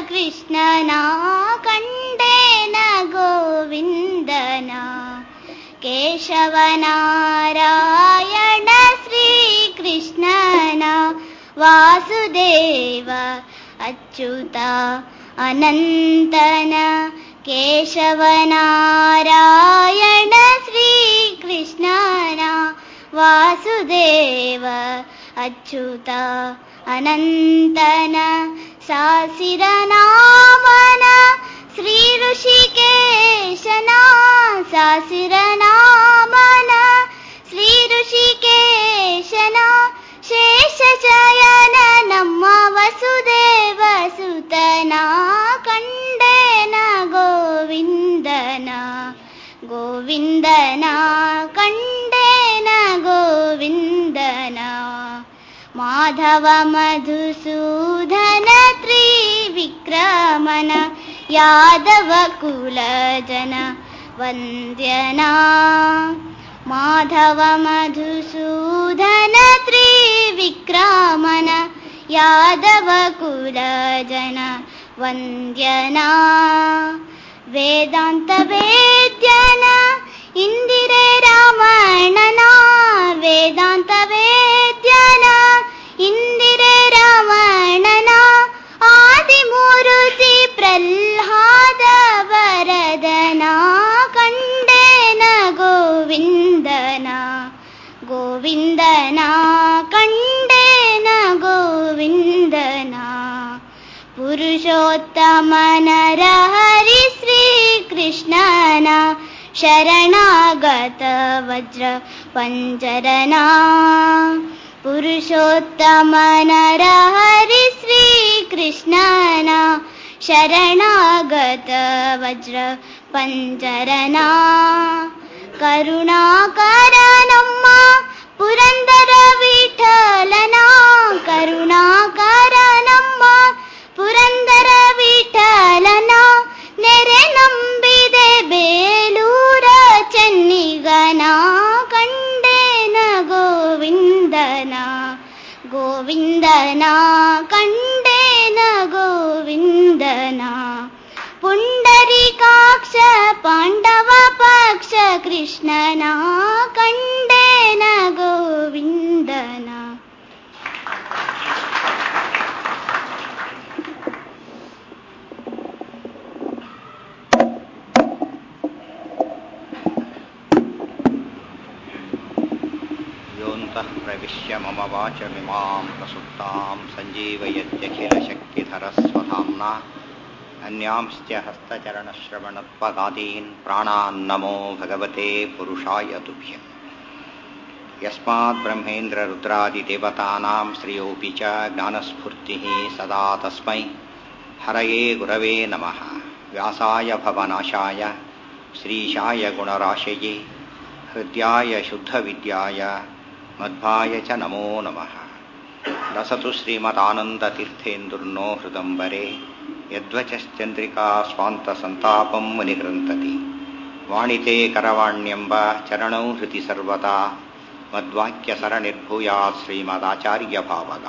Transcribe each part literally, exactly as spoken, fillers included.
ಕೃಷ್ಣನ ಕಂಡೇನ ಗೋವಿಂದನ ಕೇಶವನಾರಾಯಣ ಶ್ರೀಕೃಷ್ಣನ ವಾಸುದೇವ ಅಚ್ಯುತ ಅನಂತನ ಕೇಶವನಾರಾಯಣ ಶ್ರೀಕೃಷ್ಣನ ವಾಸುದೇವ ಅಚ್ಯುತ ಅನಂತನ ಸಾಸಿರನಾಮನ ಶ್ರೀ ಋಷಿಕೇಶನ ಸಾಸಿರನಾಮನ ಶ್ರೀ ಋಷಿಕೇಶನ ಶೇಷಶಯನ ನಮ್ಮ ವಸುದೇವ ಸುತನ ಕಂಡೇನ ಗೋವಿಂದನ ಗೋವಿಂದನ ಕಂಡೇನ ಗೋವಿಂದನ ಮಾಧವ ಮಧುಸೂದನ ತ್ರಿವಿಕ್ರಮನ ಯಾದವ ಕುಲಜನ ವಂದ್ಯನಾ ಮಾಧವ ಮಧುಸೂದನ ತ್ರಿವಿಕ್ರಮನ ಯಾದವ ಕುಲಜನ ವಂದ್ಯನಾ ವೇದಾಂತ ವೇದ್ಯನ ಇಂದಿರೆ ರಾಮಣ್ಣನ ವೇದಾಂತ ವೇದ್ಯನ ಇಂದಿರೆ ರಾಮಣ್ಣನ ಆದಿಮೂರುತಿ ಪ್ರಹ್ಲಾದ ವರದನ ಕಂಡೇನ ಗೋವಿಂದನ ಗೋವಿಂದನ ಕಂಡೇನ ಗೋವಿಂದನ ಪುರುಷೋತ್ತಮನ ಹರಿ ಶ್ರೀಕೃಷ್ಣನ ಶರಣಾಗತ ವಜ್ರ ಪಂಜರನ ಪುರುಷೋತ್ತಮನ ಹರಿ ಶ್ರೀಕೃಷ್ಣನ ಶರಣಾಗತ ವಜ್ರ ಪಂಜರನ ಕರುಣಾಕರ ನಮ್ಮ ಪುರಂದರ ವಿಠಲನ ಕರುಣಾಕರ ನಮ್ಮ ಪುರಂದರ ವಿಠಲನ ನೆರೆ ನಂಬಿದೆ ಬೇಲೂರ ಚೆನ್ನಿಗನ ಕಂಡೇನ ಗೋವಿಂದನ ಗೋವಿಂದನ ಕಂಡೇನ ಗೋವಿಂದನ ಪುಂಡರೀಕಾಕ್ಷ ಪಾಂಡವ ಪಕ್ಷ ಕೃಷ್ಣನ ಕಂಡೇನ ಗೋವಿಂದನ. ಯೋಂತಃ ಪ್ರವಿಶ್ಯ ಮಮ ವಾಚಮಿಮಾಂ ಪ್ರಸುಪ್ತಾಂ ಸಂಜೀವಯತ್ಯಖಿಲಶಕ್ತಿಧರಸ್ವಧಾಮ್ನಾ ಅನ್ಯಾಂಶ್ಚ ಹಸ್ತಚರಣಶ್ರವಣತ್ವಗಾದೀನ್ ಪ್ರಾಣಾನ್ನಮೋ ಭಗವತೆ ಪುರುಷಾಯ ತುಭ್ಯಂ. ಯಸ್ಮಾತ್ ಬ್ರಹ್ಮೇಂದ್ರ ರುದ್ರಾದಿದೇವತಾನಾಂ ಶ್ರೇಯೋಪಿ ಚ ಜ್ಞಾನಸ್ಫೂರ್ತಿಃ ಸದಾ ತಸ್ಮೈ ಹರಯೇ ಗುರವೇ ನಮಃ. ವ್ಯಾಸಾಯ ಭವನಾಶಾಯ ಶ್ರೀಶಾಯ ಗುಣರಾಶಯೇ ಹೃದ್ಯಾಯ ಶುದ್ಧವಿದ್ಯಾಯ ಮಧ್ವಾಯ ಚ ನಮೋ ನಮಃ. ಲಸತು ಶ್ರೀಮದಾನಂದತೀರ್ಥೇಂದುರ್ನೋ ಹೃದಂಬರೆ ಯದ್ವಚಶ್ಚಂದ್ರಿಕಾ ಸ್ವಾಂತಸಂತಾಪಂ ಮುನಿಗೃಂಥತಿ. ವಾಣಿತೆ ಕರವಾಣ್ಯಂಬ ಚರಣೌ ಹೃತಿ ಸರ್ವದಾ ಮದ್ವಾಕ್ಯಸರಣಿರ್ಭೂಯಾತ್ ಶ್ರೀಮದಾಚಾರ್ಯಭಾವಗ.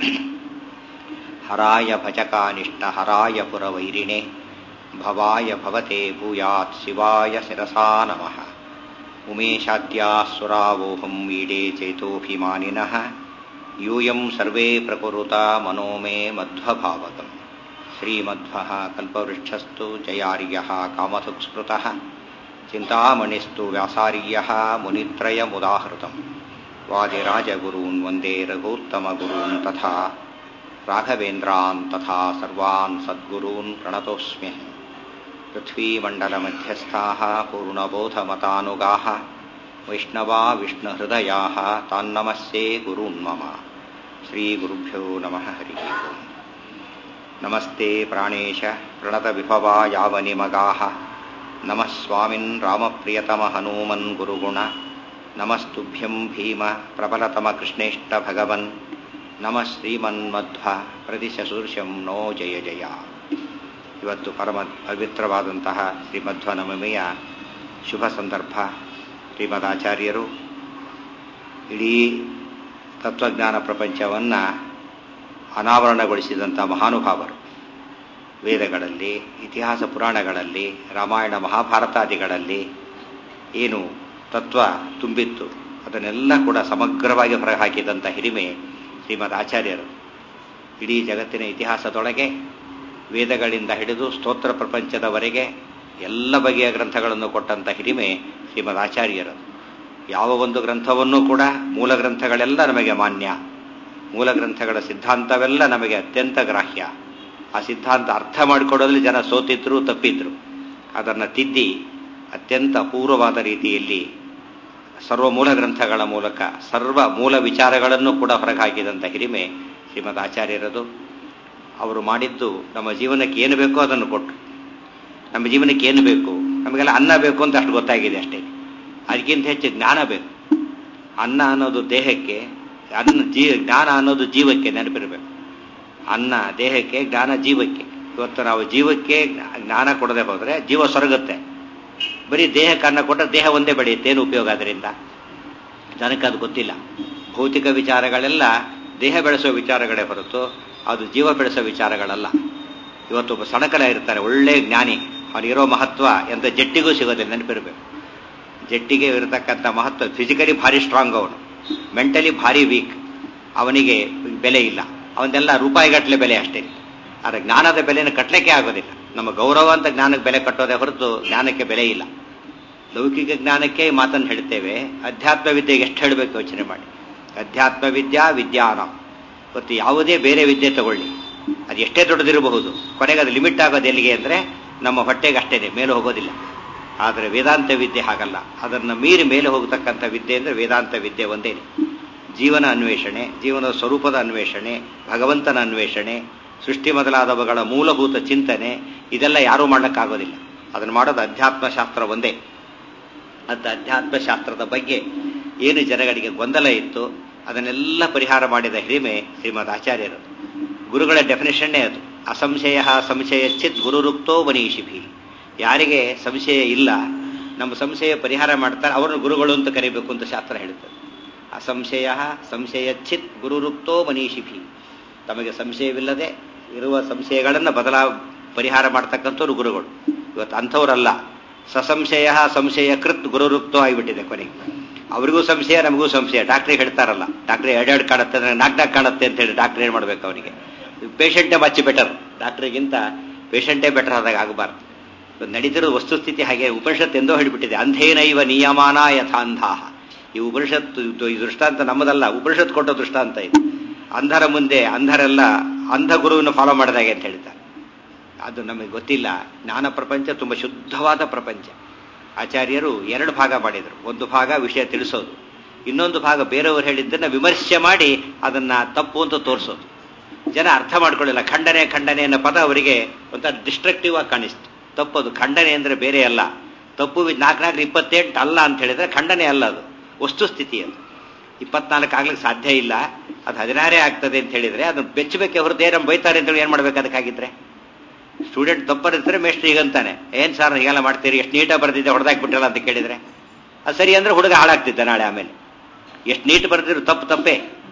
ಹರಾಯ ಭಜಕಾನಿಷ್ಠ ಹರಾಯ ಪುರವೈರಿಣೆ ಭವಾಯ ಭವತೆ ಭೂಯಾತ್ ಶಿವಾಯ ಶಿರಸಾ ನಮಃ. ಉಮೇಶಾದ್ಯಾಸುರಾವೋಹಂ ಈಡೇ ಚೇತೋಭಿಮಾನಿನಃ ಯೂಯಂ ಸರ್ವೇ ಪ್ರಕುರುತ ಮನೋ ಮೇ ಮಧ್ವಭಾವಕಂ. ಶ್ರೀಮಧ್ವಃ ಕಲ್ಪವೃಕ್ಷಸ್ತು ಜಯಾರ್ಯಃ ಕಾಮಧುಕ್ಸ್ಮೃತಃ ಚಿಂತಾಮಣಿಸ್ತು ವ್ಯಾಸಾರ್ಯಃ ಮುನಿತ್ರಯಮುದಾಹೃತಂ. ವಾದಿರಾಜಗುರೂನ್ ವಂದೇ ರಘೂತ್ತಮಗುರೂನ್ ತಥಾ ರಾಘವೇಂದ್ರಾನ್ ತಥಾ ಸರ್ವಾನ್ ಸದ್ಗುರೂನ್ ಪ್ರಣತೋಸ್ಮ್ಯಹಂ. ಪೃಥ್ವೀಮಂಡಲಮಧ್ಯಸ್ಥಾಃ ಪೂರ್ಣಬೋಧಮತಾನುಗಾಃ ವೈಷ್ಣವಾ ವಿಷ್ಣುಹೃದಯಾಃ ತಾನ್ನಮಸ್ಯೆ ಗುರೂನ್ ಮಮ. ಶ್ರೀಗುರುಭ್ಯೋ ನಮಃ ಹರಿಃ ಓಂ. ನಮಸ್ತೆ ಪ್ರಾಣೇಶ ಪ್ರಣತವಿಭವಾ ಯಾವನಿಮಗಾಃ ನಮಃ ಸ್ವಾಮಿನ್ ರಾಮಪ್ರಿಯತಮ ಹನೂಮನ್ ಗುರುಗುಣ ನಮಸ್ತುಭ್ಯಂ ಭೀಮ ಪ್ರಬಲತಮ ಕೃಷ್ಣೇಷ್ಟ ಭಗವನ್ ನಮಃ ಶ್ರೀಮನ್ಮಧ್ವ ಪ್ರತಿಶಶೂರ್ಷಂ ನೋ ಜಯ ಜಯ. ಇವತ್ತು ಪರಮ ಪವಿತ್ರವಾದಂತಹ ಶ್ರೀಮಧ್ವನವಮಿಯ ಶುಭ ಸಂದರ್ಭ. ಶ್ರೀಮದಾಚಾರ್ಯರು ಇಡೀ ತತ್ವಜ್ಞಾನ ಪ್ರಪಂಚವನ್ನು ಅನಾವರಣಗೊಳಿಸಿದಂಥ ಮಹಾನುಭಾವರು. ವೇದಗಳಲ್ಲಿ, ಇತಿಹಾಸ ಪುರಾಣಗಳಲ್ಲಿ, ರಾಮಾಯಣ ಮಹಾಭಾರತಾದಿಗಳಲ್ಲಿ ಏನು ತತ್ವ ತುಂಬಿತ್ತು ಅದನ್ನೆಲ್ಲ ಕೂಡ ಸಮಗ್ರವಾಗಿ ಹೊರಹಾಕಿದಂಥ ಹಿರಿಮೆ ಶ್ರೀಮದ್ ಆಚಾರ್ಯರು. ಇಡೀ ಜಗತ್ತಿನ ಇತಿಹಾಸದೊಳಗೆ ವೇದಗಳಿಂದ ಹಿಡಿದು ಸ್ತೋತ್ರ ಪ್ರಪಂಚದವರೆಗೆ ಎಲ್ಲ ಬಗೆಯ ಗ್ರಂಥಗಳನ್ನು ಕೊಟ್ಟಂಥ ಹಿರಿಮೆ ಶ್ರೀಮದ್ ಆಚಾರ್ಯರು. ಯಾವ ಒಂದು ಗ್ರಂಥವನ್ನೂ ಕೂಡ ಮೂಲ ಗ್ರಂಥಗಳೆಲ್ಲ ನಮಗೆ ಮಾನ್ಯ, ಮೂಲ ಗ್ರಂಥಗಳ ಸಿದ್ಧಾಂತವೆಲ್ಲ ನಮಗೆ ಅತ್ಯಂತ ಗ್ರಾಹ್ಯ. ಆ ಸಿದ್ಧಾಂತ ಅರ್ಥ ಮಾಡಿಕೊಡೋದ್ರಲ್ಲಿ ಜನ ಸೋತಿದ್ರು, ತಪ್ಪಿದ್ರು. ಅದನ್ನು ತಿದ್ದಿ ಅತ್ಯಂತ ಅಪೂರ್ವವಾದ ರೀತಿಯಲ್ಲಿ ಸರ್ವ ಮೂಲ ಗ್ರಂಥಗಳ ಮೂಲಕ ಸರ್ವ ಮೂಲ ವಿಚಾರಗಳನ್ನು ಕೂಡ ಹೊರಗೆ ಹಾಕಿದಂಥ ಹಿರಿಮೆ ಶ್ರೀಮದ್ ಆಚಾರ್ಯರದು. ಅವರು ಮಾಡಿದ್ದು ನಮ್ಮ ಜೀವನಕ್ಕೆ ಏನು ಬೇಕೋ ಅದನ್ನು ಕೊಟ್ಟರು. ನಮ್ಮ ಜೀವನಕ್ಕೆ ಏನು ಬೇಕು, ನಮಗೆಲ್ಲ ಅನ್ನ ಬೇಕು ಅಂತ ಅಷ್ಟು ಗೊತ್ತಾಗಿದೆ ಅಷ್ಟೇ. ಅದಕ್ಕಿಂತ ಹೆಚ್ಚು ಜ್ಞಾನ ಬೇಕು. ಅನ್ನ ಅನ್ನೋದು ದೇಹಕ್ಕೆ, ಅನ್ನ ಜೀ ಜ್ಞಾನ ಅನ್ನೋದು ಜೀವಕ್ಕೆ ನೆನಪಿರಬೇಕು. ಅನ್ನ ದೇಹಕ್ಕೆ, ಜ್ಞಾನ ಜೀವಕ್ಕೆ. ಇವತ್ತು ನಾವು ಜೀವಕ್ಕೆ ಜ್ಞಾನ ಕೊಡದೆ ಹೋದರೆ ಜೀವ ಸೊರಗುತ್ತೆ. ಬರೀ ದೇಹಕ್ಕೆ ಅನ್ನ ಕೊಟ್ಟರೆ ದೇಹ ಒಂದೇ ಬೆಳೆಯುತ್ತೆ, ಏನು ಉಪಯೋಗ ಅದರಿಂದ? ಜನಕ್ಕೆ ಅದು ಗೊತ್ತಿಲ್ಲ. ಭೌತಿಕ ವಿಚಾರಗಳೆಲ್ಲ ದೇಹ ಬೆಳೆಸೋ ವಿಚಾರಗಳೇ ಹೊರತು ಅದು ಜೀವ ಬೆಳೆಸೋ ವಿಚಾರಗಳಲ್ಲ. ಇವತ್ತು ಒಬ್ಬ ಸಣಕಲ ಇರ್ತಾರೆ, ಒಳ್ಳೆ ಜ್ಞಾನಿ, ಅವನಿಗಿರೋ ಮಹತ್ವ ಎಂತ ಜಟ್ಟಿಗೂ ಸಿಗೋದಿಲ್ಲ, ನೆನಪಿರಬೇಕು. ಜಟ್ಟಿಗೆ ಇರತಕ್ಕಂಥ ಮಹತ್ವ, ಫಿಸಿಕಲಿ ಭಾರಿ ಸ್ಟ್ರಾಂಗ್ ಅವನು, ಮೆಂಟಲಿ ಭಾರಿ ವೀಕ್, ಅವನಿಗೆ ಬೆಲೆ ಇಲ್ಲ. ಅವನ್ನೆಲ್ಲ ರೂಪಾಯಿಗಟ್ಟಲೆ ಬೆಲೆ ಅಷ್ಟೇ. ಆದರೆ ಜ್ಞಾನದ ಬೆಲೆಯನ್ನು ಕಟ್ಟಲಿಕ್ಕೆ ಆಗೋದಿಲ್ಲ. ನಮ್ಮ ಗೌರವ ಅಂತ ಜ್ಞಾನಕ್ಕೆ ಬೆಲೆ ಕಟ್ಟೋದೇ ಹೊರತು ಜ್ಞಾನಕ್ಕೆ ಬೆಲೆ ಇಲ್ಲ. ಲೌಕಿಕ ಜ್ಞಾನಕ್ಕೆ ಮಾತನ್ನು ಹೇಳ್ತೇವೆ, ಅಧ್ಯಾತ್ಮ ವಿದ್ಯೆಗೆ ಎಷ್ಟು ಹೇಳಬೇಕು ಯೋಚನೆ ಮಾಡಿ. ಅಧ್ಯಾತ್ಮ ವಿದ್ಯಾ ವಿದ್ಯಾನ. ಇವತ್ತು ಯಾವುದೇ ಬೇರೆ ವಿದ್ಯೆ ತಗೊಳ್ಳಿ, ಅದು ಎಷ್ಟೇ ದೊಡ್ಡದಿರಬಹುದು, ಕೊನೆಗೆ ಅದು ಲಿಮಿಟ್ ಆಗೋದು ಎಲ್ಲಿಗೆ ಅಂದರೆ ನಮ್ಮ ಹೊಟ್ಟೆಗೆ ಅಷ್ಟೇನೆ, ಮೇಲೆ ಹೋಗೋದಿಲ್ಲ. ಆದರೆ ವೇದಾಂತ ವಿದ್ಯೆ ಹಾಗಲ್ಲ. ಅದನ್ನು ಮೀರಿ ಮೇಲೆ ಹೋಗತಕ್ಕಂಥ ವಿದ್ಯೆ ಅಂದರೆ ವೇದಾಂತ ವಿದ್ಯೆ ಒಂದೇ. ಜೀವನ ಅನ್ವೇಷಣೆ, ಜೀವನದ ಸ್ವರೂಪದ ಅನ್ವೇಷಣೆ, ಭಗವಂತನ ಅನ್ವೇಷಣೆ, ಸೃಷ್ಟಿ ಮೊದಲಾದವುಗಳ ಮೂಲಭೂತ ಚಿಂತನೆ, ಇದೆಲ್ಲ ಯಾರೂ ಮಾಡೋಕ್ಕಾಗೋದಿಲ್ಲ. ಅದನ್ನು ಮಾಡೋದು ಅಧ್ಯಾತ್ಮಶಾಸ್ತ್ರ ಒಂದೇ. ಅದು ಅಧ್ಯಾತ್ಮಶಾಸ್ತ್ರದ ಬಗ್ಗೆ ಏನು ಜನಗಳಿಗೆ ಗೊಂದಲ ಇತ್ತು ಅದನ್ನೆಲ್ಲ ಪರಿಹಾರ ಮಾಡಿದ ಹಿರಿಮೆ ಶ್ರೀಮದ್ ಆಚಾರ್ಯರು. ಗುರುಗಳ ಡೆಫಿನೇಷನ್ನೇ ಅದು. ಅಸಂಶಯ ಸಂಶಯ ಚಿತ್ ಗುರುರುಕ್ತೋ ಮನೀಷಿಭಿ. ಯಾರಿಗೆ ಸಂಶಯ ಇಲ್ಲ, ನಮ್ಮ ಸಂಶಯ ಪರಿಹಾರ ಮಾಡ್ತಾರೆ, ಅವರನ್ನು ಗುರುಗಳು ಅಂತ ಕರಿಬೇಕು ಅಂತ ಶಾಸ್ತ್ರ ಹೇಳುತ್ತದೆ. ಅಸಂಶಯ ಸಂಶಯ ಚಿತ್ ಗುರುರುಕ್ತೋ ಮನೀಷಿಭಿ. ತಮಗೆ ಸಂಶಯವಿಲ್ಲದೆ ಇರುವ ಸಂಶಯಗಳನ್ನು ಬದಲಾ ಪರಿಹಾರ ಮಾಡ್ತಕ್ಕಂಥವ್ರು ಗುರುಗಳು. ಇವತ್ತು ಅಂಥವರಲ್ಲ. ಸಸಂಶಯ ಸಂಶಯ ಕೃತ್ ಗುರುರುಕ್ತೋ ಆಗಿಬಿಟ್ಟಿದೆ ಕೊನೆಗೆ. ಅವರಿಗೂ ಸಂಶಯ, ನಮಗೂ ಸಂಶಯ. ಡಾಕ್ಟ್ರಿಗೆ ಹೇಳ್ತಾರಲ್ಲ, ಡಾಕ್ಟ್ರಿಗೆ ಎರಡೆರಡು ಕಾಣುತ್ತೆ, ನಾಲ್ಕು ನಾಲ್ಕು ಕಾಣುತ್ತೆ ಅಂತ ಹೇಳಿ ಡಾಕ್ಟ್ರ್ ಏನು ಮಾಡಬೇಕು ಅವನಿಗೆ? ಪೇಷಂಟೇ ಮಚ್ಚಿ ಬೆಟರ್, ಡಾಕ್ಟ್ರಿಗಿಂತ ಪೇಷಂಟೇ ಬೆಟರ್ ಆದಾಗ ಆಗಬಾರ್ದು. ನಡೀತಿರೋ ವಸ್ತುಸ್ಥಿತಿ ಹಾಗೆ. ಉಪನಿಷತ್ ಎಂದೋ ಹೇಳಿಬಿಟ್ಟಿದೆ, ಅಂಧೇನೈವ ನಿಯಮಾನ ಯಥಾಂಧಾಹ. ಈ ಉಪನಿಷತ್ತು ಈ ದೃಷ್ಟಾಂತ ನಮ್ಮದಲ್ಲ, ಉಪನಿಷತ್ ಕೊಟ್ಟ ದೃಷ್ಟಾಂತ ಇದು. ಅಂಧರ ಮುಂದೆ ಅಂಧರೆಲ್ಲ ಅಂಧ ಗುರುವನ್ನು ಫಾಲೋ ಮಾಡಿದಾಗೆ ಅಂತ ಹೇಳ್ತಾರೆ. ಅದು ನಮಗೆ ಗೊತ್ತಿಲ್ಲ. ಜ್ಞಾನ ಪ್ರಪಂಚ ತುಂಬ ಶುದ್ಧವಾದ ಪ್ರಪಂಚ. ಆಚಾರ್ಯರು ಎರಡು ಭಾಗ ಮಾಡಿದರು. ಒಂದು ಭಾಗ ವಿಷಯ ತಿಳಿಸೋದು, ಇನ್ನೊಂದು ಭಾಗ ಬೇರೆಯವರು ಹೇಳಿದ್ದನ್ನು ವಿಮರ್ಶೆ ಮಾಡಿ ಅದನ್ನ ತಪ್ಪು ಅಂತ ತೋರಿಸೋದು. ಜನ ಅರ್ಥ ಮಾಡ್ಕೊಳ್ಳಿಲ್ಲ. ಖಂಡನೆ ಖಂಡನೆ ಅನ್ನೋ ಪದ ಅವರಿಗೆ ಒಂಥರ ಡಿಸ್ಟ್ರಕ್ಟಿವ್ ಆಗಿ ಕಾಣಿಸ್ತು. ತಪ್ಪದು. ಖಂಡನೆ ಅಂದರೆ ಬೇರೆ ಅಲ್ಲ. ತಪ್ಪು ನಾಲ್ಕು ನಾಲ್ಕು ಇಪ್ಪತ್ತೆಂಟು ಅಲ್ಲ ಅಂತ ಹೇಳಿದ್ರೆ ಖಂಡನೆ ಅಲ್ಲ, ಅದು ವಸ್ತುಸ್ಥಿತಿ. ಅದು ಇಪ್ಪತ್ನಾಲ್ಕು ಆಗ್ಲಿಕ್ಕೆ ಸಾಧ್ಯ ಇಲ್ಲ, ಅದು ಹದಿನಾರೇ ಆಗ್ತದೆ ಅಂತ ಹೇಳಿದ್ರೆ ಅದನ್ನು ಬೆಚ್ಚಬೇಕೆ ಹೊರತು ಏನೋ ಬೈತಾರೆ ಅಂತೇಳಿ ಏನು ಮಾಡ್ಬೇಕು? ಅದಕ್ಕಾಗಿದ್ರೆ ಸ್ಟೂಡೆಂಟ್ ತಪ್ಪರಿದ್ರೆ ಮೇಷ್ಟ್ರು ಈಗಂತಾನೆ, ಏನ್ ಸರ್ ಹೀಗೆಲ್ಲ ಮಾಡ್ತೀರಿ, ಎಷ್ಟು ನೀಟಾಗಿ ಬರ್ದಿದ್ದೆ ಹೊಡೆದಾಕ್ಬಿಟ್ಟಲ್ಲ ಅಂತ ಕೇಳಿದ್ರೆ ಅದು ಸರಿ ಅಂದ್ರೆ ಹುಡುಗ ಹಾಳಾಗ್ತಿದ್ದ ನಾಳೆ. ಆಮೇಲೆ ಎಷ್ಟು ನೀಟ್ ಬರ್ದಿದ್ರು ತಪ್ಪು ತಪ್ಪೇ.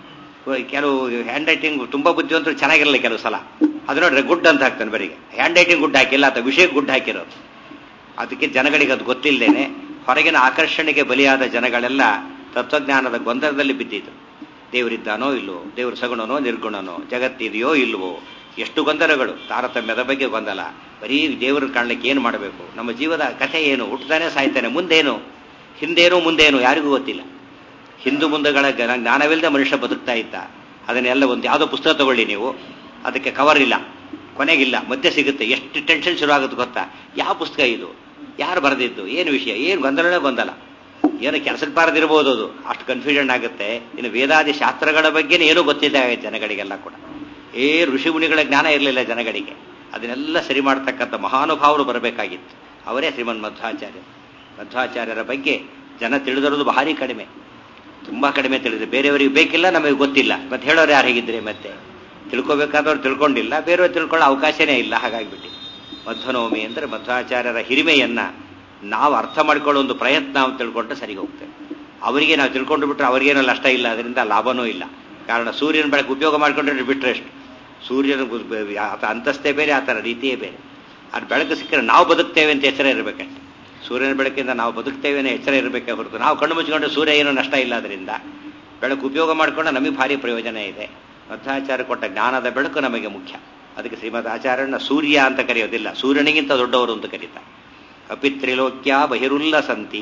ಕೆಲವು ಹ್ಯಾಂಡ್ ರೈಟಿಂಗ್ ತುಂಬಾ ಬುದ್ಧಿವಂತರು ಚೆನ್ನಾಗಿರಲ್ಲ ಕೆಲವು ಸಲ. ಅದು ನೋಡ್ರೆ ಗುಡ್ ಅಂತ ಹಾಕ್ತಾನೆ, ಬರಿಗೆ ಹ್ಯಾಂಡ್ ರೈಟಿಂಗ್ ಗುಡ್ ಹಾಕಿಲ್ಲ ಅಥವಾ ವಿಷಯಕ್ಕೆ ಗುಡ್ ಹಾಕಿರೋದು. ಅದಕ್ಕೆ ಜನಗಳಿಗೆ ಅದು ಗೊತ್ತಿಲ್ಲದೇನೆ ಹೊರಗಿನ ಆಕರ್ಷಣೆಗೆ ಬಲಿಯಾದ ಜನಗಳೆಲ್ಲ ತತ್ವಜ್ಞಾನದ ಗೊಂದಲದಲ್ಲಿ ಬಿದ್ದಿದ್ರು. ದೇವರಿದ್ದಾನೋ ಇಲ್ವೋ, ದೇವರು ಸಗುಣನೋ ನಿರ್ಗುಣನೋ, ಜಗತ್ತಿದೆಯೋ ಇಲ್ವೋ, ಎಷ್ಟು ಗೊಂದಲಗಳು. ತಾರತಮ್ಯದ ಬಗ್ಗೆ ಗೊಂದಲ. ಬರೀ ದೇವರನ್ನು ಕಾಣಲಿಕ್ಕೆ ಏನು ಮಾಡಬೇಕು, ನಮ್ಮ ಜೀವದ ಕಥೆ ಏನು, ಹುಟ್ಟುತ್ತಾನೆ ಸಾಯ್ತಾನೆ, ಮುಂದೇನು, ಹಿಂದೇನು ಮುಂದೇನು ಯಾರಿಗೂ ಗೊತ್ತಿಲ್ಲ. ಹಿಂದೂ ಮುಂದೆಗಳ ಜ್ಞಾನವಿಲ್ಲದೆ ಮನುಷ್ಯ ಬದುಕ್ತಾ ಇದ್ದ. ಅದನ್ನೆಲ್ಲ ಒಂದು ಯಾವುದೋ ಪುಸ್ತಕ ತಗೊಳ್ಳಿ ನೀವು, ಅದಕ್ಕೆ ಕವರ್ ಇಲ್ಲ, ಕೊನೆಗಿಲ್ಲ, ಮಧ್ಯೆ ಸಿಗುತ್ತೆ. ಎಷ್ಟು ಟೆನ್ಷನ್ ಶುರು ಆಗುತ್ತೆ ಗೊತ್ತಾ? ಯಾವ ಪುಸ್ತಕ ಇದು, ಯಾರು ಬರೆದಿದ್ದು, ಏನು ವಿಷಯ, ಏನು ಗೊಂದಲನೇ ಗೊಂದಲ. ಏನೋ ಕೆಲಸಕ್ಕೆ ಬಾರದಿರ್ಬೋದು, ಅದು ಅಷ್ಟು ಕನ್ಫ್ಯೂಷನ್ ಆಗುತ್ತೆ. ಇನ್ನು ವೇದಾದಿ ಶಾಸ್ತ್ರಗಳ ಬಗ್ಗೆನೇ ಏನೂ ಗೊತ್ತಿಲ್ಲ ಜನಗಳಿಗೆಲ್ಲ ಕೂಡ. ಏ ಋಷಿ ಮುನಿಗಳ ಜ್ಞಾನ ಇರಲಿಲ್ಲ ಜನಗಳಿಗೆ. ಅದನ್ನೆಲ್ಲ ಸರಿ ಮಾಡ್ತಕ್ಕಂಥ ಮಹಾನುಭಾವರು ಬರಬೇಕಾಗಿತ್ತು. ಅವರೇ ಶ್ರೀಮನ್ ಮಧ್ವಾಚಾರ್ಯ. ಮಧ್ವಾಚಾರ್ಯರ ಬಗ್ಗೆ ಜನ ತಿಳಿದಿರೋದು ಭಾರಿ ಕಡಿಮೆ, ತುಂಬಾ ಕಡಿಮೆ ತಿಳಿದ್ರು. ಬೇರೆಯವರಿಗೆ ಬೇಕಿಲ್ಲ, ನಮಗೆ ಗೊತ್ತಿಲ್ಲ. ಮತ್ತೆ ಹೇಳೋರು ಯಾರು ಹೇಗಿದ್ರೆ? ಮತ್ತೆ ತಿಳ್ಕೊಬೇಕಾದವ್ರು ತಿಳ್ಕೊಂಡಿಲ್ಲ, ಬೇರೆಯವ್ರು ತಿಳ್ಕೊಳ್ಳೋ ಅವಕಾಶನೇ ಇಲ್ಲ. ಹಾಗಾಗಿಬಿಟ್ಟು ಮಧ್ವನವಮಿ ಅಂದರೆ ಮಧ್ವಾಚಾರ್ಯರ ಹಿರಿಮೆಯನ್ನ ನಾವು ಅರ್ಥ ಮಾಡ್ಕೊಳ್ಳೋ ಒಂದು ಪ್ರಯತ್ನ ನಾವು ತಿಳ್ಕೊಂಡ್ರೆ ಸರಿಗೆ ಹೋಗ್ತೇವೆ. ಅವರಿಗೆ ನಾವು ತಿಳ್ಕೊಂಡು ಬಿಟ್ರೆ ಅವ್ರಿಗೇನೋ ನಷ್ಟ ಇಲ್ಲ, ಅದರಿಂದ ಲಾಭನೂ ಇಲ್ಲ. ಕಾರಣ ಸೂರ್ಯನ ಬೆಳಕು ಉಪಯೋಗ ಮಾಡ್ಕೊಂಡ್ರೆ ಬಿಟ್ಟರೆ ಎಷ್ಟು, ಸೂರ್ಯನ ಆತ ಅಂತಸ್ತೇ ಬೇರೆ, ಆತನ ರೀತಿಯೇ ಬೇರೆ. ಅದು ಬೆಳಕು ಸಿಕ್ಕರೆ ನಾವು ಬದುಕ್ತೇವೆ ಅಂತ ಎಚ್ಚರ ಇರಬೇಕಷ್ಟೆ. ಸೂರ್ಯನ ಬೆಳಕಿಂದ ನಾವು ಬದುಕ್ತೇವೆ ಅನ್ನೋ ಎಚ್ಚರ ಇರಬೇಕೇ ಹೊರತು ನಾವು ಕಣ್ಣು ಮುಚ್ಚಿಕೊಂಡು ಸೂರ್ಯ ಏನೂ ನಷ್ಟ ಇಲ್ಲ. ಅದರಿಂದ ಬೆಳಕು ಉಪಯೋಗ ಮಾಡಿಕೊಂಡು ನಮಗೆ ಭಾರಿ ಪ್ರಯೋಜನ ಇದೆ. ಮಧ್ವಾಚಾರ್ಯ ಕೊಟ್ಟ ಜ್ಞಾನದ ಬೆಳಕು ನಮಗೆ ಮುಖ್ಯ. ಅದಕ್ಕೆ ಶ್ರೀಮದ್ ಆಚಾರ್ಯನ ಸೂರ್ಯ ಅಂತ ಕರೆಯೋದಿಲ್ಲ, ಸೂರ್ಯನಿಗಿಂತ ದೊಡ್ಡವರು ಅಂತ ಕರೀತಾರೆ. ಅಪಿತ್ರಿಲೋಕ್ಯ ಬಹಿರುಲ್ಲಸಂತಿ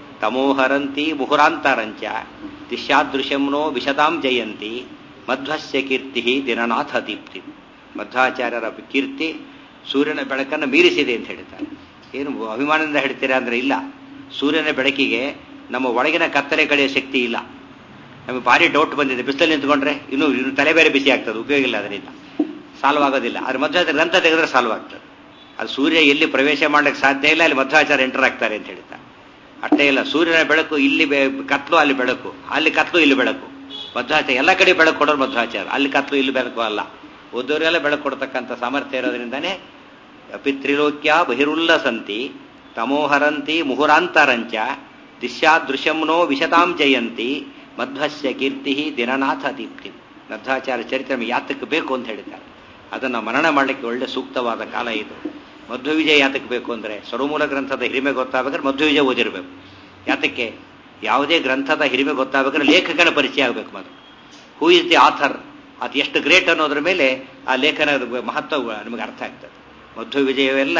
ತಮೋಹರಂತಿ ಮುಹುರಾಂತರಂಚ ದಿಶ್ಯಾದೃಶ್ಯಂನೋ ವಿಶತಾಂ ಜಯಂತಿ ಮಧ್ವಸ್ಯ ಕೀರ್ತಿ ದಿನನಾಥ ದೀಪ್ತಿ. ಮಧ್ವಾಚಾರ್ಯರ ಕೀರ್ತಿ ಸೂರ್ಯನ ಬೆಳಕನ್ನು ಮೀರಿಸಿದೆ ಅಂತ ಹೇಳ್ತಾರೆ. ಏನು ಅಭಿಮಾನದಿಂದ ಹೇಳ್ತೀರಾ ಅಂದರೆ ಇಲ್ಲ, ಸೂರ್ಯನ ಬೆಳಕಿಗೆ ನಮ್ಮ ಒಳಗಿನ ಕತ್ತಲೆ ಕಳೆಯೋ ಶಕ್ತಿ ಇಲ್ಲ. ನಮಗೆ ಭಾರಿ ಡೌಟ್ ಬಂದಿದೆ, ಬಿಸಿಲಲ್ಲಿ ನಿಂತ್ಕೊಂಡ್ರೆ ಇನ್ನೂ ಇನ್ನು ತಲೆ ಬೇರೆ ಬಿಸಿ ಆಗ್ತದೆ, ಉಪಯೋಗ ಇಲ್ಲ, ಅದರಿಂದ ಸಾಲ್ವ್ ಆಗೋದಿಲ್ಲ. ಅದ್ರ ಮಧ್ವಾಚಾರ್ಯ ಗ್ರಂಥ ತೆಗೆದ್ರೆ ಸಾಲ್ವ್ ಆಗ್ತದೆ. ಅದು ಸೂರ್ಯ ಎಲ್ಲಿ ಪ್ರವೇಶ ಮಾಡಲಿಕ್ಕೆ ಸಾಧ್ಯ ಇಲ್ಲ, ಅಲ್ಲಿ ಮಧ್ವಾಚಾರ್ಯ ಎಂಟರ್ ಆಗ್ತಾರೆ ಅಂತ ಹೇಳ್ತಾರೆ. ಅಷ್ಟೇ ಇಲ್ಲ, ಸೂರ್ಯನ ಬೆಳಕು ಇಲ್ಲಿ ಕತ್ಲು, ಅಲ್ಲಿ ಬೆಳಕು, ಅಲ್ಲಿ ಕತ್ಲು, ಇಲ್ಲಿ ಬೆಳಕು. ಮಧ್ವಾಚಾರ್ಯ ಎಲ್ಲ ಕಡೆ ಬೆಳಕು ಕೊಡೋರು ಮಧ್ವಾಚಾರ್ಯ, ಅಲ್ಲಿ ಕತ್ಲು ಇಲ್ಲಿ ಬೆಳಕು ಅಲ್ಲ, ಓದೋರೆಲ್ಲ ಬೆಳಕು ಕೊಡ್ತಕ್ಕಂಥ ಸಾಮರ್ಥ್ಯ ಇರೋದ್ರಿಂದಾನೇ ಪಿತೃಲೋಕ್ಯ ಬಹಿರುಲ್ಲಸಂತಿ ತಮೋಹರಂತಿ ಮುಹುರಾಂತರಂಚ ದಿಶ್ಯಾದೃಶ್ಯಂನೋ ವಿಶತಾಂ ಜಯಂತಿ ಮಧ್ವಸ್ಯ ಕೀರ್ತಿ ದಿನನಾಥ ದೀಪ್ತಿ. ಮಧ್ವಾಚಾರ್ಯ ಚರಿತ್ರೆ ನಮಗೆ ಯಾತಕ್ಕೆ ಬೇಕು ಅಂತ ಹೇಳಿದ್ದಾರೆ. ಅದನ್ನು ಮನನ ಮಾಡಲಿಕ್ಕೆ ಒಳ್ಳೆ ಸೂಕ್ತವಾದ ಕಾಲ ಇದು. ಮಧ್ವವಿಜಯ ಯಾತಕ್ಕೆ ಬೇಕು ಅಂದರೆ ಸರ್ವಮೂಲ ಗ್ರಂಥದ ಹಿರಿಮೆ ಗೊತ್ತಾಗಬೇಕಾದ್ರೆ ಮಧ್ವವಿಜಯ ಓದಿರಬೇಕು. ಯಾತಕ್ಕೆ? ಯಾವುದೇ ಗ್ರಂಥದ ಹಿರಿಮೆ ಗೊತ್ತಾಗಬೇಕಾದ್ರೆ ಲೇಖಕನ ಪರಿಚಯ ಆಗಬೇಕು ಮೊದಲು. ಹೂ ಇಸ್ ದಿ ಆಥರ್, ಅದು ಎಷ್ಟು ಗ್ರೇಟ್ ಅನ್ನೋದ್ರ ಮೇಲೆ ಆ ಲೇಖನ ಮಹತ್ವ ನಮಗೆ ಅರ್ಥ ಆಗ್ತದೆ. ಮಧ್ವವಿಜಯವೆಲ್ಲ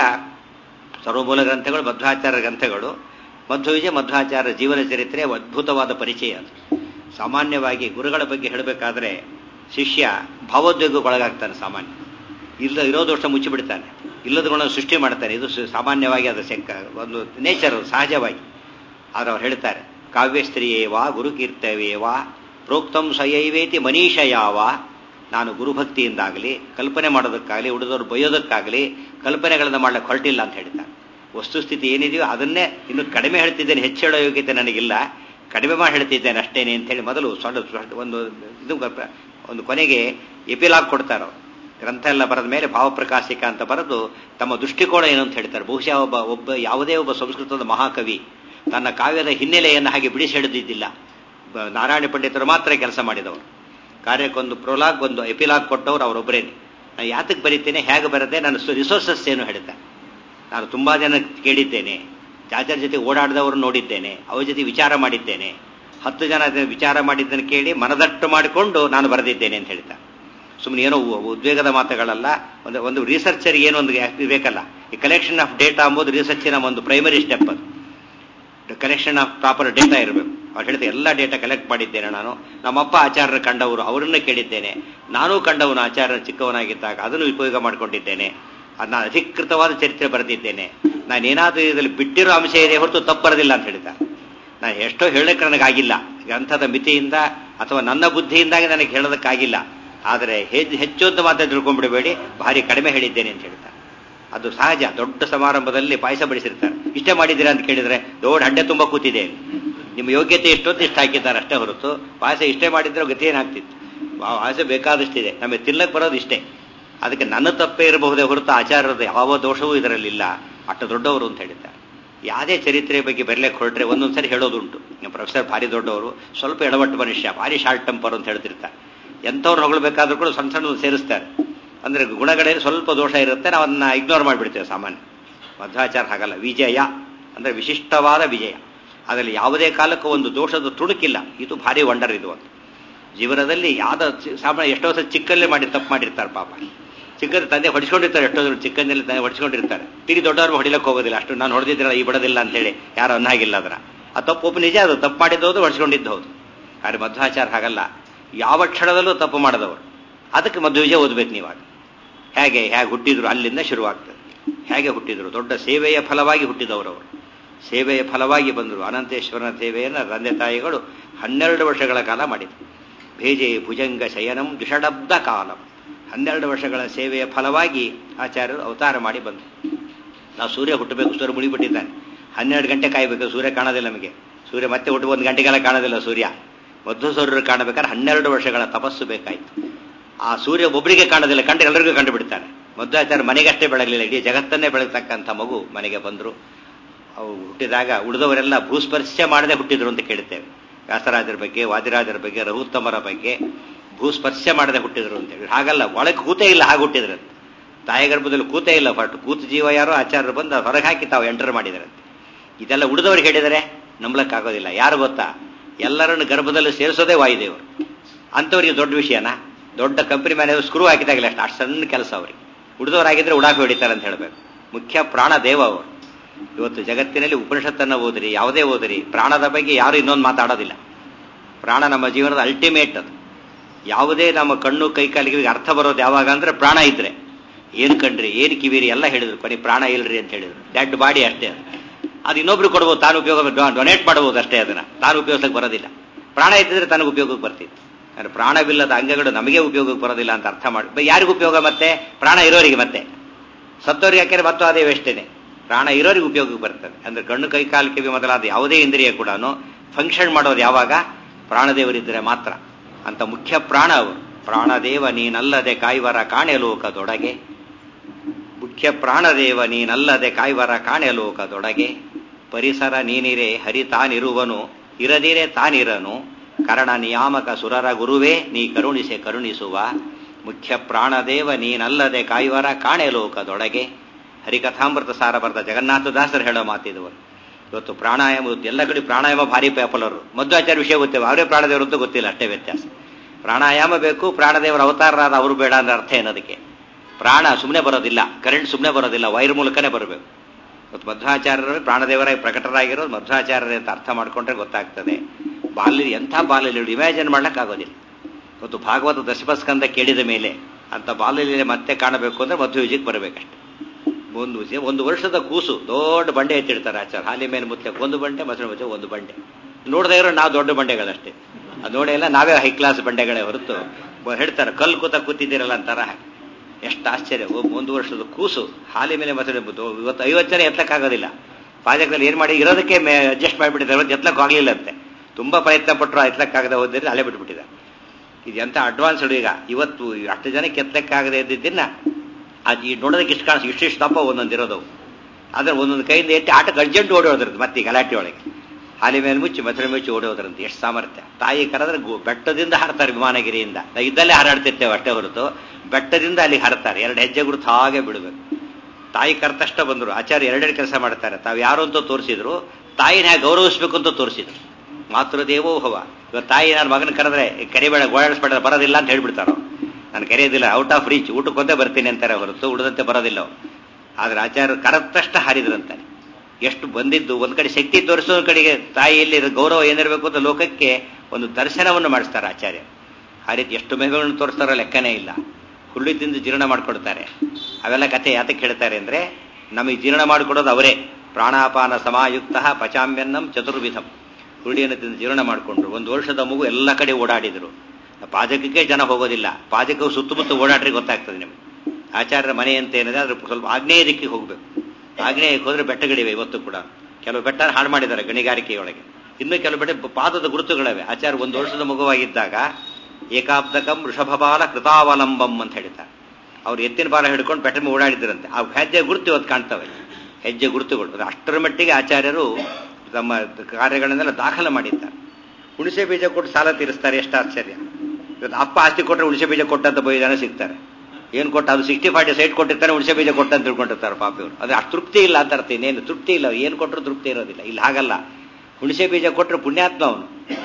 ಸರ್ವಮೂಲ ಗ್ರಂಥಗಳು, ಮಧ್ವಾಚಾರ್ಯ ಗ್ರಂಥಗಳು. ಮಧ್ವವಿಜಯ ಮಧ್ವಾಚಾರ್ಯ ಜೀವನ ಚರಿತ್ರೆ ಅದ್ಭುತವಾದ ಪರಿಚಯ. ಅದು ಸಾಮಾನ್ಯವಾಗಿ ಗುರುಗಳ ಬಗ್ಗೆ ಹೇಳಬೇಕಾದ್ರೆ ಶಿಷ್ಯ ಭಾವೋದ್ವೇಗಕ್ಕೊಳಗಾಗ್ತಾನೆ. ಸಾಮಾನ್ಯ ಇಲ್ಲ ಇರೋ ದೋಷ ಮುಚ್ಚಿಬಿಡ್ತಾನೆ, ಇಲ್ಲದ ಗುಣ ಸೃಷ್ಟಿ ಮಾಡ್ತಾನೆ. ಇದು ಸಾಮಾನ್ಯವಾಗಿ ಅದು ಸೆಕ್ಕ ಒಂದು ನೇಚರ್, ಸಹಜವಾಗಿ. ಆದ್ರೆ ಅವ್ರು ಹೇಳ್ತಾರೆ, ಕಾವ್ಯಸ್ತ್ರೀಯೇವಾ ಗುರುಕೀರ್ತವೇವಾ ಪ್ರೋಕ್ತಂ ಸ್ವಯೈವೇತಿ ಮನೀಷಯಾವ. ನಾನು ಗುರುಭಕ್ತಿಯಿಂದಾಗಲಿ ಕಲ್ಪನೆ ಮಾಡೋದಕ್ಕಾಗಲಿ ಉಳಿದವರು ಬೈಯೋದಕ್ಕಾಗಲಿ ಕಲ್ಪನೆಗಳನ್ನು ಮಾಡ್ಲಿಕ್ಕೆ ಹೊರಟಿಲ್ಲ ಅಂತ ಹೇಳ್ತಾರೆ. ವಸ್ತುಸ್ಥಿತಿ ಏನಿದೆಯೋ ಅದನ್ನೇ ಇನ್ನು ಕಡಿಮೆ ಹೇಳ್ತಿದ್ದೇನೆ, ಹೆಚ್ಚು ಹೇಳೋ ಯೋಗ್ಯತೆ ನನಗಿಲ್ಲ, ಕಡಿಮೆ ಮಾಡಿ ಹೇಳ್ತಿದ್ದೇನೆ ಅಷ್ಟೇನೆ ಅಂತ ಹೇಳಿ ಮೊದಲು ಸ್ವಲ್ಪ ಒಂದು ಇದು ಒಂದು ಕೊನೆಗೆ ಎಪಿಲಾಗ್ ಕೊಡ್ತಾರೆ. ಗ್ರಂಥ ಎಲ್ಲ ಬರೆದ ಮೇಲೆ ಭಾವಪ್ರಕಾಶಿಕ ಅಂತ ಬರೆದು ತಮ್ಮ ದೃಷ್ಟಿಕೋನ ಏನು ಅಂತ ಹೇಳ್ತಾರೆ. ಬಹುಶಃ ಒಬ್ಬ ಒಬ್ಬ ಯಾವುದೇ ಒಬ್ಬ ಸಂಸ್ಕೃತದ ಮಹಾಕವಿ ತನ್ನ ಕಾವ್ಯದ ಹಿನ್ನೆಲೆಯನ್ನು ಹಾಗೆ ಬಿಡಿಸಿ ಹಿಡಿದಿದ್ದಿಲ್ಲ. ನಾರಾಯಣ ಪಂಡಿತರು ಮಾತ್ರ ಕೆಲಸ ಮಾಡಿದವರು. ಕಾರ್ಯಕ್ಕೊಂದು ಪ್ರೊಲಾಗ್, ಒಂದು ಎಪಿಲಾಗ್ ಕೊಟ್ಟವ್ರು ಅವರೊಬ್ಬರೇನೆ. ನಾನು ಯಾತಕ್ಕೆ ಬರೀತೇನೆ, ಹೇಗೆ ಬರದೆ, ನನ್ನ ರಿಸೋರ್ಸಸ್ ಏನು ಹೇಳ್ತಾರೆ. ನಾನು ತುಂಬಾ ಜನ ಕೇಳಿದ್ದೇನೆ, ಜಾಜರ ಜೊತೆ ಓಡಾಡಿದವರು ನೋಡಿದ್ದೇನೆ, ಅವ್ರ ಜೊತೆ ವಿಚಾರ ಮಾಡಿದ್ದೇನೆ, ಹತ್ತು ಜನ ವಿಚಾರ ಮಾಡಿದ್ದನ್ನು ಕೇಳಿ ಮನದಟ್ಟು ಮಾಡಿಕೊಂಡು ನಾನು ಬರೆದಿದ್ದೇನೆ ಅಂತ ಹೇಳ್ತಾರೆ. ಸುಮ್ಮನೆ ಏನೋ ಉದ್ವೇಗದ ಮಾತುಗಳಲ್ಲ. ಒಂದು ಒಂದು ರಿಸರ್ಚರ್ ಏನೋ ಒಂದು ಬೇಕಲ್ಲ. ಈ ಕಲೆಕ್ಷನ್ ಆಫ್ ಡೇಟಾ ಎಂಬುದು ರಿಸರ್ಚಿನ ಒಂದು ಪ್ರೈಮರಿ ಸ್ಟೆಪ್. ಅದು ಕಲೆಕ್ಷನ್ ಆಫ್ ಪ್ರಾಪರ್ ಡೇಟಾ ಇರಬೇಕು. ಅವ್ರು ಹೇಳಿದ ಎಲ್ಲ ಡೇಟಾ ಕಲೆಕ್ಟ್ ಮಾಡಿದ್ದೇನೆ ನಾನು. ನಮ್ಮಪ್ಪ ಆಚಾರ್ಯರು ಕಂಡವರು, ಅವರನ್ನ ಕೇಳಿದ್ದೇನೆ. ನಾನೂ ಕಂಡವನು ಆಚಾರ್ಯ ಚಿಕ್ಕವನಾಗಿದ್ದಾಗ, ಅದನ್ನು ಉಪಯೋಗ ಮಾಡಿಕೊಂಡಿದ್ದೇನೆ. ಅದು ನಾನು ಅಧಿಕೃತವಾದ ಚರಿತ್ರೆ ಬರೆದಿದ್ದೇನೆ. ನಾನೇನಾದರೂ ಇದರಲ್ಲಿ ಬಿಟ್ಟಿರೋ ಅಂಶ ಇದೆ ಹೊರತು ತಪ್ಪು ಬರೋದಿಲ್ಲ ಅಂತ ಹೇಳಿದ್ದಾರೆ. ನಾನು ಎಷ್ಟೋ ಹೇಳಕ್ಕೆ ನನಗಾಗಿಲ್ಲ, ಗ್ರಂಥದ ಮಿತಿಯಿಂದ ಅಥವಾ ನನ್ನ ಬುದ್ಧಿಯಿಂದಾಗಿ ನನಗೆ ಹೇಳೋದಕ್ಕಾಗಿಲ್ಲ. ಆದರೆ ಹೆಚ್ಚು ಅಂತ ಮಾತ್ರ ತಿಳ್ಕೊಂಡ್ಬಿಡಬೇಡಿ, ಭಾರಿ ಕಡಿಮೆ ಹೇಳಿದ್ದೇನೆ ಅಂತ ಹೇಳ್ತಾರೆ. ಅದು ಸಹಜ. ದೊಡ್ಡ ಸಮಾರಂಭದಲ್ಲಿ ಪಾಯಸ ಬಡಿಸಿರ್ತಾರೆ, ಇಷ್ಟೇ ಮಾಡಿದ್ದೀರಾ ಅಂತ ಕೇಳಿದರೆ ದೊಡ್ಡ ಹಡ್ಡೆ ತುಂಬ ಕೂತಿದೆ, ನಿಮ್ಮ ಯೋಗ್ಯತೆ ಎಷ್ಟೊತ್ತು ಇಷ್ಟು ಹಾಕಿದ್ದಾರೆ ಅಷ್ಟೇ ಹೊರತು ಪಾಯಸ ಇಷ್ಟೇ ಮಾಡಿದ್ರೆ ಗತಿ ಏನಾಗ್ತಿತ್ತು. ಪಾಯಸ ಬೇಕಾದಷ್ಟಿದೆ, ನಮಗೆ ತಿನ್ನಕ್ಕೆ ಬರೋದು ಇಷ್ಟೇ. ಅದಕ್ಕೆ ನನ್ನ ತಪ್ಪೇ ಇರಬಹುದೇ ಹೊರತು ಆಚಾರ್ಯದ ಯಾವ ದೋಷವೂ ಇದರಲ್ಲಿಲ್ಲ, ಅಷ್ಟು ದೊಡ್ಡವರು ಅಂತ ಹೇಳಿದ್ದಾರೆ. ಯಾವುದೇ ಚರಿತ್ರೆ ಬಗ್ಗೆ ಬರಲಿಕ್ಕೆ ಹೊರಟ್ರೆ ಒಂದೊಂದ್ಸರಿ ಹೇಳೋದುಂಟು. ನಮ್ಮ ಪ್ರೊಫೆಸರ್ ಭಾರಿ ದೊಡ್ಡವರು, ಸ್ವಲ್ಪ ಎಡವಟ್ಟು ಮನುಷ್ಯ, ಭಾರಿ ಶಾರ್ಟ್ ಟೆಂಪರ್ ಅಂತ ಹೇಳ್ತಿರ್ತಾರೆ. ಎಂಥವ್ರು ಹೊಗಳಬೇಕಾದ್ರೂ ಕೂಡ ಸಣ್ಣ ಸಣ್ಣ ಸೇರಿಸ್ತಾರೆ. ಅಂದರೆ ಗುಣಗಳಲ್ಲಿ ಸ್ವಲ್ಪ ದೋಷ ಇರುತ್ತೆ, ನಾವು ಅದನ್ನ ಇಗ್ನೋರ್ ಮಾಡಿಬಿಡ್ತೇವೆ ಸಾಮಾನ್ಯ. ಮಧ್ವಾಚಾರ ಹಾಗಲ್ಲ. ವಿಜಯ ಅಂದರೆ ವಿಶಿಷ್ಟವಾದ ವಿಜಯ, ಅದರಲ್ಲಿ ಯಾವುದೇ ಕಾಲಕ್ಕೂ ಒಂದು ದೋಷದ ತುಣುಕಿಲ್ಲ. ಇದು ಭಾರಿ ವಂಡರ್. ಇದು ಒಂದು ಜೀವನದಲ್ಲಿ ಯಾವ್ದು ಸಾಮಾನ್ಯ ಎಷ್ಟೋ ಸಲ ಚಿಕ್ಕಲ್ಲೇ ಮಾಡಿ ತಪ್ಪು ಮಾಡಿರ್ತಾರೆ ಪಾಪ. ಚಿಕ್ಕದ ತಂದೆ ಹೊಡಿಸ್ಕೊಂಡಿರ್ತಾರೆ, ಎಷ್ಟೋ ಚಿಕ್ಕಂದಲ್ಲಿ ತಂದೆ ಹೊಡಿಸ್ಕೊಂಡಿರ್ತಾರೆ. ತಿರುಗಿ ದೊಡ್ಡವ್ರು ಹೊಡಿಲಕ್ಕೆ ಹೋಗೋದಿಲ್ಲ. ಅಷ್ಟು ನಾನು ಹೊಡೆದಿದ್ದಿಲ್ಲ, ಈ ಬಿಡೋದಿಲ್ಲ ಅಂತೇಳಿ ಯಾರು ಅನ್ನಾಗಿಲ್ಲ. ಅದರ ಆ ತಪ್ಪು ಒಪ್ಪು ನಿಜ, ಅದು ತಪ್ಪು ಮಾಡಿದ್ದೋದು ಹೊಡಿಸ್ಕೊಂಡಿದ್ದು ಹೌದು. ಆದರೆ ಮಧ್ವಾಚಾರ ಹಾಗಲ್ಲ. ಯಾವ ಕ್ಷಣದಲ್ಲೂ ತಪ್ಪು ಮಾಡಿದವರು. ಅದಕ್ಕೆ ಮಧ್ವವಿಜಯ ಓದ್ಬೇಕು ನೀವಾಗ. ಹೇಗೆ ಹೇಗೆ ಹುಟ್ಟಿದ್ರು ಅಲ್ಲಿಂದ ಶುರುವಾಗ್ತದೆ. ಹೇಗೆ ಹುಟ್ಟಿದ್ರು, ದೊಡ್ಡ ಸೇವೆಯ ಫಲವಾಗಿ ಹುಟ್ಟಿದವರು ಅವರು. ಸೇವೆಯ ಫಲವಾಗಿ ಬಂದರು. ಅನಂತೇಶ್ವರನ ಸೇವೆಯನ್ನು ತಂದೆ ತಾಯಿಗಳು ಹನ್ನೆರಡು ವರ್ಷಗಳ ಕಾಲ ಮಾಡಿದರು. ಭೇಜೆ ಭುಜಂಗ ಶಯನಂ ದ್ವಿಷಡಬ್ದ ಕಾಲಂ. ಹನ್ನೆರಡು ವರ್ಷಗಳ ಸೇವೆಯ ಫಲವಾಗಿ ಆಚಾರ್ಯರು ಅವತಾರ ಮಾಡಿ ಬಂದರು. ನಾವು ಸೂರ್ಯ ಹುಟ್ಟಬೇಕು, ಸೂರ್ಯ ಮುಳಿಬಿಟ್ಟಿದ್ದಾನೆ, ಹನ್ನೆರಡು ಗಂಟೆ ಕಾಯಬೇಕು, ಸೂರ್ಯ ಕಾಣೋದಿಲ್ಲ ನಮಗೆ. ಸೂರ್ಯ ಮತ್ತೆ ಹುಟ್ಟು ಒಂದು ಗಂಟೆಗೆಲ್ಲ ಕಾಣೋದಿಲ್ಲ ಸೂರ್ಯ. ಮಧ್ವ ಸೂರ್ಯರು ಕಾಣಬೇಕಾದ್ರೆ ಹನ್ನೆರಡು ವರ್ಷಗಳ ತಪಸ್ಸು ಬೇಕಾಯಿತು. ಆ ಸೂರ್ಯ ಒಬ್ಬರಿಗೆ ಕಾಣೋದಿಲ್ಲ, ಕಂಡು ಎಲ್ಲರಿಗೂ ಕಂಡು ಬಿಡ್ತಾನೆ. ಮಧ್ವಾಚಾರ್ಯ ಮನೆಗಷ್ಟೇ ಬೆಳಗಲಿಲ್ಲ, ಇಡೀ ಜಗತ್ತನ್ನೇ ಬೆಳಗ್ತಕ್ಕಂಥ ಮಗು ಮನೆಗೆ ಬಂದರು. ಅವು ಹುಟ್ಟಿದಾಗ ಉಳಿದವರೆಲ್ಲ ಭೂಸ್ಪರ್ಶ ಮಾಡದೆ ಹುಟ್ಟಿದ್ರು ಅಂತ ಕೇಳುತ್ತೇವೆ. ವ್ಯಾಸರಾಜರ ಬಗ್ಗೆ, ವಾದಿರಾಜರ ಬಗ್ಗೆ, ರಘುತ್ತಮರ ಬಗ್ಗೆ, ಭೂಸ್ಪರ್ಶ ಮಾಡದೆ ಹುಟ್ಟಿದ್ರು ಅಂತೇಳಿ. ಹಾಗಲ್ಲ, ಒಳಗೆ ಕೂತೇ ಇಲ್ಲ, ಹಾಗೆ ಹುಟ್ಟಿದ್ರು. ತಾಯಿ ಗರ್ಭದಲ್ಲಿ ಕೂತೇ ಇಲ್ಲ, ಫಟ್ ಕೂತು ಜೀವ ಯಾರೋ ಆಚಾರ್ಯರು ಬಂದು ಹೊರಗೆ ಹಾಕಿ ತಾವು ಎಂಟರ್ ಮಾಡಿದಾರಂತೆ. ಇದೆಲ್ಲ ಉಳಿದವ್ರಿಗೆ ಹೇಳಿದರೆ ನಂಬಲಕ್ಕಾಗೋದಿಲ್ಲ. ಯಾರು ಗೊತ್ತಾ? ಎಲ್ಲರನ್ನು ಗರ್ಭದಲ್ಲಿ ಸೇರಿಸೋದೇ ವಾಯುದೇವರು. ಅಂಥವ್ರಿಗೆ ದೊಡ್ಡ ವಿಷಯನಾ? ದೊಡ್ಡ ಕಂಪನಿ ಮ್ಯಾನೇಜರ್ ಸ್ಕ್ರೂ ಹಾಕಿದಾಗಲ್ಲ ಅಷ್ಟು ಅಷ್ಟು ಸಣ್ಣ ಕೆಲಸ ಅವ್ರಿಗೆ. ಉಳಿದವರಾಗಿದ್ರೆ ಉಡಾಕಿ ಹೊಡಿತಾರೆ ಅಂತ ಹೇಳಬೇಕು. ಮುಖ್ಯ ಪ್ರಾಣ ದೇವ ಅವರು. ಇವತ್ತು ಜಗತ್ತಿನಲ್ಲಿ ಉಪನಿಷತ್ತನ್ನು ಓದಿರಿ, ಯಾವುದೇ ಓದಿರಿ, ಪ್ರಾಣದ ಬಗ್ಗೆ ಯಾರು ಇನ್ನೊಂದು ಮಾತಾಡೋದಿಲ್ಲ. ಪ್ರಾಣ ನಮ್ಮ ಜೀವನದ ಅಲ್ಟಿಮೇಟ್. ಅದು ಯಾವುದೇ ನಮ್ಮ ಕಣ್ಣು ಕೈ ಕಾಲಿಗೆ ಅರ್ಥ ಬರೋದು ಯಾವಾಗ ಅಂದ್ರೆ ಪ್ರಾಣ ಇದ್ರೆ. ಏನು ಕಣ್ರಿ, ಏನು ಕಿವಿರಿ ಎಲ್ಲ ಹೇಳಿದ್ರು, ಕೊನೆ ಪ್ರಾಣ ಇಲ್ರಿ ಅಂತ ಹೇಳಿದ್ರು. ಡೆಡ್ ಬಾಡಿ ಅಷ್ಟೇ. ಅದು ಅದು ಇನ್ನೊಬ್ರು ಕೊಡ್ಬೋದು, ತಾನು ಉಪಯೋಗ ಡೊನೇಟ್ ಮಾಡಬಹುದು ಅಷ್ಟೇ. ಅದನ್ನ ತಾನು ಉಪಯೋಗಿಸಕ್ಕೆ ಬರೋದಿಲ್ಲ. ಪ್ರಾಣ ಇದ್ದಿದ್ರೆ ತನಗೆ ಉಪಯೋಗಕ್ಕೆ ಬರ್ತಿತ್ತು. ಅಂದ್ರೆ ಪ್ರಾಣವಿಲ್ಲದ ಅಂಗಗಳು ನಮಗೆ ಉಪಯೋಗಕ್ಕೆ ಬರೋದಿಲ್ಲ ಅಂತ ಅರ್ಥ ಮಾಡಿ. ಯಾರಿಗೂ ಉಪಯೋಗ? ಮತ್ತೆ ಪ್ರಾಣ ಇರೋರಿಗೆ. ಮತ್ತೆ ಸತ್ತೋರಿಗೆ ಯಾಕೆಂದ್ರೆ ಮತ್ತು ಅದೇ ವೇಷ್ಟೇನೆ. ಪ್ರಾಣ ಇರೋರಿಗೆ ಉಪಯೋಗಕ್ಕೆ ಬರ್ತದೆ. ಅಂದ್ರೆ ಕಣ್ಣು ಕೈ ಕಾಲು ಕಿವಿ ಮೊದಲಾದ ಯಾವುದೇ ಇಂದ್ರಿಯ ಕೂಡ ಫಂಕ್ಷನ್ ಮಾಡೋದು ಯಾವಾಗ? ಪ್ರಾಣದೇವರಿದ್ದರೆ ಮಾತ್ರ. ಅಂತ ಮುಖ್ಯ ಪ್ರಾಣ ಅವರು. ಪ್ರಾಣದೇವ ನೀನಲ್ಲದೆ ಕಾಯ್ವರ ಕಾಣೆ ಲೋಕದೊಳಗೆ. ಮುಖ್ಯ ಪ್ರಾಣದೇವ ನೀನಲ್ಲದೆ ಕಾಯ್ವರ ಕಾಣೆ ಲೋಕದೊಳಗೆ. ಪರಿಸರ ನೀನಿರೆ ಹರಿತಾನಿರುವನು, ಇರದಿರೆ ತಾನಿರನು. ಕರಣ ನಿಯಾಮಕ ಸುರರ ಗುರುವೇ ನೀ ಕರುಣಿಸೆ ಕರುಣಿಸುವ. ಮುಖ್ಯ ಪ್ರಾಣದೇವ ನೀನಲ್ಲದೆ ಕಾಯ್ವರ ಕಾಣೆ ಲೋಕದೊಳಗೆ. ಹರಿಕಥಾಮೃತ ಸಾರ ಬರೆದ ಜಗನ್ನಾಥದಾಸರು ಹೇಳೋ ಮಾತಿದವರು. ಇವತ್ತು ಪ್ರಾಣಾಯಾಮ ಎಲ್ಲ ಕಡೆ ಪ್ರಾಣಾಯಾಮ ಭಾರಿ ಪೇಪಲರು. ಮಧ್ವಾಚಾರ್ಯ ವಿಷಯ ಗೊತ್ತೇವೆ, ಅವರೇ ಪ್ರಾಣದೇವರು ಅಂತ ಗೊತ್ತಿಲ್ಲ, ಅಷ್ಟೇ ವ್ಯತ್ಯಾಸ. ಪ್ರಾಣಾಯಾಮ ಬೇಕು, ಪ್ರಾಣದೇವರ ಅವತಾರರಾದ ಅವರು ಬೇಡ ಅಂದ್ರೆ ಅರ್ಥ ಏನದಕ್ಕೆ? ಪ್ರಾಣ ಸುಮ್ಮನೆ ಬರೋದಿಲ್ಲ, ಕರೆಂಟ್ ಸುಮ್ಮನೆ ಬರೋದಿಲ್ಲ, ವೈರ್ ಮೂಲಕನೇ ಬರಬೇಕು. ಇವತ್ತು ಮಧ್ವಾಚಾರ್ಯರು ಪ್ರಾಣದೇವರಾಗಿ ಪ್ರಕಟರಾಗಿರೋದು ಮಧ್ವಾಚಾರ್ಯರೇ ಅಂತ ಅರ್ಥ ಮಾಡ್ಕೊಂಡ್ರೆ ಗೊತ್ತಾಗ್ತದೆ. ಬಾಲ್ಯ ಎಂಥ ಬಾಲ್ಯಲೀಲೆ ಇಮ್ಯಾಜಿನ್ ಮಾಡ್ಲಿಕ್ಕಾಗೋದಿಲ್ಲ. ಇವತ್ತು ಭಾಗವತ ದಶಮಸ್ಕಂದ ಕೇಳಿದ ಮೇಲೆ ಅಂತ ಬಾಲ್ಯಲೀಲೆ ಮತ್ತೆ ಕಾಣಬೇಕು ಅಂದ್ರೆ ಮಧ್ವ ವಿಜಯಕ್ಕೆ ಬರಬೇಕಷ್ಟೆ. ಒಂದು ಒಂದು ವರ್ಷದ ಕೂಸು ದೊಡ್ಡ ಬಂಡೆ ಎತ್ತಿಡ್ತಾರೆ ಆಚಾರ. ಹಾಲಿ ಮೇಲೆ ಮುತ್ತಕ್ಕೆ ಒಂದು ಬಂಡೆ, ಮೊಸರು ಮುಚ್ಚೆ ಒಂದು ಬಂಡೆ. ನೋಡದೇ ಇರೋ ನಾವು ದೊಡ್ಡ ಬಂಡೆಗಳಷ್ಟೇ. ಅದು ನೋಡಿ ಎಲ್ಲ ನಾವೇ ಹೈ ಕ್ಲಾಸ್ ಬಂಡೆಗಳೇ ಹೊರತು ಹೇಳ್ತಾರೆ ಕಲ್ಲು ಕೂತ ಕೂತಿದ್ದೀರಲ್ಲ ಅಂತಾರ. ಎಷ್ಟು ಆಶ್ಚರ್ಯ! ಒಂದು ವರ್ಷದ ಕೂಸು ಹಾಲಿ ಮೇಲೆ ಮೊಸರು ಎಂಬುದು ಇವತ್ತು ಐವತ್ತು ಜನ ಎತ್ತಕ್ಕಾಗೋದಿಲ್ಲ. ಪಾಜಕದಲ್ಲಿ ಏನ್ ಮಾಡಿ ಇರೋದಕ್ಕೆ ಅಡ್ಜಸ್ಟ್ ಮಾಡಿಬಿಟ್ಟಿದ್ದಾರೆ, ಎತ್ತಲಕ್ಕೂ ಆಗ್ಲಿಲ್ಲ ಅಂತೆ. ತುಂಬಾ ಪ್ರಯತ್ನ ಪಟ್ಟರು ಎತ್ತಕ್ಕಾಗದೆ ಹೋದ್ರೆ ಅಲೆ ಬಿಟ್ಬಿಟ್ಟಿದ್ದಾರೆ. ಇದು ಎಂತ ಅಡ್ವಾನ್ಸ್ಡ್ ಈಗ. ಇವತ್ತು ಅಷ್ಟು ಜನಕ್ಕೆ ಎತ್ತಕ್ಕಾಗದೆ ಇದ್ದಿದ್ದನ್ನ ಅದು ಈ ನೋಡೋದಕ್ಕೆ ಇಷ್ಟು ಕಾಣಿಸ್ ಇಷ್ಟಿಷ್ಟು ದಪ್ಪ ಒಂದೊಂದು ಇರೋದವು. ಆದ್ರೆ ಒಂದೊಂದು ಕೈಯಿಂದ ಎತ್ತಿ ಆಟಕ್ಕೆ ಅರ್ಜೆಂಟ್ ಓಡೋದ್ರಂತೆ. ಮತ್ತೆ ಗಲಾಟೆ ಒಳಗೆ ಹಾಲಿ ಮೇಲೆ ಮುಚ್ಚಿ ಮೊಸರು ಮುಚ್ಚಿ ಓಡೋದ್ರಂತೆ. ಎಷ್ಟು ಸಾಮರ್ಥ್ಯ! ತಾಯಿ ಕರೆದ್ರೆ ಬೆಟ್ಟದಿಂದ ಹಾರ್ತಾರೆ, ವಿಮಾನಗಿರಿಯಿಂದ. ನಾವು ಇದ್ದಲ್ಲೇ ಹಾರಾಡ್ತಿರ್ತೇವೆ ಅಷ್ಟೇ ಹೊರತು ಬೆಟ್ಟದಿಂದ ಅಲ್ಲಿ ಹಾರ್ತಾರೆ. ಎರಡು ಹೆಜ್ಜೆ ಗುರುತು ಹಾಗೆ ಬಿಡಬೇಕು. ತಾಯಿ ಕರ್ತಷ್ಟ ಬಂದರು. ಆಚಾರ್ಯ ಎರಡೆರಡು ಕೆಲಸ ಮಾಡ್ತಾರೆ. ತಾವು ಯಾರು ಅಂತ ತೋರಿಸಿದ್ರು, ತಾಯಿನ ಹೇಗೆ ಗೌರವಿಸ್ಬೇಕು ಅಂತ ತೋರಿಸಿದ್ರು. ಮಾತೃದೇವೋ ಭವ. ಇವಾಗ ತಾಯಿ ನನ್ನ ಮಗನ ಕರೆದ್ರೆ ಕರಿಬೇಡ, ಗೋಳಾಡಿಸ್ಬೇಡ, ಬರೋದಿಲ್ಲ ಅಂತ ಹೇಳ್ಬಿಡ್ತಾರೋ. ನಾನು ಕರೆಯೋದಿಲ್ಲ, ಔಟ್ ಆಫ್ ರೀಚ್, ಊಟಕ್ಕೊಂದೇ ಬರ್ತೀನಿ ಅಂತಾರೆ ಹೊರತು ಉಳಿದಂತೆ ಬರೋದಿಲ್ಲ ಅವ್ರು. ಆದ್ರೆ ಆಚಾರ್ಯರು ಕರೆತಷ್ಟ ಹಾರಿದ್ರಂತಾನೆ. ಎಷ್ಟು ಬಂದಿದ್ದು ಒಂದು ಕಡೆ ಶಕ್ತಿ ತೋರಿಸೋ ಕಡೆಗೆ ತಾಯಿಯಲ್ಲಿ ಗೌರವ ಏನಿರಬೇಕು ಅಂತ ಲೋಕಕ್ಕೆ ಒಂದು ದರ್ಶನವನ್ನು ಮಾಡಿಸ್ತಾರೆ ಆಚಾರ್ಯ. ಆ ರೀತಿ ಎಷ್ಟು ಮಹಿಮೆಗಳನ್ನು ತೋರಿಸ್ತಾರೋ ಲೆಕ್ಕನೇ ಇಲ್ಲ. ಹುಳ್ಳಿ ತಿಂದು ಜೀರ್ಣ ಮಾಡಿಕೊಡ್ತಾರೆ. ಅವೆಲ್ಲ ಕಥೆ ಯಾತಕ್ಕೆ ಹೇಳ್ತಾರೆ ಅಂದ್ರೆ ನಮಗೆ ಜೀರ್ಣ ಮಾಡಿಕೊಡೋದು ಅವರೇ. ಪ್ರಾಣಾಪಾನ ಸಮಾಯುಕ್ತ ಪಚಾಮ್ಯನ್ನಂ ಚತುರ್ವಿಧಂ. ಹುಳಿಯನ್ನು ತಿಂದು ಜೀರ್ಣ ಮಾಡಿಕೊಂಡ್ರು. ಒಂದು ವರ್ಷದ ಮಗು ಎಲ್ಲ ಕಡೆ ಓಡಾಡಿದ್ರು. ಪಾಜಕಕ್ಕೆ ಜನ ಹೋಗೋದಿಲ್ಲ, ಪಾಜಕವು ಸುತ್ತಮುತ್ತ ಓಡಾಡ್ರಿ ಗೊತ್ತಾಗ್ತದೆ ನಿಮಗೆ. ಆಚಾರ್ಯರ ಮನೆ ಅಂತ ಏನಿದೆ ಅದ್ರ ಸ್ವಲ್ಪ ಆಗ್ನೇಯ ದಿಕ್ಕಿಗೆ ಹೋಗ್ಬೇಕು. ಆಗ್ನೇಯಕ್ಕೆ ಹೋದ್ರೆ ಬೆಟ್ಟಗಳಿವೆ ಇವತ್ತು ಕೂಡ. ಕೆಲವು ಬೆಟ್ಟ ಹಾಳು ಮಾಡಿದ್ದಾರೆ ಗಣಿಗಾರಿಕೆಯೊಳಗೆ. ಇನ್ನು ಕೆಲವು ಬೆಟ್ಟ ಪಾದದ ಗುರುತುಗಳಿವೆ. ಆಚಾರ್ಯ ಒಂದು ವರ್ಷದ ಮಗುವಾಗಿದ್ದಾಗ ಏಕಾಬ್ದಕಂ ವೃಷಭಬಾಲ ಕೃತಾವಲಂಬಂ ಅಂತ ಹೇಳ್ತಾರೆ. ಅವ್ರು ಎತ್ತಿನ ಬಾಲ ಹಿಡ್ಕೊಂಡು ಬೆಟ್ಟ ಓಡಾಡಿದ್ರಂತೆ. ಆ ಹೆಜ್ಜೆ ಗುರುತು ಇವತ್ತು ಕಾಣ್ತವೆ, ಹೆಜ್ಜೆ ಗುರುತುಗಳು. ಅಷ್ಟರ ಮಟ್ಟಿಗೆ ಆಚಾರ್ಯರು ತಮ್ಮ ಕಾರ್ಯಗಳನ್ನೆಲ್ಲ ದಾಖಲೆ ಮಾಡಿದ್ದಾರೆ. ಹುಣಸೆ ಬೀಜ ಕೊಟ್ಟು ಸಾಲ ತೀರಿಸ್ತಾರೆ. ಎಷ್ಟು ಆಶ್ಚರ್ಯ! ಇವತ್ತು ಅಪ್ಪ ಆಸ್ತಿ ಕೊಟ್ಟರೆ ಹುಣಸೆ ಬೀಜ ಕೊಟ್ಟಂತ ಬೈದಾನ ಸಿಗ್ತಾರೆ. ಏನ್ ಕೊಟ್ಟ? ಅದು ಸಿಕ್ಸ್ಟಿ ಫಾರ್ಟಿ ಸೈಟ್ ಕೊಟ್ಟಿರ್ತಾರೆ, ಹುಣಸೆ ಬೀಜ ಕೊಟ್ಟ ಅಂತ ತಿಳ್ಕೊಂಡಿರ್ತಾರೆ ಪಾಪ ಇವರು. ಅದು ಅಷ್ಟು ತೃಪ್ತಿ ಇಲ್ಲ ಅಂತ ಅರ್ಥ. ಇನ್ನೇನು ತೃಪ್ತಿ ಇಲ್ಲ, ಏನು ಕೊಟ್ಟರು ತೃಪ್ತಿ ಇರೋದಿಲ್ಲ. ಇಲ್ಲಿ ಹಾಗಲ್ಲ. ಹುಣಸೆ ಬೀಜ ಕೊಟ್ಟರೆ ಪುಣ್ಯಾತ್ಮ ಅವನು.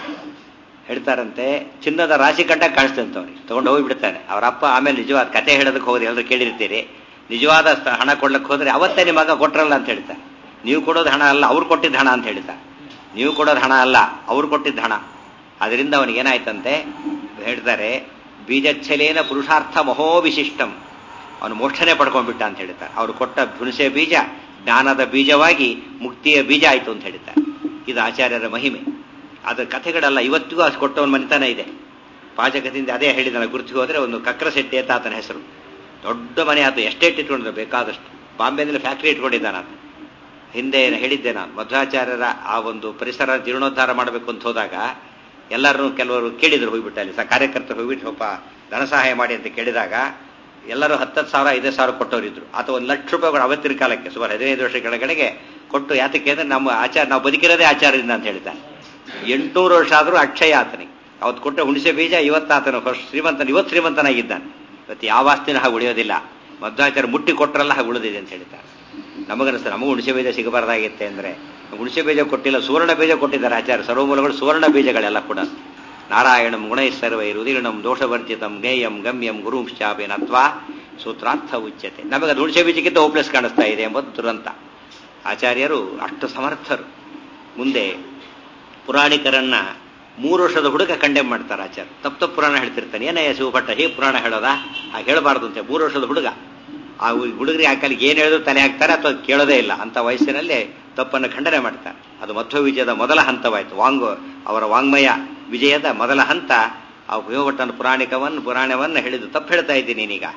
ಹೇಳ್ತಾರಂತೆ ಚಿನ್ನದ ರಾಶಿ ಕಂಡ ಕಾಣಿಸ್ತಂತ ಅವ್ರಿಗೆ ತಗೊಂಡು ಹೋಗಿಬಿಡ್ತಾನೆ ಅವ್ರ ಅಪ್ಪ. ಆಮೇಲೆ ನಿಜವಾದ ಕತೆ ಹೇಳೋದಕ್ಕೆ ಹೋದ್ರೆ ಎಲ್ಲರೂ ಕೇಳಿರ್ತೀರಿ, ನಿಜವಾದ ಹಣ ಕೊಡ್ಲಿಕ್ಕೆ ಹೋದ್ರೆ ಅವತ್ತೇ ನಿಮ್ಮ ಮಗ ಕೊಟ್ರಲ್ಲ ಅಂತ ಹೇಳ್ತಾರೆ. ನೀವು ಕೊಡೋದು ಹಣ ಅಲ್ಲ, ಅವ್ರು ಕೊಟ್ಟಿದ್ದ ಹಣ ಅಂತ ಹೇಳ್ತಾರೆ. ನೀವು ಕೊಡೋದು ಹಣ ಅಲ್ಲ, ಅವ್ರು ಕೊಟ್ಟಿದ್ದ ಹಣ. ಅದರಿಂದ ಅವನಿಗೆ ಏನಾಯ್ತಂತೆ ಹೇಳ್ತಾರೆ, ಬೀಜಚ್ಛಲೇನ ಪುರುಷಾರ್ಥ ಮಹೋವಿಶಿಷ್ಟಂ. ಅವನು ಮೋಕ್ಷನೇ ಪಡ್ಕೊಂಡ್ಬಿಟ್ಟ ಅಂತ ಹೇಳ್ತಾರೆ. ಅವ್ರು ಕೊಟ್ಟ ಹುಣಸೆ ಬೀಜ ಜ್ಞಾನದ ಬೀಜವಾಗಿ ಮುಕ್ತಿಯ ಬೀಜ ಆಯ್ತು ಅಂತ ಹೇಳ್ತಾರೆ. ಇದು ಆಚಾರ್ಯರ ಮಹಿಮೆ. ಅದ್ರ ಕಥೆಗಳೆಲ್ಲ ಇವತ್ತಿಗೂ ಅಷ್ಟು ಕೊಟ್ಟವನ ಮನೆತನ ಇದೆ. ಪಾಜಕದಿಂದ ಅದೇ ಹೇಳಿದ ಗುರುತಿಗೆ ಹೋದ್ರೆ ಒಂದು ಕಕ್ರಶೆಟ್ಟಿ ಅಂತ ಆತನ ಹೆಸರು. ದೊಡ್ಡ ಮನೆ ಆತ, ಎಸ್ಟೇಟ್ ಇಟ್ಕೊಂಡಿದ್ದ ಬೇಕಾದಷ್ಟು. ಬಾಂಬೆನಲ್ಲಿ ಫ್ಯಾಕ್ಟ್ರಿ ಇಟ್ಕೊಂಡಿದ್ದಾನ ಆತ. ಹಿಂದೆ ಹೇಳಿದ್ದೆ ನಾನು, ಮಧ್ವಾಚಾರ್ಯರ ಆ ಒಂದು ಪರಿಸರ ಜೀರ್ಣೋದ್ಧಾರ ಮಾಡಬೇಕು ಅಂತ ಹೋದಾಗ ಎಲ್ಲರೂ ಕೆಲವರು ಕೇಳಿದ್ರು, ಹೋಗ್ಬಿಟ್ಟು ಅಲ್ಲಿ ಕಾರ್ಯಕರ್ತರು ಹೋಗ್ಬಿಟ್ಟು ಸ್ವಲ್ಪ ಧನ ಸಹಾಯ ಮಾಡಿ ಅಂತ ಕೇಳಿದಾಗ ಎಲ್ಲರೂ ಹತ್ತತ್ತು ಸಾವಿರ ಐದೈದು ಸಾವಿರ ಕೊಟ್ಟವರಿದ್ರು. ಆತ ಒಂದು ಲಕ್ಷ ರೂಪಾಯಿಗಳು ಅವತ್ತಿನ ಕಾಲಕ್ಕೆ ಸುಮಾರು ಹದಿನೈದು ವರ್ಷ ಕೆಳಗಡೆಗೆ ಕೊಟ್ಟು, ಯಾತಕ್ಕೆ ಅಂದ್ರೆ ನಮ್ಮ ಆಚಾರ ನಾವು ಬದುಕಿರೋದೇ ಆಚಾರದಿಂದ ಅಂತ ಹೇಳ್ತಾರೆ. ಎಂಟುನೂರು ವರ್ಷ ಆದರೂ ಅಕ್ಷಯ ಆತನಿಗೆ. ಅವತ್ತು ಕೊಟ್ಟ ಹುಣಸೆ ಬೀಜ ಇವತ್ತಾತನು ಫಸ್ಟ್ ಶ್ರೀಮಂತನ ಇವತ್ತು ಶ್ರೀಮಂತನಾಗಿದ್ದಾನೆ. ಇವತ್ತು ಯಾವ ಆಸ್ತಿನೂ ಹಾಗೆ ಉಳಿಯೋದಿಲ್ಲ. ಮಧ್ವಾಚಾರ್ಯ ಮುಟ್ಟಿ ಕೊಟ್ಟರಲ್ಲ ಹಾಗೆ ಉಳಿದಿದೆ ಅಂತ ಹೇಳ್ತಾರೆ. ನಮಗನಿಸ್ತಾರೆ ನಮಗೂ ಹುಣಸೆ ಬೀಜ ಸಿಗಬಾರ್ದಾಗಿತ್ತೆ ಅಂದರೆ ಹುಣಸೆ ಬೀಜ ಕೊಟ್ಟಿಲ್ಲ, ಸುವರ್ಣ ಬೀಜ ಕೊಟ್ಟಿದ್ದಾರೆ ಆಚಾರ್ಯ. ಸರ್ವಮೂಲಗಳು ಸುವರ್ಣ ಬೀಜಗಳೆಲ್ಲ ಕೂಡ. ನಾರಾಯಣಂ ಗುಣೈ ಸರ್ವೈರುದೀರ್ಣಂ ದೋಷವರ್ಜಿತಂ ಜ್ಞೇಯಂ ಗಮ್ಯಂ ಗುರುಂಶ್ಚಾಪೇನ ಅಥವಾ ಸೂತ್ರಾರ್ಥ ಉಚ್ಯತೆ. ನಮಗೆ ಅದು ಹುಣಸೆ ಬೀಜಕ್ಕಿಂತ ಹೋಪ್ಲೆಸ್ ಕಾಣಿಸ್ತಾ ಇದೆ ಎಂಬುದು ದುರಂತ. ಆಚಾರ್ಯರು ಅಷ್ಟು ಸಮರ್ಥರು. ಮುಂದೆ ಪುರಾಣಿಕರನ್ನ ಮೂರು ವರ್ಷದ ಹುಡುಗ ಕಂಡೆಮ್ ಮಾಡ್ತಾರೆ ಆಚಾರ್ಯ. ತಪ್ಪು ತಪ್ಪು ಪುರಾಣ ಹೇಳ್ತಿರ್ತಾನೆ. ಏನಯ್ಯ ಶಿವಭಟ್ಟ ಹೀಗೆ ಪುರಾಣ ಹೇಳೋದಾ? ಹಾಗೆ ಹೇಳಬಾರ್ದು ಅಂತೆ. ಮೂರು ವರ್ಷದ ಹುಡುಗ. ಆ ಹುಡುಗರಿಗೆ ಆ ಕಾಲಿಗೆ ಏನು ಹೇಳಿದ್ರು ತಲೆ ಹಾಕ್ತಾರೆ ಅಥವಾ ಕೇಳೋದೇ ಇಲ್ಲ. ಅಂತ ವಯಸ್ಸಿನಲ್ಲೇ ತಪ್ಪನ್ನು ಖಂಡನೆ ಮಾಡ್ತಾರೆ. ಅದು ಮಧ್ವ ವಿಜಯದ ಮೊದಲ ಹಂತವಾಯಿತು. ವಾಂಗ್ ಅವರ ವಾಂಗ್ಮಯ ವಿಜಯದ ಮೊದಲ ಹಂತ. ಆ ಶಿವಭಟ್ಟನ ಪುರಾಣಿಕವನ್ನು ಪುರಾಣವನ್ನು ಹೇಳಿದ್ದು ತಪ್ಪು ಹೇಳ್ತಾ ಇದ್ದೀನಿ ನೀನೀಗ.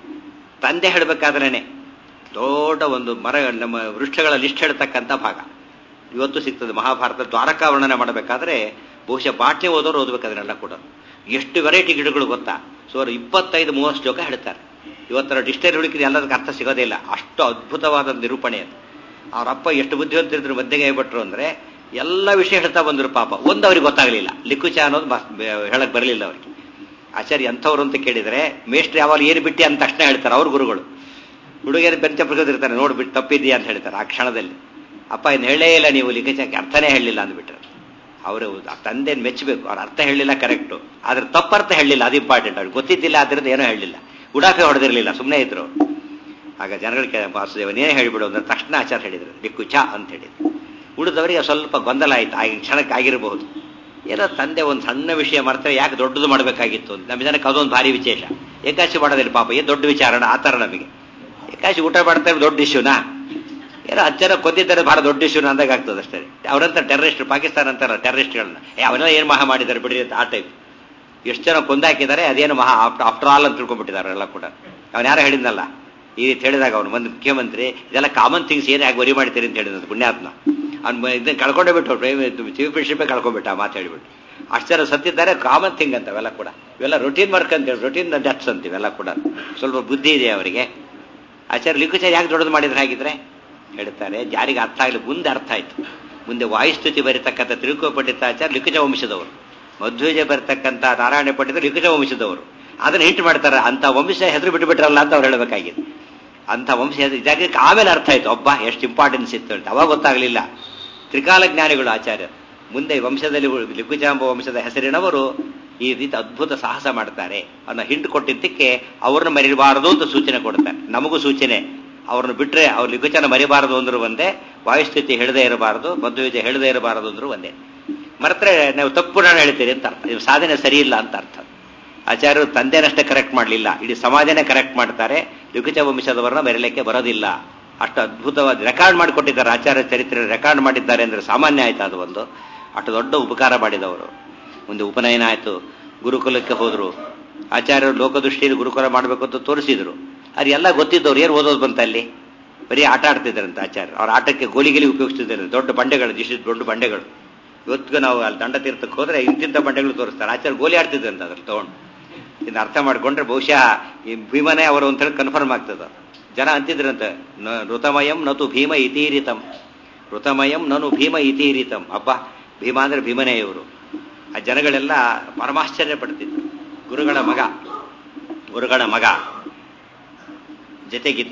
ತಂದೆ ಹೇಳಬೇಕಾದ್ರೇನೆ ದೊಡ್ಡ ಒಂದು ಮರ ನಮ್ಮ ವೃಕ್ಷಗಳ ಲಿಸ್ಟ್ ಹೇಳ್ತಕ್ಕಂಥ ಭಾಗ ಇವತ್ತು ಸಿಗ್ತದೆ. ಮಹಾಭಾರತ ದ್ವಾರಕಾ ವರ್ಣನೆ ಮಾಡಬೇಕಾದ್ರೆ ಬಹುಶಃ ಬಾಟ್ಲಿ ಓದೋರು ಓದಬೇಕಾದ್ರೆಲ್ಲ ಕೂಡ ಎಷ್ಟು ವೆರೈಟಿ ಗಿಡಗಳು ಗೊತ್ತಾ. ಸುಮಾರು ಇಪ್ಪತ್ತೈದು ಮೂವತ್ತು ಶ್ಲೋಕ ಹೇಳ್ತಾರೆ. ಇವತ್ತರ ಡಿಕ್ಷನರಿ ಹುಡುಕಿದ್ರೆ ಎಲ್ಲದಕ್ಕೆ ಅರ್ಥ ಸಿಗೋದೇ ಇಲ್ಲ. ಅಷ್ಟು ಅದ್ಭುತವಾದ ನಿರೂಪಣೆ ಅದು. ಅವರಪ್ಪ ಎಷ್ಟು ಬುದ್ಧಿವಂತರಿದ್ರು ಮಧ್ಯೆ ಬಿಟ್ರು ಅಂದ್ರೆ ಎಲ್ಲ ವಿಷಯ ಹೇಳ್ತಾ ಬಂದರು. ಪಾಪ ಒಂದು ಅವ್ರಿಗೆ ಗೊತ್ತಾಗಲಿಲ್ಲ. ಲಿಕ್ಕುಚ ಅನ್ನೋದು ಹೇಳಕ್ ಬರಲಿಲ್ಲ ಅವರಿಗೆ. ಆಚಾರ್ಯ ಎಂಥವ್ರು ಅಂತ ಕೇಳಿದರೆ ಮೇಷ್ಟ್ರು ಯಾವಾಗ ಏನು ಬಿಟ್ಟಿ ಅಂತ ತಕ್ಷಣ ಹೇಳ್ತಾರೆ ಅವ್ರ ಗುರುಗಳು. ಹುಡುಗಿಯರು ಬೆಂಚ ಪ್ರಗತಿರ್ತಾರೆ, ನೋಡ್ಬಿಟ್ಟು ತಪ್ಪಿದ್ದೀಯಾ ಅಂತ ಹೇಳ್ತಾರೆ ಆ ಕ್ಷಣದಲ್ಲಿ. ಅಪ್ಪ ಇನ್ನು ಹೇಳೇ ಇಲ್ಲ ನೀವು ಲಿಖಿತಕ್ಕೆ ಅರ್ಥನೇ ಹೇಳಲಿಲ್ಲ ಅಂದ್ಬಿಟ್ರೆ ಅವರು ತಂದೆಯನ್ನು ಮೆಚ್ಚಬೇಕು. ಅವ್ರ ಅರ್ಥ ಹೇಳಲಿಲ್ಲ ಕರೆಕ್ಟು, ಆದ್ರೆ ತಪ್ಪರ್ಥ ಹೇಳಲಿಲ್ಲ, ಅದು ಇಂಪಾರ್ಟೆಂಟ್. ಅವ್ರಿಗೆ ಗೊತ್ತಿದ್ದಿಲ್ಲ, ಅದರಿಂದ ಏನೂ ಹೇಳಲಿಲ್ಲ, ಉಡಾಫೆ ಹೊಡೆದಿರಲಿಲ್ಲ, ಸುಮ್ಮನೆ ಇದ್ರು. ಆಗ ಜನಗಳಿಗೆ ವಾಸುದೇವ ನೀನೇ ಹೇಳಿಬಿಡು ಅಂದ್ರೆ ತಕ್ಷಣ ಆಚಾರ ಹೇಳಿದ್ರು ಲಿಕ್ಕುಚ ಅಂತ ಹೇಳಿದ್ರು. ಉಳಿದವರಿಗೆ ಸ್ವಲ್ಪ ಗೊಂದಲ ಆಯ್ತು. ಆಗಿನ ಕ್ಷಣಕ್ಕೆ ಆಗಿರಬಹುದು. ಏನೋ ತಂದೆ ಒಂದು ಸಣ್ಣ ವಿಷಯ ಮಾಡ್ತಾರೆ, ಯಾಕೆ ದೊಡ್ಡದು ಮಾಡಬೇಕಾಗಿತ್ತು ಅಂತ. ನಮ್ಮ ಜನಕ್ಕೆ ಅದೊಂದು ಭಾರಿ ವಿಶೇಷ. ಏಕಾಶಿ ಮಾಡೋದಿಲ್ಲ ಪಾಪ, ಏನು ದೊಡ್ಡ ವಿಚಾರಣ ಆ ಥರ ನಮಗೆ. ಏಕಾಶಿ ಊಟ ಮಾಡ್ತಾರೆ ದೊಡ್ಡ ಇಶ್ಯೂನಾ, ಏನೋ ಹತ್ತು ಜನ ಕೊಂದಿದ್ದಾರೆ ಭಾಳ ದೊಡ್ಡ ಇಶ್ಯೂನ ಅಂದಾಗ ಆಗ್ತದೆ ಅಷ್ಟೇ. ಅವರಂತ ಟೆರರಿಸ್ಟ್, ಪಾಕಿಸ್ತಾನ ಅಂತಾರ ಟೆರರಿಸ್ಟ್ಗಳನ್ನ, ಏ ಅವರೆಲ್ಲ ಏನು ಮಹಾ ಮಾಡಿದ್ದಾರೆ ಬಿಡಿ ಅಂತ ಆ ಟೈಪ್. ಎಷ್ಟು ಜನ ಕೊಂದಾಕಿದ್ದಾರೆ, ಅದೇನು ಮಹಾ ಆಫ್ಟರ್ ಆಲ್ ಅಂತ ತಿಳ್ಕೊಂಡ್ಬಿಟ್ಟಿದ್ದಾರೆ ಎಲ್ಲ ಕೂಡ. ಅವನು ಯಾರೋ ಹೇಳಿದ್ನಲ್ಲ ಈ ರೀತಿ ಹೇಳಿದಾಗ ಅವನು ಒಂದು ಮುಖ್ಯಮಂತ್ರಿ ಇದೆಲ್ಲ ಕಾಮನ್ ಥಿಂಗ್ಸ್ ಏನು ಯಾಕೆ ವರಿ ಮಾಡ್ತೀರಿ ಅಂತ ಹೇಳಿದ್ರು ಪುಣ್ಯಾತ್ಮ. ಅವ್ನು ಇದನ್ನು ಕಳ್ಕೊಂಡೇ ಬಿಟ್ಟು ಚೀಫ್ ಮಿನಿಸ್ಟ್ರಿಪೇ ಕಳ್ಕೊಂಡ್ಬಿಟ್ಟ ಮಾತು ಹೇಳಿಬಿಟ್ಟು. ಅಷ್ಟು ಜನ ಸತ್ತಿದ್ದಾರೆ, ಕಾಮನ್ ಥಿಂಗ್ ಅಂತ ಅವೆಲ್ಲ ಕೂಡ. ಇವೆಲ್ಲ ರೊಟೀನ್ ವರ್ಕ್ ಅಂತೇಳಿ, ರೊಟೀನ್ ಡೆತ್ಸ್ ಅಂತೀವೆಲ್ಲ ಕೂಡ. ಸ್ವಲ್ಪ ಬುದ್ಧಿ ಇದೆ ಅವರಿಗೆ. ಆಚಾರ್ಯ ಲಿಖುಚಾರ್ಯ ಯಾಕೆ ದೊಡ್ಡದು ಮಾಡಿದ್ರೆ ಹಾಗಿದ್ರೆ ಹೇಳ್ತಾರೆ, ಜಾರಿಗೆ ಅರ್ಥ ಆಗಲಿ. ಮುಂದೆ ಅರ್ಥ ಆಯ್ತು. ಮುಂದೆ ವಾಯುಸ್ತುತಿ ಬರೀತಕ್ಕಂಥ ತಿರುಕೋ ಪಂಡಿತಾಚಾರ್ಯ ಲಿಖುಚ ವಂಶದವರು, ಮಧ್ವಜ ಬರ್ತಕ್ಕಂಥ ನಾರಾಯಣ ಪಂಡಿತರು ಲಿಖುಚ ವಂಶದವರು. ಅದನ್ನು ಹಿಂಟ್ ಮಾಡ್ತಾರೆ, ಅಂತ ವಂಶ ಹೆಸರು ಬಿಟ್ಟು ಬಿಟ್ರಲ್ಲ ಅಂತ ಅವ್ರು ಹೇಳಬೇಕಾಗಿದೆ. ಅಂಥ ವಂಶ ಹೆಸರು ಜಾಗಕ್ಕೆ ಆಮೇಲೆ ಅರ್ಥ ಆಯ್ತು, ಒಬ್ಬ ಎಷ್ಟು ಇಂಪಾರ್ಟೆನ್ಸ್ ಇತ್ತು ಅಂತ. ಅವಾಗ ಗೊತ್ತಾಗಲಿಲ್ಲ. ತ್ರಿಕಾಲ ಜ್ಞಾನಿಗಳು ಆಚಾರ್ಯರು. ಮುಂದೆ ವಂಶದಲ್ಲಿ ಲಿಖುಚಾಂಬ ವಂಶದ ಹೆಸರಿನವರು ಈ ರೀತಿ ಅದ್ಭುತ ಸಾಹಸ ಮಾಡ್ತಾರೆ ಅನ್ನೋ ಹಿಂಟ್ ಕೊಟ್ಟಿದ್ದಕ್ಕೆ ಅವ್ರನ್ನ ಮರಿಬಾರದು ಅಂತ ಸೂಚನೆ ಕೊಡ್ತಾರೆ. ನಮಗೂ ಸೂಚನೆ, ಅವ್ರನ್ನ ಬಿಟ್ರೆ ಅವ್ರು ಲಿಖುಚನ ಮರಿಬಾರದು ಅಂದ್ರು ಒಂದೇ, ವಾಯುಸ್ಥಿತಿ ಹೇಳದೇ ಇರಬಾರದು, ಮಧ್ವವಿಜಯ ಹೇಳದೇ ಇರಬಾರದು ಅಂದ್ರು ಒಂದೇ. ಮರೆತ್ರೆ ನಾವು ತಪ್ಪು ನಾನು ಹೇಳ್ತೀರಿ ಅಂತ ಅರ್ಥ, ನೀವು ಸಾಧನೆ ಸರಿ ಇಲ್ಲ ಅಂತ ಅರ್ಥ. ಆಚಾರ್ಯರು ತಂದೆನಷ್ಟೇ ಕರೆಕ್ಟ್ ಮಾಡಲಿಲ್ಲ, ಇಡೀ ಸಮಾಜನೇ ಕರೆಕ್ಟ್ ಮಾಡ್ತಾರೆ. ಲಿಖುಚ ವಂಶದವರನ್ನ ಮರೆಯಲಿಕ್ಕೆ ಬರೋದಿಲ್ಲ. ಅಷ್ಟು ಅದ್ಭುತವಾದ ರೆಕಾರ್ಡ್ ಮಾಡಿಕೊಟ್ಟಿದ್ದಾರೆ ಆಚಾರ್ಯ ಚರಿತ್ರೆ ರೆಕಾರ್ಡ್ ಮಾಡಿದ್ದಾರೆ ಅಂದ್ರೆ ಸಾಮಾನ್ಯ ಆಯ್ತು. ಅದು ಒಂದು ಅಷ್ಟು ದೊಡ್ಡ ಉಪಕಾರ ಮಾಡಿದವರು. ಮುಂದೆ ಉಪನಯನ ಆಯಿತು, ಗುರುಕುಲಕ್ಕೆ ಹೋದರು. ಆಚಾರ್ಯರು ಲೋಕದೃಷ್ಟಿಯಲ್ಲಿ ಗುರುಕುಲ ಮಾಡಬೇಕು ಅಂತ ತೋರಿಸಿದ್ರು. ಅದು ಎಲ್ಲ ಗೊತ್ತಿದ್ದವ್ರು ಏನು ಓದೋದು ಬಂತ ಅಲ್ಲಿ, ಬರೀ ಆಟ ಆಡ್ತಿದ್ದಾರಂತೆ ಆಚಾರ್ಯ. ಅವ್ರ ಆಟಕ್ಕೆ ಗೋಲಿಗಿಲಿ ಉಪಯೋಗಿಸ್ತಿದ್ದಾರೆ, ದೊಡ್ಡ ಬಂಡೆಗಳು, ಇಷ್ಟು ದೊಡ್ಡ ಬಂಡೆಗಳು. ಇವತ್ತಿಗೂ ನಾವು ಅಲ್ಲಿ ದಂಡ ತೀರ್ಥಕ್ಕೆ ಹೋದ್ರೆ ಇಂತಿಂಥ ಬಂಡೆಗಳು ತೋರಿಸ್ತಾರೆ. ಆಚಾರ್ಯ ಗೋಲಿ ಆಡ್ತಿದ್ರಂತೆ ಅದ್ರಲ್ಲಿ ತಗೊಂಡು. ಇದನ್ನ ಅರ್ಥ ಮಾಡ್ಕೊಂಡ್ರೆ ಬಹುಶಃ ಈ ಭೀಮನೇ ಅವರು ಅಂತ ಹೇಳಿ ಕನ್ಫರ್ಮ್ ಆಗ್ತದ. ಜನ ಅಂತಿದ್ರಂತೆ ಋತಮಯಂ ನತು ಭೀಮ ಇತೀರಿತಂ, ಋತಮಯಂ ನನು ಭೀಮ ಇತೀರಿತಂ. ಅಬ್ಬಾ, ಭೀಮ ಅಂದ್ರೆ ಭೀಮನೇ ಇವರು. ಆ ಜನಗಳೆಲ್ಲ ಪರಮಾಶ್ಚರ್ಯ ಪಡ್ತಿದ್ರು. ಗುರುಗಳ ಮಗ ಗುರುಗಳ ಮಗ ಜೊತೆಗಿದ್ದ.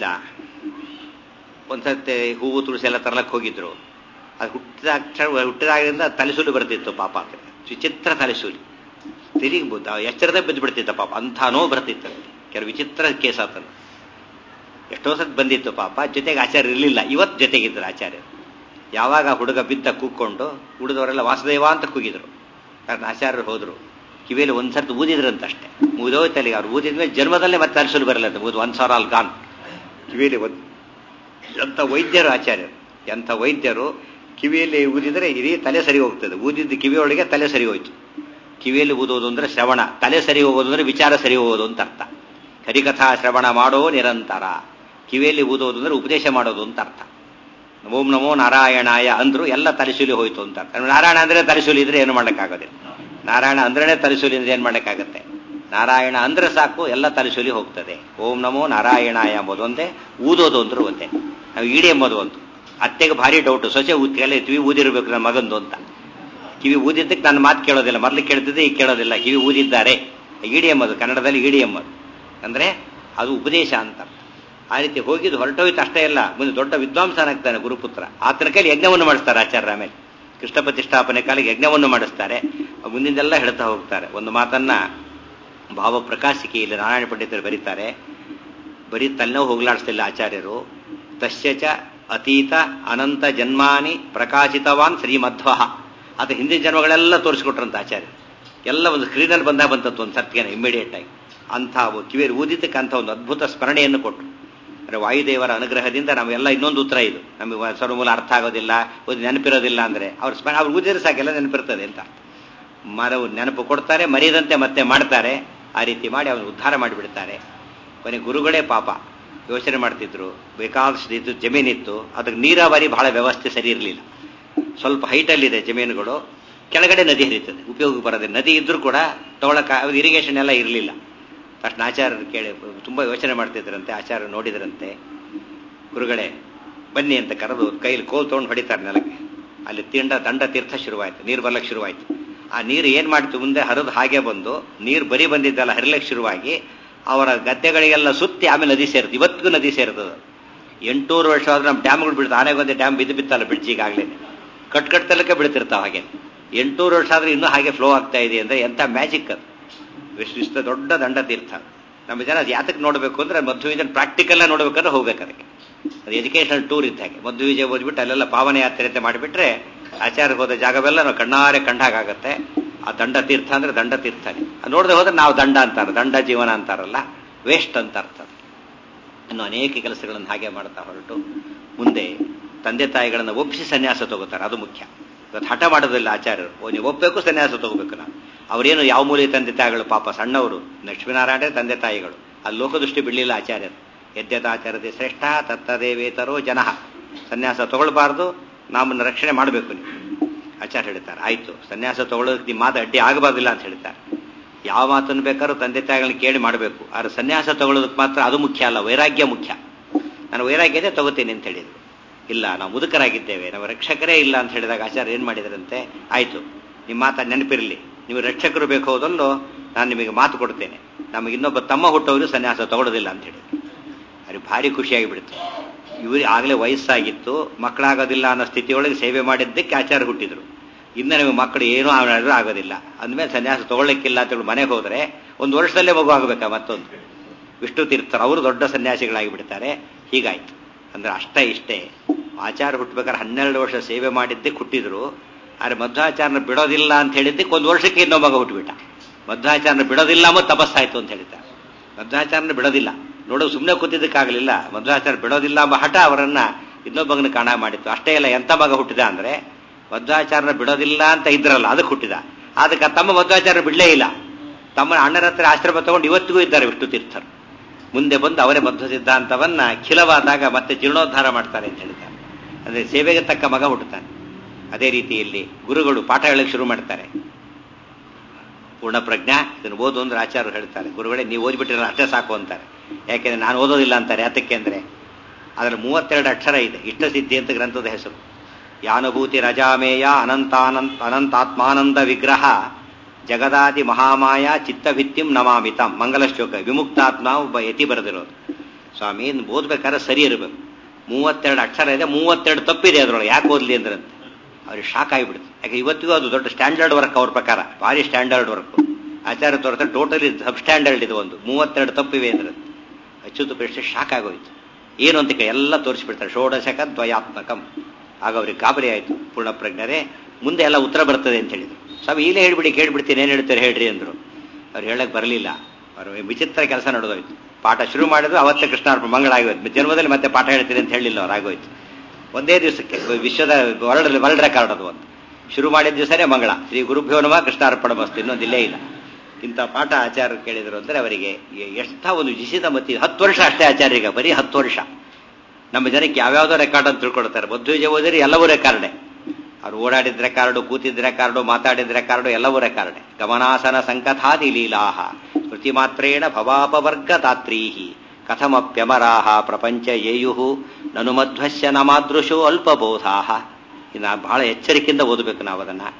ಒಂದ್ಸತಿ ಹೂವು ತುಳಸಿ ಎಲ್ಲ ತರಲಕ್ಕೆ ಹೋಗಿದ್ರು. ಅದು ಹುಟ್ಟಿದ ಹುಟ್ಟಿದಾಗಿಂದ ತಲೆಸೂಲಿ ಬರ್ತಿತ್ತು ಪಾಪ. ವಿಚಿತ್ರ ತಲೆಸೂಲಿ ತಿರುಗಿ ಎಚ್ಚರದ ಬಿದ್ದು ಬಿಡ್ತಿದ್ದ ಪಾಪ. ಅಂಥ ನೋವು ಬರ್ತಿತ್ತು. ಕೆಲವು ವಿಚಿತ್ರ ಕೇಸ್ ಆತನು. ಎಷ್ಟೋ ಸತ್ ಬಂದಿತ್ತು ಪಾಪ. ಜೊತೆಗೆ ಆಚಾರ್ಯ ಇರಲಿಲ್ಲ, ಇವತ್ತು ಜೊತೆಗಿದ್ರು ಆಚಾರ್ಯರು. ಯಾವಾಗ ಹುಡುಗ ಬಿದ್ದ ಕೂಕ್ಕೊಂಡು ಉಳಿದವರೆಲ್ಲ ವಾಸುದೇವ ಅಂತ ಕೂಗಿದ್ರು. ಕಾರಣ ಆಚಾರ್ಯರು ಹೋದ್ರು. ಕಿವಿಯಲ್ಲಿ ಒಂದ್ಸರ್ತಿ ಊದಿದ್ರಂತಷ್ಟೇ, ಮುಗಿದೋಯ್ತಲ್ಲಿಗೆ. ಅವ್ರು ಊದಿದ್ಮೇಲೆ ಜನ್ಮದಲ್ಲೇ ಮತ್ತೆ ತಲೆಸೂಲಿ ಬರಲ್ಲ ಅಂತ ಮುಗಿದು ಒಂದು ಸಾವಿರ ಅಲ್ಲಿ ಗಾನ್. ಕಿವಿಯಲ್ಲಿ ಒಂದು ಎಂಥ ವೈದ್ಯರು ಆಚಾರ್ಯರು, ಎಂಥ ವೈದ್ಯರು. ಕಿವಿಯಲ್ಲಿ ಊದಿದ್ರೆ ಇಡೀ ತಲೆ ಸರಿ ಹೋಗ್ತದೆ. ಊದಿದ್ದು ಕಿವಿಯೊಳಗೆ ತಲೆ ಸರಿ ಹೋಯ್ತು. ಕಿವಿಯಲ್ಲಿ ಊದೋದು ಅಂದ್ರೆ ಶ್ರವಣ, ತಲೆ ಸರಿ ಹೋಗೋದು ಅಂದ್ರೆ ವಿಚಾರ ಸರಿ ಹೋಗೋದು ಅಂತ ಅರ್ಥ. ಹರಿಕಥಾ ಶ್ರವಣ ಮಾಡೋ ನಿರಂತರ. ಕಿವಿಯಲ್ಲಿ ಊದೋದು ಅಂದ್ರೆ ಉಪದೇಶ ಮಾಡೋದು ಅಂತ ಅರ್ಥ. ಓಂ ನಮೋ ನಾರಾಯಣಾಯ ಅಂದ್ರು ಎಲ್ಲ ತಲೆಸೂಲಿ ಹೋಯ್ತು ಅಂತ ಅರ್ಥ. ನಾರಾಯಣ ಅಂದ್ರೆ ತಲೆಸೂಲಿ ಇದ್ರೆ ಏನು ಮಾಡ್ಲಿಕ್ಕಾಗೋದಿಲ್ಲ. ನಾರಾಯಣ ಅಂದ್ರೇನೆ ತಲೆಸೂಲಿ ಅಂದ್ರೆ ಏನ್ ಮಾಡ್ಲಿಕ್ಕಾಗತ್ತೆ. ನಾರಾಯಣ ಅಂದ್ರೆ ಸಾಕು, ಎಲ್ಲ ತಲೆಸೂಲಿ ಹೋಗ್ತದೆ. ಓಂ ನಮೋ ನಾರಾಯಣಾಯ ಎಂಬುದು ಒಂದೇ, ಊದೋದು ಅಂದ್ರು ಒಂದೇ. ನಾವು ಈಡಿ ಎಂಬುದು ಒಂದು. ಅತ್ತೆಗೆ ಭಾರಿ ಡೌಟು, ಸೊಸೆ ಊದ್ಕೆಲ್ಲ ಕಿವಿ ಊದಿರ್ಬೇಕು ನನ್ನ ಮಗಂದು ಅಂತ. ಕಿವಿ ಊದಿದ್ದಕ್ಕೆ ನನ್ನ ಮಾತು ಕೇಳೋದಿಲ್ಲ, ಮೊದಲು ಕೇಳ್ತಿದ್ದೆ ಈಗ ಕೇಳೋದಿಲ್ಲ, ಕಿವಿ ಊದಿದ್ದಾರೆ. ಇಡಿಯಂ ಅದು, ಕನ್ನಡದಲ್ಲಿ ಇಡಿಯಂ ಅದು. ಅಂದ್ರೆ ಅದು ಉಪದೇಶ ಅಂತ. ಆ ರೀತಿ ಹೋಗಿದ್ದು ಹೊರಟೋಯ್ತು ಅಷ್ಟೇ ಇಲ್ಲ, ಮುಂದೆ ದೊಡ್ಡ ವಿದ್ವಾಂಸನಾಗ್ತಾನೆ ಗುರುಪುತ್ರ. ಆತನ ಕೈಲಿ ಯಜ್ಞವನ್ನು ಮಾಡಿಸ್ತಾರೆ ಆಚಾರ್ಯರ ಆಮೇಲೆ. ಕೃಷ್ಣ ಪ್ರತಿಷ್ಠಾಪನೆ ಕಾಲಿಗೆ ಯಜ್ಞವನ್ನು ಮಾಡಿಸ್ತಾರೆ. ಮುಂದಿಂದೆಲ್ಲ ಹೇಳ್ತಾ ಹೋಗ್ತಾರೆ. ಒಂದು ಮಾತನ್ನ ಭಾವ ಪ್ರಕಾಶಿಕೆಯಲ್ಲಿ ನಾರಾಯಣ ಪಂಡಿತರು ಬರೀತಾರೆ. ಬರೀ ತಲೆನೋವು ಹೋಗ್ಲಾಡಿಸ್ತಿಲ್ಲ ಆಚಾರ್ಯರು. ತಸ್ಯಚ ಅತೀತ ಅನಂತ ಜನ್ಮಾನಿ ಪ್ರಕಾಶಿತವಾನ್ ಶ್ರೀಮಧ್ವ. ಅದು ಹಿಂದಿನ ಜನ್ಮಗಳೆಲ್ಲ ತೋರಿಸ್ಕೊಟ್ರಂತ ಆಚಾರ್ಯ. ಎಲ್ಲ ಒಂದು ಸ್ಕ್ರೀನಲ್ಲಿ ಬಂದಾಗ ಬಂತದ್ದು ಒಂದು ಸರ್ತಿಗೆ ಇಮಿಡಿಯೇಟ್ ಆಗಿ. ಅಂಥ ಕಿವಿಯಲ್ಲಿ ಊದಿದ್ದಕ್ಕೆ ಅಂತ ಒಂದು ಅದ್ಭುತ ಸ್ಮರಣೆಯನ್ನು ಕೊಟ್ಟರು. ಅಂದರೆ ವಾಯುದೇವರ ಅನುಗ್ರಹದಿಂದ ನಾವೆಲ್ಲ ಇನ್ನೊಂದು ಉತ್ತರ ಇದು. ನಮಗೆ ಸರ್ವಮೂಲ ಅರ್ಥ ಆಗೋದಿಲ್ಲ, ಒಂದು ನೆನಪಿರೋದಿಲ್ಲ ಅಂದರೆ ಅವ್ರ ಸ್ಮರಣೆ ಅವ್ರು ಊದಿದ್ರೆ ಸಾಕೆಲ್ಲ ನೆನಪಿರ್ತದೆ ಅಂತ. ಮರವು ನೆನಪು ಕೊಡ್ತಾರೆ, ಮರೆಯದಂತೆ ಮತ್ತೆ ಮಾಡ್ತಾರೆ. ಆ ರೀತಿ ಮಾಡಿ ಅವನು ಉದ್ಧಾರ ಮಾಡಿಬಿಡ್ತಾರೆ. ಕೊನೆ ಗುರುಗಳೇ ಪಾಪ ಯೋಚನೆ ಮಾಡ್ತಿದ್ರು. ಬೇಕಾದಷ್ಟು ಜಮೀನಿತ್ತು, ಅದಕ್ಕೆ ನೀರಾವರಿ ಬಹಳ ವ್ಯವಸ್ಥೆ ಸರಿ ಇರಲಿಲ್ಲ. ಸ್ವಲ್ಪ ಹೈಟಲ್ಲಿದೆ ಜಮೀನುಗಳು, ಕೆಳಗಡೆ ನದಿ ಹರಿತದೆ, ಉಪಯೋಗ ಬರೋದಿಲ್ಲ. ನದಿ ಇದ್ರೂ ಕೂಡ ತಗೊಳಕ ಇರಿಗೇಷನ್ ಎಲ್ಲ ಇರಲಿಲ್ಲ. ತಕ್ಷಣ ಆಚಾರ್ಯರು ಕೇಳಿ ತುಂಬ ಯೋಚನೆ ಮಾಡ್ತಿದ್ರಂತೆ. ಆಚಾರ್ಯರು ನೋಡಿದ್ರಂತೆ, ಗುರುಗಳೇ ಬನ್ನಿ ಅಂತ ಕರೆದು ಕೈಲಿ ಕೋಲ್ ತೊಗೊಂಡು ಹೊಡಿತಾರೆ ನೆಲಕ್ಕೆ. ಅಲ್ಲಿ ತಿಂಡ ದಂಡ ತೀರ್ಥ ಶುರುವಾಯಿತು, ನೀರು ಬರ್ಲಕ್ಕೆ ಶುರುವಾಯಿತು. ಆ ನೀರು ಏನು ಮಾಡ್ತು, ಮುಂದೆ ಹರಿದು ಹಾಗೆ ಬಂದು ನೀರು ಬರೀ ಬಂದಿದ್ದಲ್ಲ ಹರಿಲಕ್ಕೆ ಶುರುವಾಗಿ ಅವರ ಗದ್ದೆಗಳಿಗೆಲ್ಲ ಸುತ್ತಿ ಆಮೇಲೆ ನದಿ ಸೇರುತ್ತೆ. ಇವತ್ತಿಗೂ ನದಿ ಸೇರ್ತದೆ. ಎಂಟೂರು ವರ್ಷ ಆದ್ರೆ ನಮ್ಮ ಡ್ಯಾಮ್ಗಳು ಬೀಳ್ತದೆ. ಆನೆಗೊಂದೇ ಡ್ಯಾಮ್ ಬಿದ್ದು ಬಿತ್ತಲ್ಲ ಬ್ರಿಡ್ಜ್ ಈಗಾಗಲೇ ಕಟ್ ಕಟ್ತಲಕ್ಕೆ ಬೀಳ್ತಿರ್ತಾವೆ. ಹಾಗೆ ಎಂಟೂರು ವರ್ಷ ಆದ್ರೆ ಇನ್ನೂ ಹಾಗೆ ಫ್ಲೋ ಆಗ್ತಾ ಇದೆ ಅಂದರೆ ಎಂಥ ಮ್ಯಾಜಿಕ್ ಅದು. ಇಷ್ಟ ದೊಡ್ಡ ದಂಡ ತೀರ್ಥ. ನಮ್ಮ ಜನ ಅದು ಯಾತಕ್ಕೆ ನೋಡಬೇಕು ಅಂದ್ರೆ ಮಧ್ವ ವಿಜಯ ಪ್ರಾಕ್ಟಿಕಲ್ ನೋಡ್ಬೇಕಾದ್ರೆ ಹೋಗ್ಬೇಕು. ಅದಕ್ಕೆ ಅದು ಎಜುಕೇಶನಲ್ ಟೂರ್ ಇದ್ದ ಹಾಗೆ. ಮಧ್ವ ವಿಜಯ ಓದ್ಬಿಟ್ಟು ಅಲ್ಲೆಲ್ಲ ಪಾವನ ಯಾತ್ರೆ ಅಂತ ಮಾಡಿಬಿಟ್ರೆ ಆಚಾರ್ಯ ಹೋದ ಜಾಗವೆಲ್ಲ ನಾವು ಕಣ್ಣಾರೆ ಕಂಡಾಗತ್ತೆ. ಆ ದಂಡ ತೀರ್ಥ ಅಂದ್ರೆ ದಂಡ ತೀರ್ಥನೇ. ನೋಡದೆ ಹೋದ್ರೆ ನಾವು ದಂಡ ಅಂತಾರೆ, ದಂಡ ಜೀವನ ಅಂತಾರಲ್ಲ, ವೇಸ್ಟ್ ಅಂತ ಅರ್ಥ. ಇನ್ನು ಅನೇಕ ಕೆಲಸಗಳನ್ನು ಹಾಗೆ ಮಾಡ್ತಾ ಹೊರಟು ಮುಂದೆ ತಂದೆ ತಾಯಿಗಳನ್ನು ಒಪ್ಪಿಸಿ ಸನ್ಯಾಸ ತಗೋತಾರೆ. ಅದು ಮುಖ್ಯ. ಇವತ್ತು ಹಠ ಮಾಡೋದಿಲ್ಲ ಆಚಾರ್ಯರು. ನೀವು ಒಪ್ಪಬೇಕು, ಸನ್ಯಾಸ ತಗೋಬೇಕು. ನಾವು ಅವರೇನು ಯಾವ ಮೂಲೆ ತಂದೆ ತಾಯಿಗಳು, ಪಾಪ ಸಣ್ಣವರು, ಲಕ್ಷ್ಮೀನಾರಾಯಣ ತಂದೆ ತಾಯಿಗಳು. ಅಲ್ಲಿ ಲೋಕದೃಷ್ಟಿ ಬಿಡಲಿಲ್ಲ ಆಚಾರ್ಯರು. ಯದ್ಯತಾಚಾರ್ಯತೆ ಶ್ರೇಷ್ಠ ತತ್ತದೇವೇತರೋ ಜನಃ. ಸನ್ಯಾಸ ತಗೊಳ್ಬಾರ್ದು, ನಮ್ಮನ್ನು ರಕ್ಷಣೆ ಮಾಡಬೇಕು ನೀವು ಆಚಾರ್ಯ ಹೇಳ್ತಾರೆ. ಆಯ್ತು, ಸನ್ಯಾಸ ತಗೊಳ್ಳೋದಕ್ಕೆ ನಿಮ್ಮ ಮಾತು ಅಡ್ಡಿ ಆಗಬಾರ್ದಿಲ್ಲ ಅಂತ ಹೇಳ್ತಾರೆ. ಯಾವ ಮಾತನ್ನು ಬೇಕಾದ್ರೂ ತಂದೆ ತಾಯಿಗಳನ್ನ ಕೇಳಿ ಮಾಡಬೇಕು. ಆದ್ರೆ ಸನ್ಯಾಸ ತಗೊಳ್ಳೋದಕ್ಕೆ ಮಾತ್ರ ಅದು ಮುಖ್ಯ ಅಲ್ಲ, ವೈರಾಗ್ಯ ಮುಖ್ಯ. ನಾನು ವೈರಾಗ್ಯ ಇದೆ ತಗೋತೀನಿ ಅಂತ ಹೇಳಿದ್ರು. ಇಲ್ಲ, ನಾವು ಮುದುಕರಾಗಿದ್ದೇವೆ, ನಾವು ರಕ್ಷಕರೇ ಇಲ್ಲ ಅಂತ ಹೇಳಿದಾಗ ಆಚಾರ್ಯ ಏನ್ ಮಾಡಿದ್ರಂತೆ, ಆಯ್ತು ನಿಮ್ಮ ಮಾತು ನೆನಪಿರಲಿ, ನೀವು ರಕ್ಷಕರು ಬೇಕು ಹೋದಲ್ಲೋ ನಾನು ನಿಮಗೆ ಮಾತು ಕೊಡ್ತೇನೆ, ನಮಗೆ ಇನ್ನೊಬ್ಬ ತಮ್ಮ ಹುಟ್ಟೋರು ಸನ್ಯಾಸ ತಗೊಳ್ಳೋದಿಲ್ಲ ಅಂತ ಹೇಳಿ. ಅದು ಭಾರಿ ಖುಷಿಯಾಗಿಬಿಡುತ್ತೆ. ಇವ್ರಿಗೆ ಆಗಲೇ ವಯಸ್ಸಾಗಿತ್ತು, ಮಕ್ಕಳಾಗೋದಿಲ್ಲ ಅನ್ನೋ ಸ್ಥಿತಿಯೊಳಗೆ ಸೇವೆ ಮಾಡಿದ್ದಕ್ಕೆ ಆಚಾರ್ಯ ಹುಟ್ಟಿದ್ರು. ಇನ್ನು ನಿಮಗೆ ಮಕ್ಕಳು ಏನೂ ಆದ್ರೂ ಆಗೋದಿಲ್ಲ ಅಂದಮೇಲೆ ಸನ್ಯಾಸ ತಗೊಳ್ಳಿಕ್ಕಿಲ್ಲ ಅಂತೇಳಿ ಮನೆಗೆ ಹೋದರೆ ಒಂದು ವರ್ಷದಲ್ಲೇ ಮಗು ಆಗಬೇಕಾ ಮತ್ತೊಂದು. ವಿಷ್ಣು ತೀರ್ಥರು ಅವರು ದೊಡ್ಡ ಸನ್ಯಾಸಿಗಳಾಗಿ ಬಿಡ್ತಾರೆ. ಹೀಗಾಯ್ತು. ಅಂದ್ರೆ ಅಷ್ಟೇ ಇಷ್ಟೇ ಆಚಾರ್ಯ ಹುಟ್ಟಬೇಕಾದ್ರೆ ಹನ್ನೆರಡು ವರ್ಷ ಸೇವೆ ಮಾಡಿದ್ದಕ್ಕೆ ಹುಟ್ಟಿದ್ರು. ಆದರೆ ಮಧ್ವಾಚಾರ್ಯನ ಬಿಡೋದಿಲ್ಲ ಅಂತ ಹೇಳಿದ್ದಕ್ಕೆ ಒಂದು ವರ್ಷಕ್ಕೆ ಇನ್ನೊಬ್ಬ ಮಗ ಹುಟ್ಟುಬಿಟ್ಟ. ಮಧ್ವಾಚಾರ್ಯನ ಬಿಡೋದಿಲ್ಲ ಮತ್ತು ತಪಸ್ಸಾಯ್ತು ಅಂತ ಹೇಳ್ತಾರೆ. ಮಧ್ವಾಚಾರ್ಯನ ಬಿಡೋದಿಲ್ಲ ನೋಡು, ಸುಮ್ಮನೆ ಕೂತಿದ್ದಕ್ಕಾಗಲಿಲ್ಲ. ಮಧ್ವಾಚಾರ್ಯ ಬಿಡೋದಿಲ್ಲ ಎಂಬ ಹಠ ಅವರನ್ನ ಇನ್ನೊಬ್ಬಗನ ಕಾಣ ಮಾಡಿತ್ತು. ಅಷ್ಟೇ ಇಲ್ಲ, ಎಂಥ ಮಗ ಹುಟ್ಟಿದ ಅಂದ್ರೆ ಮಧ್ವಾಚಾರ್ಯನ ಬಿಡೋದಿಲ್ಲ ಅಂತ ಇದ್ರಲ್ಲ ಅದಕ್ಕೆ ಹುಟ್ಟಿದ. ಅದಕ್ಕೆ ತಮ್ಮ ಮಧ್ವಾಚಾರ್ಯ ಬಿಡಲೇ ಇಲ್ಲ. ತಮ್ಮ ಅಣ್ಣನ ಹತ್ರ ಆಶ್ರಮ ತಗೊಂಡು ಇವತ್ತಿಗೂ ಇದ್ದಾರೆ ವಿಷ್ಣು ತೀರ್ಥರು. ಮುಂದೆ ಬಂದು ಅವರೇ ಮಧ್ವ ಸಿದ್ಧಾಂತವನ್ನ ಖಿಲವಾದಾಗ ಮತ್ತೆ ಜೀರ್ಣೋದ್ಧಾರ ಮಾಡ್ತಾರೆ ಅಂತ ಹೇಳ್ತಾರೆ. ಅಂದ್ರೆ ಸೇವೆಗೆ ತಕ್ಕ ಮಗ ಹುಟ್ಟುತ್ತಾನೆ. ಅದೇ ರೀತಿಯಲ್ಲಿ ಗುರುಗಳು ಪಾಠ ಹೇಳಕ್ಕೆ ಶುರು ಮಾಡ್ತಾರೆ. ಪೂರ್ಣ ಪ್ರಜ್ಞಾ ಇದನ್ನು ಓದು ಅಂದ್ರೆ ಆಚಾರ್ಯರು ಹೇಳ್ತಾರೆ, ಗುರುಗಳೇ ನೀವು ಓದ್ಬಿಟ್ಟಿರಲ್ಲ ಅಷ್ಟೇ ಸಾಕು ಅಂತಾರೆ. ಯಾಕೆಂದ್ರೆ ನಾನು ಓದೋದಿಲ್ಲ ಅಂತಾರೆ. ಯಾತಕ್ಕೆ ಅಂದ್ರೆ ಅದರ ಮೂವತ್ತೆರಡು ಅಕ್ಷರ ಇದೆ. ಇಷ್ಟಸಿದ್ಧಿ ಅಂತ ಗ್ರಂಥದ ಹೆಸರು. ಯಾನುಭೂತಿ ರಜಾಮೇಯ ಅನಂತಾನಂತ ಅನಂತಾತ್ಮಾನಂದ ವಿಗ್ರಹ ಜಗದಾದಿ ಮಹಾಮಾಯ ಚಿತ್ತಭಿತ್ತಿಂ ನಮಾಮಿತಂ ಮಂಗಲ ಶ್ಲೋಕ. ವಿಮುಕ್ತಾತ್ಮ ಒಬ್ಬ ಯತಿ ಬರೆದಿರೋದು. ಸ್ವಾಮಿ ಓದ್ಬೇಕಾದ್ರೆ ಸರಿ ಇರಬೇಕು. ಮೂವತ್ತೆರಡು ಅಕ್ಷರ ಇದೆ, ಮೂವತ್ತೆರಡು ತಪ್ಪಿದೆ ಅದರೊಳಗೆ, ಯಾಕೆ ಓದ್ಲಿ ಅಂದ್ರಂತೆ. ಅವ್ರಿಗೆ ಶಾಕ್ ಆಗಿಬಿಡುತ್ತೆ. ಯಾಕೆ ಇವತ್ತಿಗೂ ಅದು ದೊಡ್ಡ ಸ್ಟ್ಯಾಂಡರ್ಡ್ ವರ್ಕ್ ಅವ್ರ ಪ್ರಕಾರ, ಭಾರಿ ಸ್ಟ್ಯಾಂಡರ್ಡ್ ವರ್ಕ್. ಆಚಾರ್ಯ ತೋರ್ತಾರೆ ಟೋಟಲಿ ಸಬ್ ಸ್ಟ್ಯಾಂಡರ್ಡ್ ಇದು. ಒಂದು ಮೂವತ್ತೆರಡು ತಪ್ಪಿವೆ ಅಂದ್ರೆ ಅಚ್ಯುತ ಪ್ರೇಷ್ಠ ಶಾಕ್ ಆಗೋಯ್ತು. ಏನು ಅಂತ ಎಲ್ಲ ತೋರಿಸ್ಬಿಡ್ತಾರೆ. ಷೋಡಶಕ ದ್ವಯಾತ್ಮಕಂ. ಆಗ ಅವ್ರಿಗೆ ಗಾಬರಿ ಆಯಿತು. ಪೂರ್ಣ ಪ್ರಜ್ಞರೇ ಮುಂದೆ ಎಲ್ಲ ಉತ್ತರ ಬರ್ತದೆ ಅಂತ ಹೇಳಿದ್ರು. ಸ್ವಾಮಿ ಈಲೇ ಹೇಳ್ಬಿಡಿ, ಕೇಳ್ಬಿಡ್ತೀನಿ, ಏನು ಹೇಳ್ತಾರೆ ಹೇಳ್ರಿ ಅಂದ್ರು. ಅವ್ರು ಹೇಳಕ್ ಬರಲಿಲ್ಲ. ಅವ್ರು ವಿಚಿತ್ರ ಕೆಲಸ ನಡೆದೋಯ್ತು. ಪಾಠ ಶುರು ಮಾಡಿದ್ರು ಅವತ್ತೇ ಕೃಷ್ಣಾರ್ಪಣ ಮಂಗಳ ಆಗೋಯ್ತು. ಜನ್ಮದಲ್ಲಿ ಮತ್ತೆ ಪಾಠ ಹೇಳ್ತೀನಿ ಅಂತ ಹೇಳಿಲ್ಲ ಅವ್ರು. ಆಗೋಯ್ತು ಒಂದೇ ದಿವಸಕ್ಕೆ. ವಿಶ್ವದ ವರ್ಲ್ಡ್ ವರ್ಲ್ಡ್ ರೆಕಾರ್ಡ್ ಅದು. ಒಂದು ಶುರು ಮಾಡಿದ ದಿವಸನೇ ಮಂಗಳ. ಶ್ರೀ ಗುರುಭ್ಯೋ ನಮಃ ಕೃಷ್ಣಾರ್ಪಣ ಮಸ್ತು. ಇನ್ನೊಂದಿಲ್ಲೇ ಇಲ್ಲ. ಇಂಥ ಪಾಠ ಆಚಾರ್ಯರು ಕೇಳಿದ್ರು ಅಂದ್ರೆ ಅವರಿಗೆ ಎಷ್ಟ ಒಂದು ಜಿಸಿದ ಮತಿ. ಹತ್ತು ವರ್ಷ ಅಷ್ಟೇ ಆಚಾರ್ಯರಿಗೆ, ಬರೀ ಹತ್ತು ವರ್ಷ. ನಮ್ಮ ಜನಕ್ಕೆ ಯಾವ್ಯಾವುದೋ ರೆಕಾರ್ಡ್ ಅಂತ ತಿಳ್ಕೊಳ್ತಾರೆ. ಮಧ್ವಿಜಯ ಓದಿದ್ರೆ ಎಲ್ಲವೂ ರೆಕಾರ್ಡೆ. ಅವ್ರು ಓಡಾಡಿದ ರೆಕಾರ್ಡು, ಕೂತಿದ್ದ ರೆಕಾರ್ಡು, ಮಾತಾಡಿದ ರೆಕಾರ್ಡು ಎಲ್ಲವೂ ರೆಕಾರ್ಡೆ. ಗಮನಾಸನ ಸಂಕಥಾದಿ ಲೀಲಾಹ ಸ್ಮೃತಿ ಮಾತ್ರೇಣ ಭವಾಪವರ್ಗ ತಾತ್ರೀಹಿ ಕಥಮಪ್ಯಮರಾಹ ಪ್ರಪಂಚ ಯೇಯು ನನು ಮಧ್ವಶ್ಯ ನಮಾದೃಶೋ ಅಲ್ಪಬೋಧಾಹ. ಇನ್ನು ಬಹಳ ಎಚ್ಚರಿಕೆಯಿಂದ ಓದಬೇಕು ನಾವು ಅದನ್ನ.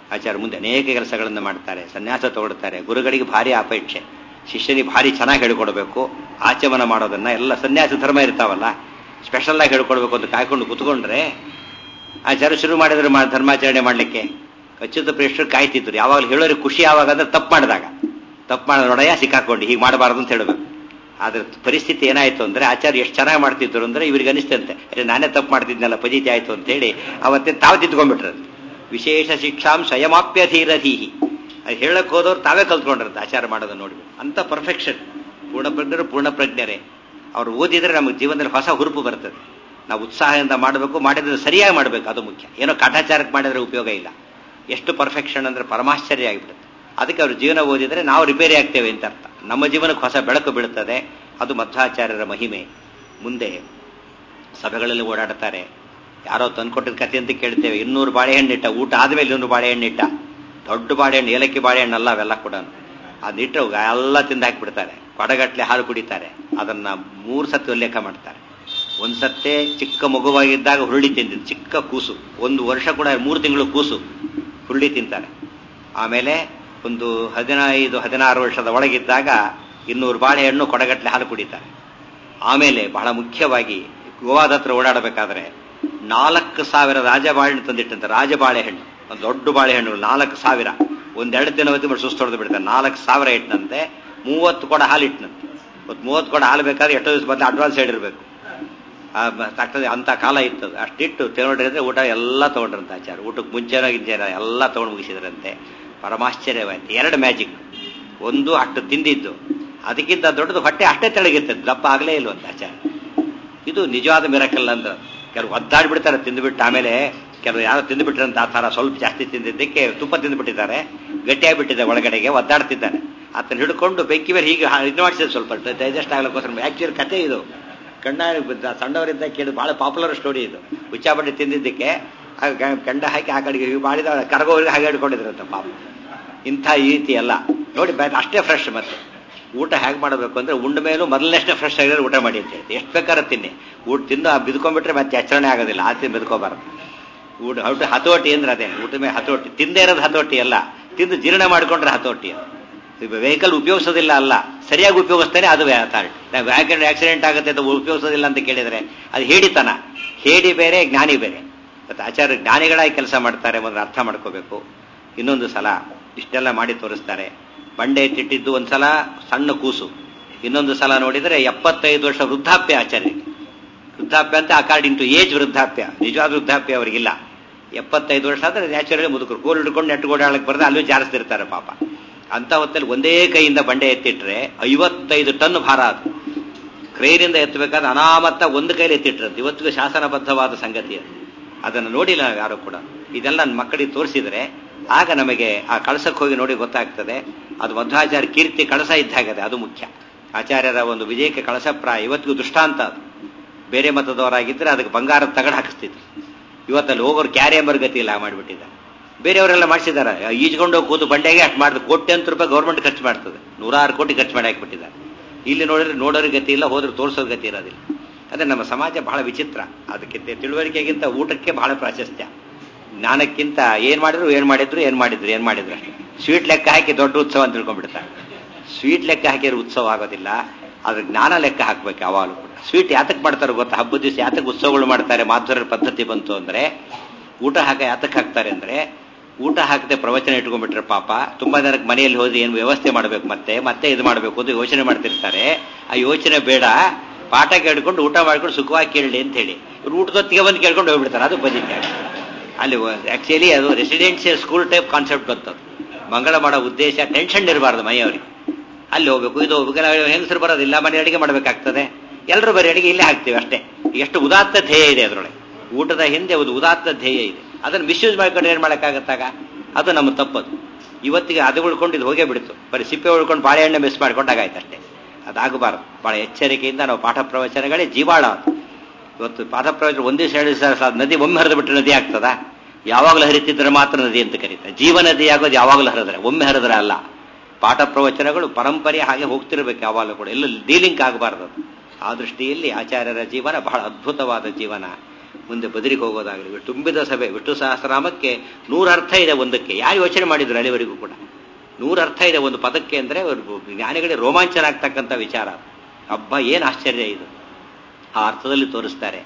ಆಚಾರ್ಯ ಮುಂದೆ ಅನೇಕ ಕೆಲಸಗಳನ್ನು ಮಾಡ್ತಾರೆ, ಸನ್ಯಾಸ ತಗೊಳ್ತಾರೆ. ಗುರುಗಳಿಗೆ ಭಾರಿ ಅಪೇಕ್ಷೆ, ಶಿಷ್ಯನಿಗೆ ಭಾರಿ ಚೆನ್ನಾಗಿ ಹೇಳ್ಕೊಡ್ಬೇಕು, ಆಚಮನ ಮಾಡೋದನ್ನ ಎಲ್ಲ ಸನ್ಯಾಸ ಧರ್ಮ ಇರ್ತಾವಲ್ಲ ಸ್ಪೆಷಲ್ ಆಗಿ ಹೇಳ್ಕೊಡ್ಬೇಕು ಅಂತ ಕಾಯ್ಕೊಂಡು ಕುತ್ಕೊಂಡ್ರೆ ಆಚಾರ್ಯ ಶುರು ಮಾಡಿದ್ರು ಧರ್ಮಾಚರಣೆ ಮಾಡ್ಲಿಕ್ಕೆ. ಅಚ್ಯುತ ಪ್ರೇಷ್ಠರು ಕಾಯ್ತಿದ್ರು, ಯಾವಾಗಲೂ ಹೇಳೋರಿಗೆ ಖುಷಿ ಯಾವಾಗ ಅಂದ್ರೆ ತಪ್ಪು ಮಾಡಿದಾಗ, ತಪ್ಪು ಮಾಡಿದ ನೋಡಯ್ಯ ಸಿಕ್ಕಾಕೊಂಡು ಹೀಗೆ ಮಾಡಬಾರ್ದು ಅಂತ ಹೇಳಬೇಕು. ಆದ್ರೆ ಪರಿಸ್ಥಿತಿ ಏನಾಯ್ತು ಅಂದ್ರೆ ಆಚಾರ್ಯ ಎಷ್ಟು ಚೆನ್ನಾಗಿ ಮಾಡ್ತಿದ್ರು ಅಂದ್ರೆ ಇವ್ರಿಗೆ ಅನಿಸ್ತಂತೆ ನಾನೇ ತಪ್ಪು ಮಾಡ್ತಿದ್ನಲ್ಲ ಪಜಿತಿ ಆಯ್ತು ಅಂತ ಹೇಳಿ ಅವತ್ತೇ ತಾವು ತಿದ್ಕೊಂಡ್ಬಿಟ್ರು. ವಿಶೇಷ ಶಿಕ್ಷಾಂ ಸ್ವಯಮಾಪ್ಯಧೀರಧೀಹಿ, ಅದು ಹೇಳಕ್ ಹೋದವ್ರು ತಾವೇ ಕಲ್ತ್ಕೊಂಡಿರುತ್ತೆ ಆಚಾರ ಮಾಡೋದನ್ನ ನೋಡ್ಬೇಕು. ಅಂತ ಪರ್ಫೆಕ್ಷನ್. ಪೂರ್ಣಪ್ರಜ್ಞರು ಪೂರ್ಣಪ್ರಜ್ಞರೇ. ಅವ್ರು ಓದಿದ್ರೆ ನಮಗೆ ಜೀವನದಲ್ಲಿ ಹೊಸ ಹುರುಪು ಬರ್ತದೆ. ನಾವು ಉತ್ಸಾಹದಿಂದ ಮಾಡಬೇಕು, ಮಾಡಿದ್ರೆ ಸರಿಯಾಗಿ ಮಾಡಬೇಕು, ಅದು ಮುಖ್ಯ. ಏನೋ ಕಾಟಾಚಾರಕ್ಕೆ ಮಾಡಿದ್ರೆ ಉಪಯೋಗ ಇಲ್ಲ. ಎಷ್ಟು ಪರ್ಫೆಕ್ಷನ್ ಅಂದ್ರೆ ಪರಮಾಶ್ಚರ್ಯ ಆಗಿಬಿಡುತ್ತೆ. ಅದಕ್ಕೆ ಅವ್ರ ಜೀವನ ಓದಿದ್ರೆ ನಾವು ರಿಪೇರಿ ಆಗ್ತೇವೆ ಅಂತ ಅರ್ಥ. ನಮ್ಮ ಜೀವನಕ್ಕೆ ಹೊಸ ಬೆಳಕು ಬೀಳುತ್ತದೆ. ಅದು ಮಧ್ವಾಚಾರ್ಯರ ಮಹಿಮೆ. ಮುಂದೆ ಸಭೆಗಳಲ್ಲಿ ಓಡಾಡ್ತಾರೆ, ಯಾರೋ ತಂದ್ಕೊಟ್ಟಿದ ಕಥೆ ಅಂತ ಕೇಳ್ತೇವೆ. ಇನ್ನೂರು ಬಾಳೆಹಣ್ಣಿಟ್ಟ, ಊಟ ಆದ್ಮೇಲೆ ಇನ್ನೂರು ಬಾಳೆಹಣ್ಣಿಟ್ಟ, ದೊಡ್ಡ ಬಾಳೆಹಣ್ಣು, ಏಲಕ್ಕಿ ಬಾಳೆಹಣ್ಣಲ್ಲ ಅವೆಲ್ಲ ಕೂಡ. ಅದಿಟ್ಟು ಎಲ್ಲ ತಿಂದು ಹಾಕಿಬಿಡ್ತಾರೆ. ಕೊಡಗಟ್ಲೆ ಹಾಲು ಕುಡಿತಾರೆ. ಅದನ್ನ ಮೂರು ಸತಿ ಉಲ್ಲೇಖ ಮಾಡ್ತಾರೆ. ಒಂದ್ ಸತ್ತೆ ಚಿಕ್ಕ ಮಗುವಾಗಿದ್ದಾಗ ಹುರುಳಿ ತಿಂದಿದ್ದು, ಚಿಕ್ಕ ಕೂಸು, ಒಂದು ವರ್ಷ ಕೂಡ ಮೂರು ತಿಂಗಳು ಕೂಸು ಹುರುಳಿ ತಿಂತಾರೆ. ಆಮೇಲೆ ಒಂದು ಹದಿನೈದು ಹದಿನಾರು ವರ್ಷದ ಒಳಗಿದ್ದಾಗ ಇನ್ನೂರು ಬಾಳೆಹಣ್ಣು ಕೊಡಗಟ್ಲೆ ಹಾಲು ಕುಡಿತಾರೆ. ಆಮೇಲೆ ಬಹಳ ಮುಖ್ಯವಾಗಿ ಗೋವಾದ ಹತ್ರ ಓಡಾಡಬೇಕಾದ್ರೆ ನಾಲ್ಕು ಸಾವಿರ ರಾಜ ಬಾಳೆಹಣ್ಣು ತಂದಿಟ್ಟಂತೆ. ರಾಜ ಬಾಳೆಹಣ್ಣು, ಒಂದು ದೊಡ್ಡ ಬಾಳೆಹಣ್ಣು ನಾಲ್ಕು ಸಾವಿರ. ಒಂದೆರಡು ದಿನ ಹೊತ್ತಿ ಮಾಡಿ ಸುಸ್ತು ಹೊಡೆದು ಬಿಡ್ತಾರೆ. ನಾಲ್ಕು ಸಾವಿರ ಇಟ್ಟನಂತೆ. ಮೂವತ್ತು ಕೊಡ ಹಾಲು ಇಟ್ಟನಂತೆ. ಇವತ್ತು ಮೂವತ್ತು ಕೊಡ ಹಾಲು ಬೇಕಾದ್ರೆ ಎಷ್ಟೋ ದಿವಸ ಬಂದು ಅಡ್ವಾನ್ಸ್ ಹೇಳಿರ್ಬೇಕು. ಅಂತ ಕಾಲ ಇತ್ತದು. ಅಷ್ಟಿಟ್ಟು ತಗೊಂಡ್ರೆ ಊಟ ಎಲ್ಲ ತಗೊಂಡ್ರಂತೆ ಆಚಾರ. ಊಟಕ್ಕೆ ಮುಂಚೆನೋ ಗಿಂಚೆನೋ ಎಲ್ಲ ತಗೊಂಡು ಮುಗಿಸಿದ್ರಂತೆ. ಪರಮಾಶ್ಚರ್ಯವಾಯ್ತು. ಎರಡು ಮ್ಯಾಜಿಕ್. ಒಂದು ಅಷ್ಟು ತಿಂದಿದ್ದು, ಅದಕ್ಕಿಂತ ದೊಡ್ಡದು ಹೊಟ್ಟೆ ಅಷ್ಟೇ ತೆಳಗಿರ್ತದೆ, ದಪ್ಪ ಆಗಲೇ ಇಲ್ವಂತ ಆಚಾರ. ಇದು ನಿಜವಾದ ಮಿರಾಕಲ್ ಅಂದ್ರೆ. ಕೆಲವು ಒದ್ದಾಡ್ಬಿಡ್ತಾರೆ ತಿಂದುಬಿಟ್ಟು. ಆಮೇಲೆ ಕೆಲವು ಯಾರು ತಿಂದುಬಿಟ್ರಂತ ಆ ಥರ ಸ್ವಲ್ಪ ಜಾಸ್ತಿ ತಿಂದಿದ್ದಕ್ಕೆ ತುಪ್ಪ ತಿಂದುಬಿಟ್ಟಿದ್ದಾರೆ, ಗಟ್ಟಿಯಾಗಿಬಿಟ್ಟಿದೆ ಒಳಗಡೆಗೆ, ಒದ್ದಾಡ್ತಿದ್ದಾರೆ. ಆತನ ಹಿಡ್ಕೊಂಡು ಬೆಂಕಿ ಮೇಲೆ ಹೀಗೆ ಇದು ಮಾಡಿಸಿದ್ರು ಸ್ವಲ್ಪ ಡೈಜೆಸ್ಟ್ ಆಗ್ಲಿಕ್ಕೋಸ್ಕರ. ಆಕ್ಚುಲಿ ಕಥೆ ಇದು. ಗಂಡ ಸಣ್ಣವರಿಂದ ಕೇಳಿ ಬಹಳ ಪಾಪ್ಯುಲರ್ ಸ್ಟೋರಿ ಇದು. ಹುಚ್ಚಾಬಟ್ಟಿ ತಿಂದಿದ್ದಕ್ಕೆ ಗಂಡ ಹಾಕಿ ಆ ಕಡೆಗೆ ಮಾಡಿದ ಕರಗೋರಿಗೆ ಹಾಗೆ ಹಿಡ್ಕೊಂಡಿದ್ರಂತ ಪಾಪ. ಇಂಥ ಈ ರೀತಿ ಎಲ್ಲ ನೋಡಿ ಅಷ್ಟೇ ಫ್ರೆಶ್. ಮತ್ತೆ ಊಟ ಹೇಗೆ ಮಾಡಬೇಕು ಅಂದ್ರೆ ಉಂಡ ಮೇಲೂ ಮೊದಲನೇಷ್ಟೇ ಫ್ರೆಶ್ ಆಗಿದ್ರೆ ಊಟ ಮಾಡಿ ಅಂತ ಹೇಳ್ತೀವಿ. ಎಷ್ಟು ಬೇಕಾದ್ರೆ ತಿನ್ನಿ. ಊಟ ತಿಂದು ಬಿದ್ಕೊಂಡ್ಬಿಟ್ರೆ ಮತ್ತೆ ಆಚರಣೆ ಆಗೋದಿಲ್ಲ. ಆ ತಿಂದು ಬಿದ್ಕೋಬಾರ್ದು. ಊಟ ಔಟ ಹತೋಟಿ ಅಂದ್ರೆ ಅದೇ. ಊಟ ಮೇಲೆ ಹತೋಟಿ. ತಿಂದೇ ಇರೋದು ಹತೋಟಿ ಅಲ್ಲ, ತಿಂದು ಜೀರ್ಣ ಮಾಡ್ಕೊಂಡ್ರೆ ಹತೋಟಿ. ವೆಹಿಕಲ್ ಉಪಯೋಗಿಸೋದಿಲ್ಲ ಅಲ್ಲ, ಸರಿಯಾಗಿ ಉಪಯೋಗಿಸ್ತಾರೆ, ಅದು ಅಥಾರಿಟಿ. ನಾವು ವ್ಯಾಕೆಂಡ್ ಆಕ್ಸಿಡೆಂಟ್ ಆಗುತ್ತೆ ಅಂತ ಉಪಯೋಗಿಸೋದಿಲ್ಲ ಅಂತ ಕೇಳಿದ್ರೆ ಅದು ಹೇಡಿತನ. ಹೇಡಿ ಬೇರೆ, ಜ್ಞಾನಿ ಬೇರೆ. ಮತ್ತು ಆಚಾರ್ಯ ಜ್ಞಾನಿಗಳಾಗಿ ಕೆಲಸ ಮಾಡ್ತಾರೆ, ಮೊದಲು ಅರ್ಥ ಮಾಡ್ಕೋಬೇಕು. ಇನ್ನೊಂದು ಸಲ ಇಷ್ಟೆಲ್ಲ ಮಾಡಿ ತೋರಿಸ್ತಾರೆ. ಬಂಡೆ ಎತ್ತಿಟ್ಟಿದ್ದು ಒಂದ್ಸಲ ಸಣ್ಣ ಕೂಸು, ಇನ್ನೊಂದು ಸಲ ನೋಡಿದರೆ ಎಪ್ಪತ್ತೈದು ವರ್ಷ ವೃದ್ಧಾಪ್ಯ ಆಚಾರ್ಯರಿಗೆ. ವೃದ್ಧಾಪ್ಯ ಅಂತ ಅಕಾರ್ಡಿಂಗ್ ಟು ಏಜ್ ವೃದ್ಧಾಪ್ಯ, ನಿಜವಾದ ವೃದ್ಧಾಪ್ಯ ಅವರಿಗಿಲ್ಲ. ಎಪ್ಪತ್ತೈದು ವರ್ಷ ಆದರೆ ನ್ಯಾಚುರಲಿ ಮುದುಕರು. ಕೋಲ್ ಹಿಡ್ಕೊಂಡು ನೆಟ್ಟುಗೋಡಾಳಕ್ಕೆ ಬರೆದು ಅಲ್ಲೂ ಜಾರಿಸ್ತಿರ್ತಾರೆ ಪಾಪ. ಅಂತ ಹೊತ್ತಲ್ಲಿ ಒಂದೇ ಕೈಯಿಂದ ಬಂಡೆ ಎತ್ತಿಟ್ರೆ ಐವತ್ತೈದು ಟನ್ ಭಾರ. ಅದು ಕ್ರೇನಿಂದ ಎತ್ತಬೇಕಾದ್ರೆ ಅನಾಮತ್ತ ಒಂದು ಕೈಲಿ ಎತ್ತಿಟ್ರಂತೆ. ಇವತ್ತಿಗೂ ಶಾಸನಬದ್ಧವಾದ ಸಂಗತಿ ಅದು. ಅದನ್ನು ನೋಡಿಲ್ಲ ನಾವು ಯಾರು ಕೂಡ. ಇದೆಲ್ಲ ನನ್ನ ಮಕ್ಕಳಿಗೆ ತೋರಿಸಿದ್ರೆ ಆಗ ನಮಗೆ ಆ ಕಳಸಕ್ಕೆ ಹೋಗಿ ನೋಡಿ ಗೊತ್ತಾಗ್ತದೆ. ಅದು ಮಧ್ವಾಚಾರ್ಯ ಕೀರ್ತಿ ಕಳಸ ಇದ್ದಾಗದೆ, ಅದು ಮುಖ್ಯ. ಆಚಾರ್ಯರ ಒಂದು ವಿಜಯಕ್ಕೆ ಕಳಸಪ್ರಾಯ. ಇವತ್ತಿಗೂ ದೃಷ್ಟಾಂತ ಅದು. ಬೇರೆ ಮತದವರಾಗಿದ್ದರೆ ಅದಕ್ಕೆ ಬಂಗಾರದ ತಗಡು ಹಾಕಿಸ್ತಿದ್ರು. ಇವತ್ತಲ್ಲಿ ಹೋಗೋರು ಕ್ಯಾರಿಯಂಬರ್ ಗತಿ ಇಲ್ಲ ಮಾಡಿಬಿಟ್ಟಿದ್ದಾರೆ. ಬೇರೆಯವರೆಲ್ಲ ಮಾಡಿಸಿದ್ದಾರೆ. ಈಜ್ಕೊಂಡು ಕೂತು ಬಂಡೆಗೆ ಅಷ್ಟು ಮಾಡಿದ್ರು. ಕೋಟ್ಯಂತರ ರೂಪಾಯಿ ಗೌರ್ಮೆಂಟ್ ಖರ್ಚು ಮಾಡ್ತದೆ, ನೂರಾರು ಕೋಟಿ ಖರ್ಚು ಮಾಡಿ ಹಾಕಿಬಿಟ್ಟಿದ್ದಾರೆ. ಇಲ್ಲಿ ನೋಡಿದ್ರೆ ನೋಡೋರಿಗೆ ಗತಿ ಇಲ್ಲ, ಹೋದ್ರೆ ತೋರಿಸೋರ್ ಗತಿ ಇರೋದಿಲ್ಲ. ಅದೇ ನಮ್ಮ ಸಮಾಜ ಬಹಳ ವಿಚಿತ್ರ. ಅದಕ್ಕೆ ತಿಳುವಳಿಕೆಗಿಂತ ಊಟಕ್ಕೆ ಬಹಳ ಪ್ರಾಶಸ್ತ್ಯ. ಜ್ಞಾನಕ್ಕಿಂತ ಏನ್ ಮಾಡಿದ್ರು ಏನ್ ಮಾಡಿದ್ರು ಏನ್ ಮಾಡಿದ್ರು ಏನ್ ಮಾಡಿದ್ರು ಅಷ್ಟೇ. ಸ್ವೀಟ್ ಲೆಕ್ಕ ಹಾಕಿ ದೊಡ್ಡ ಉತ್ಸವ ಅಂತ ತಿಳ್ಕೊಂಡ್ಬಿಡ್ತಾರೆ. ಸ್ವೀಟ್ ಲೆಕ್ಕ ಹಾಕಿದ್ರೆ ಉತ್ಸವ ಆಗೋದಿಲ್ಲ, ಆದ್ರೆ ಜ್ಞಾನ ಲೆಕ್ಕ ಹಾಕ್ಬೇಕು ಯಾವಾಗಲೂ ಕೂಡ. ಸ್ವೀಟ್ ಯಾತಕ್ಕೆ ಮಾಡ್ತಾರೆ ಗೊತ್ತಾ? ಹಬ್ಬದ ದಿವಸ ಯಾತಕ್ಕೆ ಉತ್ಸವಗಳು ಮಾಡ್ತಾರೆ? ಮಾಧ್ವರ ಪದ್ಧತಿ ಬಂತು ಅಂದ್ರೆ ಊಟ ಹಾಕ ಯಾತಕ್ಕೆ ಹಾಕ್ತಾರೆ ಅಂದ್ರೆ, ಊಟ ಹಾಕದೆ ಪ್ರವಚನ ಇಟ್ಕೊಂಡ್ಬಿಟ್ರೆ ಪಾಪ ತುಂಬಾ ಜನಕ್ಕೆ ಮನೆಯಲ್ಲಿ ಹೋದ್ರೆ ಏನು ವ್ಯವಸ್ಥೆ ಮಾಡಬೇಕು, ಮತ್ತೆ ಮತ್ತೆ ಇದು ಮಾಡಬೇಕು ಅಂತ ಯೋಚನೆ ಮಾಡ್ತಿರ್ತಾರೆ. ಆ ಯೋಚನೆ ಬೇಡ, ಪಾಠ ಕೇಳ್ಕೊಂಡು ಊಟ ಮಾಡ್ಕೊಂಡು ಸುಖವಾಗಿ ಕೇಳಲಿ ಅಂತ ಹೇಳಿ ಇವ್ರು ಊಟದೊತ್ತಿಗೆ ಬಂದು ಕೇಳ್ಕೊಂಡು ಹೋಗ್ಬಿಡ್ತಾರೆ. ಅದು ಬದಿಕೆ. ಅಲ್ಲಿ ಆಕ್ಚುಲಿ ಅದು ರೆಸಿಡೆನ್ಷಿಯಲ್ ಸ್ಕೂಲ್ ಟೈಪ್ ಕಾನ್ಸೆಪ್ಟ್ ಬಂತದ್ದು. ಮಂಗಳ ಮಾಡೋ ಉದ್ದೇಶ ಟೆನ್ಷನ್ ಇರಬಾರ್ದು ಮನೆಯವರಿಗೆ. ಅಲ್ಲಿ ಹೋಗ್ಬೇಕು, ಇದು ಹೋಗ್ಬೇಕು. ಹೆಂಗಸರು ಬರೋದಿಲ್ಲ, ಮನೆ ಅಡಿಗೆ ಮಾಡಬೇಕಾಗ್ತದೆ. ಎಲ್ಲರೂ ಬರೀ ಅಡಿಗೆ ಇಲ್ಲೇ ಹಾಕ್ತೀವಿ ಅಷ್ಟೇ. ಎಷ್ಟು ಉದಾತ್ತ ಧ್ಯೇಯ ಇದೆ ಅದರೊಳಗೆ. ಊಟದ ಹಿಂದೆ ಒಂದು ಉದಾತ್ತ ಧ್ಯೇಯ ಇದೆ. ಅದನ್ನು ಮಿಸ್ಯೂಸ್ ಮಾಡ್ಕೊಂಡು ಏನ್ ಮಾಡೋಕ್ಕಾಗತ್ತಾಗ? ಅದು ನಮ್ಮ ತಪ್ಪದು. ಇವತ್ತಿಗೆ ಅದು ಉಳ್ಕೊಂಡು ಇದು ಹೋಗೇ ಬಿಡ್ತು. ಬರೀ ಸಿಪ್ಪೆ ಉಳ್ಕೊಂಡು ಬಾಳೆಹಣ್ಣೆ ಮಿಸ್ ಮಾಡ್ಕೊಂಡಾಗಾಯ್ತು ಅಷ್ಟೇ. ಅದಾಗಬಾರ್ದು. ಬಹಳ ಎಚ್ಚರಿಕೆಯಿಂದ ನಾವು ಪಾಠ ಪ್ರವಚನಗಳೇ ಜೀವಾಳ. ಇವತ್ತು ಪಾಠ ಪ್ರವಚನ ಒಂದೇ ಎರಡು ದಿವಸ ನದಿ ಒಮ್ಮೆ ಹರಿದು ಬಿಟ್ಟರೆ ನದಿ ಆಗ್ತದಾ? ಯಾವಾಗಲೂ ಹರಿತಿದ್ರೆ ಮಾತ್ರ ನದಿ ಅಂತ ಕರೀತಾರೆ. ಜೀವ ನದಿ ಆಗೋದು ಯಾವಾಗಲೂ ಹರಿದ್ರೆ, ಒಮ್ಮೆ ಹರಿದ್ರೆ ಅಲ್ಲ. ಪಾಠ ಪ್ರವಚನಗಳು ಪರಂಪರೆ ಹಾಗೆ ಹೋಗ್ತಿರ್ಬೇಕು ಯಾವಾಗಲೂ ಕೂಡ, ಎಲ್ಲ ಡೀಲಿಂಕ್ ಆಗಬಾರ್ದು. ಆ ದೃಷ್ಟಿಯಲ್ಲಿ ಆಚಾರ್ಯರ ಜೀವನ ಬಹಳ ಅದ್ಭುತವಾದ ಜೀವನ. ಮುಂದೆ ಬದರಿಗೆ ಹೋಗೋದಾಗಲಿ, ತುಂಬಿದ ಸಭೆ ವಿಷ್ಣು ಸಹಸ್ರನಾಮಕ್ಕೆ ನೂರ ಅರ್ಥ ಇದೆ ಒಂದಕ್ಕೆ. ಯಾರು ಯೋಚನೆ ಮಾಡಿದ್ರು ಅಲ್ಲಿವರೆಗೂ ಕೂಡ? ನೂರ ಅರ್ಥ ಇದೆ ಒಂದು ಪದಕ್ಕೆ ಅಂದರೆ ಜ್ಞಾನಿಗಳಿಗೆ ರೋಮಾಂಚನ ಆಗ್ತಕ್ಕಂಥ ವಿಚಾರ. ಹಬ್ಬ ಏನು ಆಶ್ಚರ್ಯ ಇದು! ಆ ಅರ್ಥದಲ್ಲಿ ತೋರಿಸ್ತಾರೆ.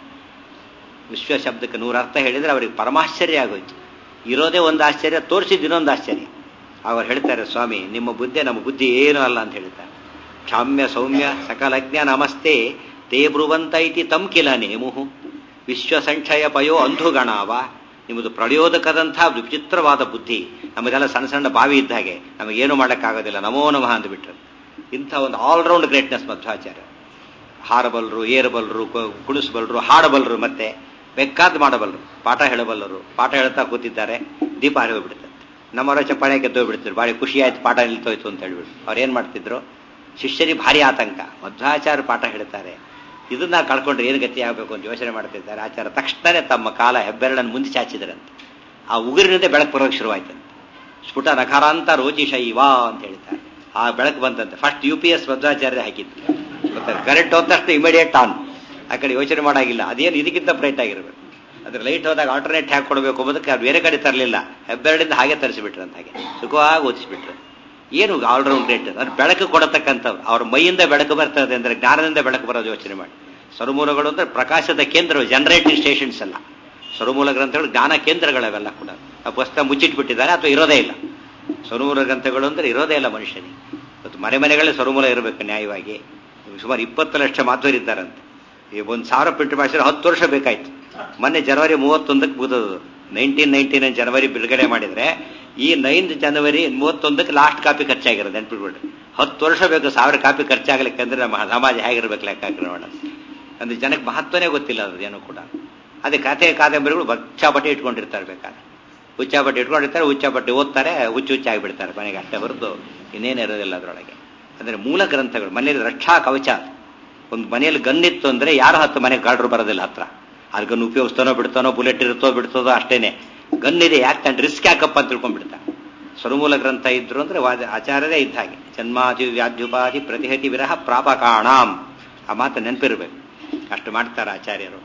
ವಿಶ್ವ ಶಬ್ದಕ್ಕೆ ನೂರ ಅರ್ಥ ಹೇಳಿದರೆ ಅವರಿಗೆ ಪರಮಾಶ್ಚರ್ಯ ಆಗೋಯ್ತು. ಇರೋದೇ ಒಂದು ಆಶ್ಚರ್ಯ, ತೋರಿಸಿದ್ದು ಇನ್ನೊಂದು ಆಶ್ಚರ್ಯ. ಅವರು ಹೇಳ್ತಾರೆ, ಸ್ವಾಮಿ ನಿಮ್ಮ ಬುದ್ಧಿ ನಮ್ಮ ಬುದ್ಧಿ ಏನೂ ಅಲ್ಲ ಅಂತ ಹೇಳ್ತಾರೆ. ಕ್ಷಾಮ್ಯ ಸೌಮ್ಯ ಸಕಲಜ್ಞ ನಮಸ್ತೆ ತೇ ಬ್ರುವಂತ ಇತಿ ತಮ್ ಕಿಲ ನೇಮುಹು ವಿಶ್ವ ಸಂಕ್ಷಯ ಪಯೋ ಅಂಧುಗಣಾವ. ನಿಮ್ಮದು ಪ್ರಳಯೋದಕದಂಥ ವಿಚಿತ್ರವಾದ ಬುದ್ಧಿ. ನಮಗೆಲ್ಲ ಸಣ್ಣ ಸಣ್ಣ ಬಾವಿ ಇದ್ದ ಹಾಗೆ, ನಮಗೇನು ಮಾಡೋಕ್ಕಾಗೋದಿಲ್ಲ, ನಮೋ ನಮಃ ಅಂದುಬಿಟ್ರು. ಇಂಥ ಒಂದು ಆಲ್ರೌಂಡ್ ಗ್ರೇಟ್ನೆಸ್ ಮಧ್ವಾಚಾರ್ಯ. ಹಾರಬಲ್ಲರು, ಏರಬಲ್ಲರು, ಕುಣಿಸಬಲ್ಲರು, ಹಾಡಬಲ್ಲರು, ಮತ್ತೆ ಬೇಕಾದ್ದು ಮಾಡಬಲ್ಲರು, ಪಾಠ ಹೇಳಬಲ್ಲರು. ಪಾಠ ಹೇಳ್ತಾ ಕೂತಿದ್ದಾರೆ, ದೀಪ ಹಾರಿ ಹೋಗ್ಬಿಡ್ತಾರೆ. ನಮ್ಮವರ ಚಪ್ಪಾಳೆ ಗೆದ್ದೋಗ್ಬಿಡ್ತಿದ್ರು. ಭಾರಿ ಖುಷಿ ಆಯ್ತು, ಪಾಠ ನಿಲ್ತೋಯ್ತು ಅಂತ ಹೇಳ್ಬಿಟ್ಟು ಅವ್ರು ಏನು ಮಾಡ್ತಿದ್ರು? ಶಿಷ್ಯರಿಗೆ ಭಾರಿ ಆತಂಕ. ಮಧ್ವಾಚಾರ್ಯ ಪಾಠ ಹೇಳ್ತಾರೆ, ಇದನ್ನ ಕಳ್ಕೊಂಡ್ರೆ ಏನು ಗತಿ ಆಗಬೇಕು ಅಂತ ಯೋಚನೆ ಮಾಡ್ತಿದ್ದಾರೆ. ಆಚಾರ್ಯ ತಕ್ಷಣವೇ ತಮ್ಮ ಕಾಲ ಹೆಬ್ಬೆರಳನ್ನು ಮುಂದೆ ಚಾಚಿದ್ರಂತೆ. ಆ ಉಗುರಿನಿಂದ ಬೆಳಕು ಬರೋಕ್ಕೆ ಶುರುವಾಯ್ತಂತೆ. ಸ್ಫುಟ ನಖರಾಂತ ರೋಚಿಶೈವ ಅಂತ ಹೇಳ್ತಾರೆ. ಆ ಬೆಳಕು ಬಂತಂತೆ. First U P S Madhvacharya ಹಾಕಿದ್ದು ಗೊತ್ತಾರೆ. ಕರೆಂಟ್ ಹೋದ ತಕ್ಷಣ ಇಮಿಡಿಯೇಟ್ ಆನ್. ಆ ಕಡೆ ಯೋಚನೆ ಮಾಡಾಗಿಲ್ಲ, ಅದೇನು ಇದಕ್ಕಿಂತ ಬ್ರೈಟ್ ಆಗಿರಬೇಕು. ಅದ್ರ ಲೈಟ್ ಹೋದಾಗ ಆಲ್ಟರ್ನೇಟ್ ಹಾಕಿ ಕೊಡಬೇಕು ಅನ್ನೋದಕ್ಕೆ ಅವ್ರು ಬೇರೆ ಕಡೆ ತರಲಿಲ್ಲ, ಹೆಬ್ಬೆರಳಿಂದ ಹಾಗೆ ತರಿಸಿಬಿಟ್ರಂತ. ಹಾಗೆ ಸುಖವಾಗಿ ಓದಿಸ್ಬಿಟ್ರು. ಏನು ಆಲ್ರೌಂಡ್ ಗ್ರೇಟ್ ಅದು. ಬೆಳಕು ಕೊಡತಕ್ಕಂಥವ್ರು. ಅವ್ರ ಮೈಯಿಂದ ಬೆಳಕು ಬರ್ತದೆ ಅಂದರೆ ಜ್ಞಾನದಿಂದ ಬೆಳಕು ಬರೋದು ಯೋಚನೆ ಮಾಡಿ. ಸರುಮೂಲಗಳು ಅಂದರೆ ಪ್ರಕಾಶದ ಕೇಂದ್ರಗಳು, ಜನರೇಟಿಂಗ್ ಸ್ಟೇಷನ್ಸ್ ಅಲ್ಲ. ಸರುಮೂಲ ಗ್ರಂಥಗಳು ಜ್ಞಾನ ಕೇಂದ್ರಗಳವೆಲ್ಲ ಕೂಡ. ಆ ಪುಸ್ತಕ ಮುಚ್ಚಿಟ್ಬಿಟ್ಟಿದ್ದಾರೆ ಅಥವಾ ಇರೋದೇ ಇಲ್ಲ. ಸರುಮೂಲ ಗ್ರಂಥಗಳು ಅಂದರೆ ಇರೋದೇ ಇಲ್ಲ ಮನುಷ್ಯನಿಗೆ. ಇವತ್ತು ಮನೆ ಮನೆಗಳೇ ಸರುಮೂಲ ಇರಬೇಕು ನ್ಯಾಯವಾಗಿ. ಸುಮಾರು ಇಪ್ಪತ್ತು ಲಕ್ಷ ಮಾಧ್ವರಿದ್ದಾರಂತೆ. ಈ ಒಂದು ಸಾವಿರ ಪ್ರಿಂಟ್ ಮಾಡಿಸಿದ್ರೆ ಹತ್ತು ವರ್ಷ ಬೇಕಾಯ್ತು. ಮೊನ್ನೆ ಜನವರಿ ಮೂವತ್ತೊಂದಕ್ಕೆ ಮುಗಿದದು. ನೈನ್ಟೀನ್ ನೈನ್ಟಿ ನೈನ್ ಜನವರಿ ಬಿಡುಗಡೆ ಮಾಡಿದರೆ ಈ ನೈನ್ತ್ ಜನವರಿ ಮೂವತ್ತೊಂದಕ್ಕೆ ಲಾಸ್ಟ್ ಕಾಪಿ ಖರ್ಚಾಗಿರೋದು. ನೆನ್ಪಿಟ್ಬಿಡ್ರಿ, ಹತ್ತು ವರ್ಷ ಬೇಕು ಸಾವಿರ ಕಾಪಿ ಖರ್ಚಾಗಲಿಕ್ಕೆ. ಅಂದ್ರೆ ನಮ್ಮ ಸಮಾಜ ಹೇಗಿರ್ಬೇಕು ಲೆಕ್ಕ ಹಾಕಿ ನೋಡೋಣ. ಅಂದ್ರೆ ಜನಕ್ಕೆ ಮಹತ್ವನೇ ಗೊತ್ತಿಲ್ಲ ಅದೇನು ಕೂಡ. ಅದೇ ಕಥೆ ಕಾದಂಬರಿಗಳು ಹುಚ್ಚಾ ಬಟ್ಟೆ ಇಟ್ಕೊಂಡಿರ್ತಾರೆ. ಬೇಕಾದ್ರೆ ಹುಚ್ಚಾ ಬಟ್ಟೆ ಇಟ್ಕೊಂಡಿರ್ತಾರೆ, ಹುಚ್ಚಾ ಬಟ್ಟೆ ಓದ್ತಾರೆ, ಹುಚ್ಚು ಹುಚ್ಚಾಗಿಬಿಡ್ತಾರೆ ಮನೆಗೆ. ಅಷ್ಟೇ ಹೊರತು ಇನ್ನೇನು ಇರೋದಿಲ್ಲ ಅದರೊಳಗೆ. ಅಂದ್ರೆ ಮೂಲ ಗ್ರಂಥಗಳು ಮನೆಯಲ್ಲಿ ರಕ್ಷಾ ಕವಚ. ಒಂದು ಮನೆಯಲ್ಲಿ ಗನ್ನಿತ್ತು ಅಂದ್ರೆ ಯಾರು ಹತ್ತು ಮನೆಗೆ ಗಾಡ್ರು ಬರೋದಿಲ್ಲ ಹತ್ರ. ಅದು ಗನ್ ಉಪಯೋಗಿಸ್ತಾನೋ ಬಿಡ್ತಾನೋ, ಬುಲೆಟ್ ಇರುತ್ತೋ ಬಿಡ್ತದೋ ಅಷ್ಟೇನೆ. ಗನ್ನಿದೆ ಯಾಕೆ ತಂದು ರಿಸ್ಕ್ ಯಾಕಪ್ಪ ಅಂತ ತಿಳ್ಕೊಂಡ್ಬಿಡ್ತಾನೆ. ಸರುಮೂಲ ಗ್ರಂಥ ಇದ್ರು ಅಂದ್ರೆ ಆಚಾರ್ಯರೇ ಇದ್ದ ಹಾಗೆ. ಜನ್ಮಾದಿ ವ್ಯಾಧ್ಯುಪಾಧಿ ಪ್ರತಿಹತಿ ವಿರಹ ಪ್ರಾಪಕಾಣಾಂ. ಆ ಮಾತು ನೆನಪಿರ್ಬೇಕು. ಅಷ್ಟು ಮಾಡ್ತಾರೆ ಆಚಾರ್ಯರು.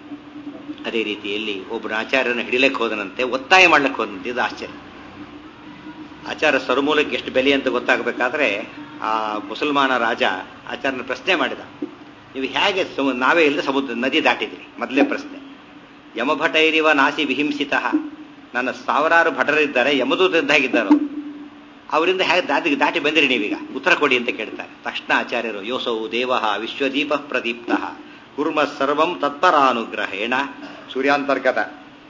ಅದೇ ರೀತಿಯಲ್ಲಿ ಒಬ್ಬರು ಆಚಾರ್ಯರನ್ನು ಹಿಡಿಲಕ್ಕೆ ಹೋದನಂತೆ, ಒತ್ತಾಯ ಮಾಡ್ಲಿಕ್ಕೆ ಹೋದಂತೆ. ಇದು ಆಶ್ಚರ್ಯ. ಆಚಾರ್ಯ ಸರುಮೂಲಕ್ಕೆ ಎಷ್ಟು ಬೆಲೆ ಅಂತ ಗೊತ್ತಾಗಬೇಕಾದ್ರೆ ಆ ಮುಸಲ್ಮಾನ ರಾಜ ಆಚಾರ್ಯನ ಪ್ರಶ್ನೆ ಮಾಡಿದ, ನೀವು ಹೇಗೆ ನಾವೇ ಇಲ್ಲದೆ ಸಮುದ್ರ ನದಿ ದಾಟಿದ್ರಿ? ಮೊದಲೇ ಪ್ರಶ್ನೆ. ಯಮಭಟೈರಿವ ನಾಸಿ ವಿಹಿಂಸಿತ. ನನ್ನ ಸಾವಿರಾರು ಭಟರಿದ್ದಾರೆ, ಯಮದೂತರಿದ್ದಾಗಿದ್ದಾರೋ, ಅವರಿಂದ ಹೇಗೆ ದಾಟಿ ದಾಟಿ ಬಂದಿರಿ ನೀವೀಗ? ಉತ್ತರ ಕೊಡಿ ಅಂತ ಕೇಳ್ತಾರೆ. ತಕ್ಷಣ ಆಚಾರ್ಯರು, ಯೋಸೌ ದೇವ ವಿಶ್ವದೀಪ ಪ್ರದೀಪ್ತ ಕುರ್ಮ ಸರ್ವಂ ತತ್ಪರಾನುಗ್ರಹೇಣ. ಸೂರ್ಯಾಂತರ್ಗತ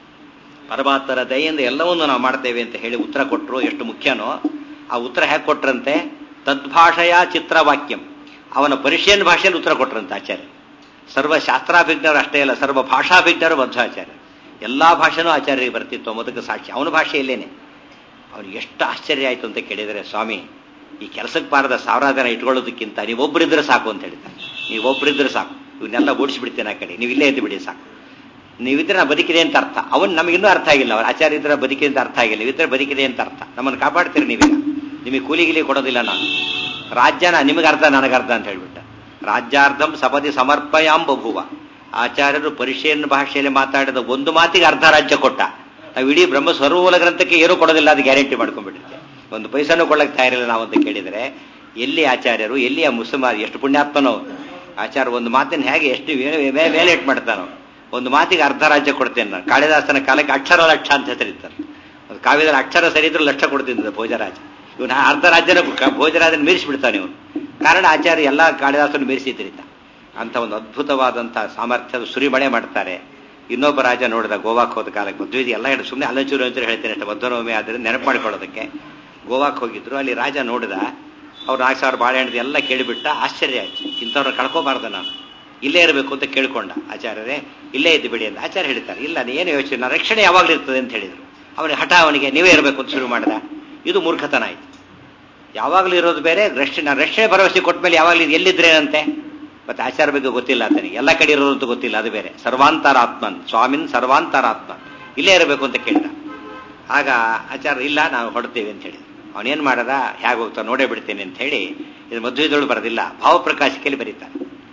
ಪರಮಾತ್ಮರ ದಯೆಯಿಂದ ಎಲ್ಲವನ್ನೂ ನಾವು ಮಾಡ್ತೇವೆ ಅಂತ ಹೇಳಿ ಉತ್ತರ ಕೊಟ್ಟರು. ಎಷ್ಟು ಮುಖ್ಯನೋ ಆ ಉತ್ತರ ಹೇಗೆ ಕೊಟ್ರಂತೆ? ತದ್ಭಾಷೆಯ ಚಿತ್ರವಾಕ್ಯಂ. ಅವನ ಪರ್ಷಿಯನ್ ಭಾಷೆಯಲ್ಲಿ ಉತ್ತರ ಕೊಟ್ರಂತೆ ಆಚಾರ್ಯ. ಸರ್ವ ಶಾಸ್ತ್ರಾಭಿಜ್ಞರು ಅಷ್ಟೇ ಅಲ್ಲ, ಸರ್ವ ಭಾಷಾಭಿಜ್ಞರು ಮಧ್ವಾಚಾರ್ಯ. ಎಲ್ಲಾ ಭಾಷೆನೂ ಆಚಾರ್ಯರಿಗೆ ಬರ್ತಿತ್ತು ಮೊದಲು ಸಾಕ್ಷಿ. ಅವನ ಭಾಷೆಯಲ್ಲೇನೆ. ಅವನಿಗೆ ಎಷ್ಟು ಆಶ್ಚರ್ಯ ಆಯಿತು ಅಂತ ಕೇಳಿದರೆ, ಸ್ವಾಮಿ ಈ ಕೆಲಸಕ್ಕೆ ಬಾರದ ಸಾವಿರಾರು ಜನ ಇಟ್ಕೊಳ್ಳೋದಕ್ಕಿಂತ ನೀವೊಬ್ಬರಿದ್ರೆ ಸಾಕು ಅಂತ ಹೇಳ್ತಾರೆ. ನೀವೊಬ್ಬರಿದ್ರೆ ಸಾಕು, ಇವನ್ನೆಲ್ಲ ಓಡಿಸಿಬಿಡ್ತೇನೆ ಆ ಕಡೆ, ನೀವು ಇಲ್ಲೇ ಎದ್ದು ಬಿಡಿ ಸಾಕು. ನೀವಿದ್ರೆ ನಾ ಬದುಕಿದೆ ಅಂತ ಅರ್ಥ. ಅವನ್ ನಮಗಿನ್ನೂ ಅರ್ಥ ಆಗಿಲ್ಲ. ಅವ್ರ ಆಚಾರ್ಯ ಇದ್ರೆ ಬದುಕಿದೆ ಅಂತ ಅರ್ಥ ಆಗಿಲ್ಲ. ನೀವಿದ್ರೆ ಬದುಕಿದೆ ಅಂತ ಅರ್ಥ. ನಮ್ಮನ್ನು ಕಾಪಾಡ್ತೀರಿ ನೀವೀಗ. ನಿಮಗೆ ಕೂಲಿಗಿಲಿ ಕೊಡೋದಿಲ್ಲ ನಾನು. ರಾಜ್ಯನ ನಿಮಗರ್ಧ ನನಗರ್ಧ ಅಂತ ಹೇಳ್ಬಿಟ್ಟ. ರಾಜ್ಯಾರ್ಧಂ ಸಪದಿ ಸಮರ್ಪಯಾಂ ಬಭುವ. ಆಚಾರ್ಯರು ಪರ್ಷಿಯನ್ ಭಾಷೆಯಲ್ಲಿ ಮಾತಾಡಿದ ಒಂದು ಮಾತಿಗೆ ಅರ್ಧ ರಾಜ್ಯ ಕೊಟ್ಟ. ನಾವು ಇಡೀ ಬ್ರಹ್ಮ ಸರ್ವಮೂಲ ಗ್ರಂಥಕ್ಕೆ ಏನೂ ಕೊಡೋದಿಲ್ಲ, ಅದು ಗ್ಯಾರಂಟಿ ಮಾಡ್ಕೊಂಡ್ಬಿಟ್ಟಿರ್ತೇವೆ. ಒಂದು ಪೈಸನೂ ಕೊಡಕ್ಕೆ ತಯಾರಿಲ್ಲ ನಾವು ಅಂತ ಕೇಳಿದರೆ, ಎಲ್ಲಿ ಆಚಾರ್ಯರು, ಎಲ್ಲಿ ಆ ಮುಸಲ್ಮಾನ, ಎಷ್ಟು ಪುಣ್ಯಾತ್ಮನೋ ಆಚಾರ್ಯ. ಒಂದು ಮಾತಿನ ಹೇಗೆ ಎಷ್ಟು ಮೇಲೆ ಇಟ್ಟು ಮಾಡ್ತಾನೋ. ಒಂದು ಮಾತಿಗೆ ಅರ್ಧ ರಾಜ್ಯ ಕೊಡ್ತೇನೆ ನಾನು. ಕಾಳಿದಾಸನ ಕಾಲಕ್ಕೆ ಅಕ್ಷರ ಲಕ್ಷ ಅಂತ ಹೆಸರಿರ್ತಾರೆ. ಅದು ಕಾವ್ಯದಲ್ಲಿ ಅಕ್ಷರ ಸರಿ ಇದ್ರು ಲಕ್ಷ ಕೊಡ್ತಿದ್ದ ಭೋಜರಾಜ. ಇವನು ಅರ್ಧ ರಾಜ್ಯನ ಭೋಜರಾಜನ ಮೀರಿಸಿಬಿಡ್ತಾನೆ ಇವನು. ಕಾರಣ ಆಚಾರ್ಯ ಎಲ್ಲ ಕಾಳಿದಾಸನ ಮೀರಿಸಿದ್ರಿಂದ. ಅಂತ ಒಂದು ಅದ್ಭುತವಾದಂಥ ಸಾಮರ್ಥ್ಯದ ಸುರಿಮಳೆ ಮಾಡ್ತಾರೆ. ಇನ್ನೊಬ್ಬ ರಾಜ ನೋಡಿದ ಗೋವಾಕ್ಕೆ ಹೋದ ಕಾಲಕ್ಕೆ ಮಧ್ವೇದಿ ಎಲ್ಲ ಹೇಳಿ ಸುಮ್ಮನೆ ಅಲ್ಲಂಚೂರು ಅಂತ ಹೇಳ್ತೇನೆ ಅಷ್ಟೇ, ಮಧ್ವನವಮಿ ಆದರೆ ನೆನಪು ಮಾಡಿಕೊಳ್ಳೋದಕ್ಕೆ ಗೋವಾಕ್ಕೆ ಹೋಗಿದ್ರು. ಅಲ್ಲಿ ರಾಜ ನೋಡಿದ, ಅವ್ರು ನಾಲ್ಕು ಸಾವಿರ ಬಾಳೆಹಣ್ಣು ಎಲ್ಲ ಕೇಳಿಬಿಟ್ಟ. ಆಶ್ಚರ್ಯ ಆಯ್ತು. ಇಂಥವ್ರನ್ನ ಕಳ್ಕೋಬಾರ್ದು ನಾನು, ಇಲ್ಲೇ ಇರಬೇಕು ಅಂತ ಕೇಳ್ಕೊಂಡ. ಆಚಾರ್ಯರೇ ಇಲ್ಲೇ ಇದ್ದು ಬಿಡಿ ಅಂತ ಆಚಾರ್ಯ ಹೇಳ್ತಾರೆ. ಇಲ್ಲ ಏನು ಯೋಚನೆ, ನಾನು ರಕ್ಷಣೆ ಯಾವಾಗಲೂ ಇರ್ತದೆ ಅಂತ ಹೇಳಿದ್ರು. ಅವನಿಗೆ ಹಠ, ಅವನಿಗೆ ನೀವೇ ಇರಬೇಕು ಅಂತ ಶುರು ಮಾಡಿದ. ಇದು ಮೂರ್ಖತನ ಆಯ್ತು. ಯಾವಾಗಲೂ ಇರೋದು ಬೇರೆ, ರಕ್ಷಣೆ ನಾನು ರಕ್ಷಣೆ ಭರವಸೆ ಕೊಟ್ಟ ಮೇಲೆ ಯಾವಾಗಲೂ ಎಲ್ಲಿದ್ರೇನಂತೆ. ಮತ್ತೆ ಆಚಾರ್ಯ ಬಗ್ಗೆ ಗೊತ್ತಿಲ್ಲ ಆತನಿಗೆ, ಎಲ್ಲ ಕಡೆ ಇರೋದು ಅಂತ ಗೊತ್ತಿಲ್ಲ, ಅದು ಬೇರೆ. ಸರ್ವಾಂತರಾತ್ಮನ್ ಸ್ವಾಮಿನ್ ಸರ್ವಾಂತರಾತ್ಮನ್, ಇಲ್ಲೇ ಇರಬೇಕು ಅಂತ ಕೇಳಿದ. ಆಗ ಆಚಾರ್ಯ ಇಲ್ಲ ನಾವು ಹೊಡ್ತೇವೆ ಅಂತ ಹೇಳಿದ್ರು. ಅವನೇನ್ ಮಾಡದ, ಹೇಗೆ ಹೋಗ್ತಾ ನೋಡೇ ಬಿಡ್ತೇನೆ ಅಂತ ಹೇಳಿ, ಇದು ಮಧ್ವದೊಳು ಬರೋದಿಲ್ಲ, ಭಾವಪ್ರಕಾಶಿಕೆಯಲ್ಲಿ ಬರೀತಾರೆ.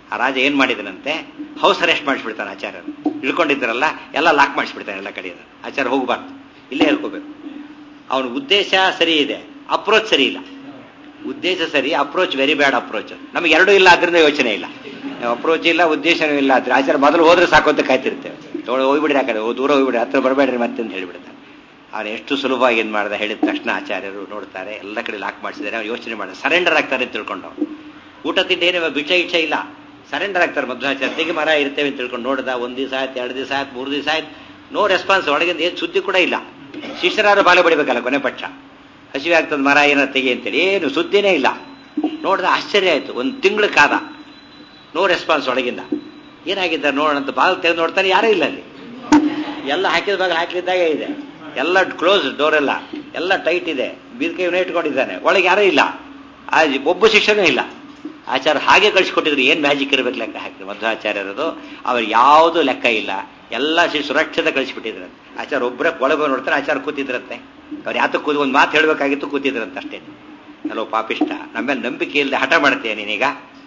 ಆ ರಾಜ ಏನ್ ಮಾಡಿದನಂತೆ, ಹೌಸ್ ಅರೆಸ್ಟ್ ಮಾಡಿಸ್ಬಿಡ್ತಾನೆ ಆಚಾರ್ಯರು. ಇಳ್ಕೊಂಡಿದ್ದಾರಲ್ಲ ಎಲ್ಲ ಲಾಕ್ ಮಾಡಿಸ್ಬಿಡ್ತಾನೆ ಎಲ್ಲ ಕಡೆಯಿಂದ. ಆಚಾರ್ಯ ಹೋಗಬಾರ್ದು, ಇಲ್ಲೇ ಹೇಳ್ಕೋಬೇಕು. ಅವನ ಉದ್ದೇಶ ಸರಿ ಇದೆ, ಅಪ್ರೋಚ್ ಸರಿ ಇಲ್ಲ. ಉದ್ದೇಶ ಸರಿ, ಅಪ್ರೋಚ್ ವೆರಿ ಬ್ಯಾಡ್ ಅಪ್ರೋಚ್. ನಮಗೆ ಎರಡೂ ಇಲ್ಲ, ಅದರಿಂದ ಯೋಚನೆ ಇಲ್ಲ. ಅಪ್ರೋಚ್ ಇಲ್ಲ, ಉದ್ದೇಶನೂ ಇಲ್ಲ. ಆದ್ರೆ ಆಚಾರ್ಯ ಮೊದಲು ಹೋದ್ರೆ ಸಾಕು ಅಂತ ಕಾಯ್ತಿರ್ತೇವೆ. ಹೋಗ್ಬಿಡ್ರಿ, ಆ ಕಡೆ ದೂರ ಹೋಗ್ಬಿಡ್ರಿ, ಹತ್ರ ಬರಬೇಡ್ರಿ ಮತ್ತೆ ಅಂತ ಹೇಳಿಬಿಡ್ತಾನೆ. ಅವನು ಎಷ್ಟು ಸುಲಭವಾಗಿ ಏನ್ ಮಾಡ್ದ ಹೇಳಿದ ತಕ್ಷಣ ಆಚಾರ್ಯರು ನೋಡ್ತಾರೆ, ಎಲ್ಲ ಕಡೆ ಲಾಕ್ ಮಾಡಿಸಿದ್ದಾರೆ. ಅವ್ನು ಯೋಚನೆ ಮಾಡಿದ, ಸರೆಂಡರ್ ಆಗ್ತಾರೆ ಅಂತ ತಿಳ್ಕೊಂಡು. ಊಟ ತಿಂಡೇನು ಭಿಕ್ಷೆ ಇಚ್ಛೆ ಇಲ್ಲ, ಸರೆಂಡರ್ ಆಗ್ತಾರೆ. ಮಧ್ವಾಚಾರ್ಯ ತೆಗೆ ಮರ ಇರ್ತೇವೆ ಅಂತ ತಿಳ್ಕೊಂಡು ನೋಡ್ದ. ಒಂದ್ ದಿವಸ ಆಯ್ತು, ಎರಡು ದಿವಸ ಆಯ್ತು, ಮೂರು ದಿವಸ ಆಯ್ತು, ನೋ ರೆಸ್ಪಾನ್ಸ್. ಒಳಗಿಂದ ಏನು ಸುದ್ದಿ ಕೂಡ ಇಲ್ಲ. ಶಿಷ್ಯರಾರು ಬಾಲೆ ಬಡಿಬೇಕಲ್ಲ ಕೊನೆ ಪಕ್ಷ. ಹಸಿವೆ ಆಗ್ತದ ಮರ ಏನಾರು ತೆಗೆ ಅಂತೇಳಿ, ಏನು ಸುದ್ದಿನೇ ಇಲ್ಲ. ನೋಡ್ದ, ಆಶ್ಚರ್ಯ ಆಯ್ತು. ಒಂದು ತಿಂಗಳು ಕಾದ, ನೋ ರೆಸ್ಪಾನ್ಸ್ ಒಳಗಿಂದ. ಏನಾಗಿದ್ದಾರೆ ನೋಡೋಣ ಅಂತ ಬಾಗಿಲು ತೆಗೆದು ನೋಡ್ತಾನೆ, ಯಾರೂ ಇಲ್ಲ ಅಲ್ಲಿ. ಎಲ್ಲ ಹಾಕಿದ ಬಾಗಿಲು ಹಾಕಿದ್ದಾಗೆ ಇದೆ, ಎಲ್ಲ ಕ್ಲೋಸ್, ಡೋರ್ ಎಲ್ಲ ಎಲ್ಲ ಟೈಟ್ ಇದೆ. ಬೀದಿಗೆ ಇವನೇ ಇಟ್ಕೊಂಡಿದ್ದಾನೆ, ಒಳಗೆ ಯಾರೂ ಇಲ್ಲ. ಆ ಒಬ್ಬ ಶಿಷ್ಯನೂ ಇಲ್ಲ. ಆಚಾರ್ಯ ಹಾಗೆ ಕಳಿಸ್ಕೊಟ್ಟಿದ್ರು. ಏನ್ ಮ್ಯಾಜಿಕ್ ಇರಬೇಕು ಲೆಕ್ಕ ಹಾಕಿದ್ರು ಮಧ್ವಾಚಾರ್ಯರದು. ಅವ್ರು ಯಾವುದು ಲೆಕ್ಕ ಇಲ್ಲ, ಎಲ್ಲ ಸುರಕ್ಷಿತ ಕಳಿಸ್ಬಿಟ್ಟಿದ್ರಂತೆ. ಆಚಾರ್ಯ ಒಬ್ಬರೇ ಒಳಗೆ ನೋಡ್ತಾರೆ, ಆಚಾರ್ಯ ಕೂತಿದ್ರಂತೆ. ಅವ್ರು ಯಾತಕ್ಕೆ ಕೂತ್ ಒಂದು ಮಾತು ಹೇಳಬೇಕಾಗಿತ್ತು, ಕೂತಿದ್ರಂತೆ ಅಷ್ಟೇ. ಅಲ್ಲೋ ಪಾಪಿಷ್ಟ, ನಮ್ಮೇಲೆ ನಂಬಿಕೆ ಇಲ್ಲದೆ ಹಠ ಮಾಡ್ತೀಯ ನೀನೀಗ.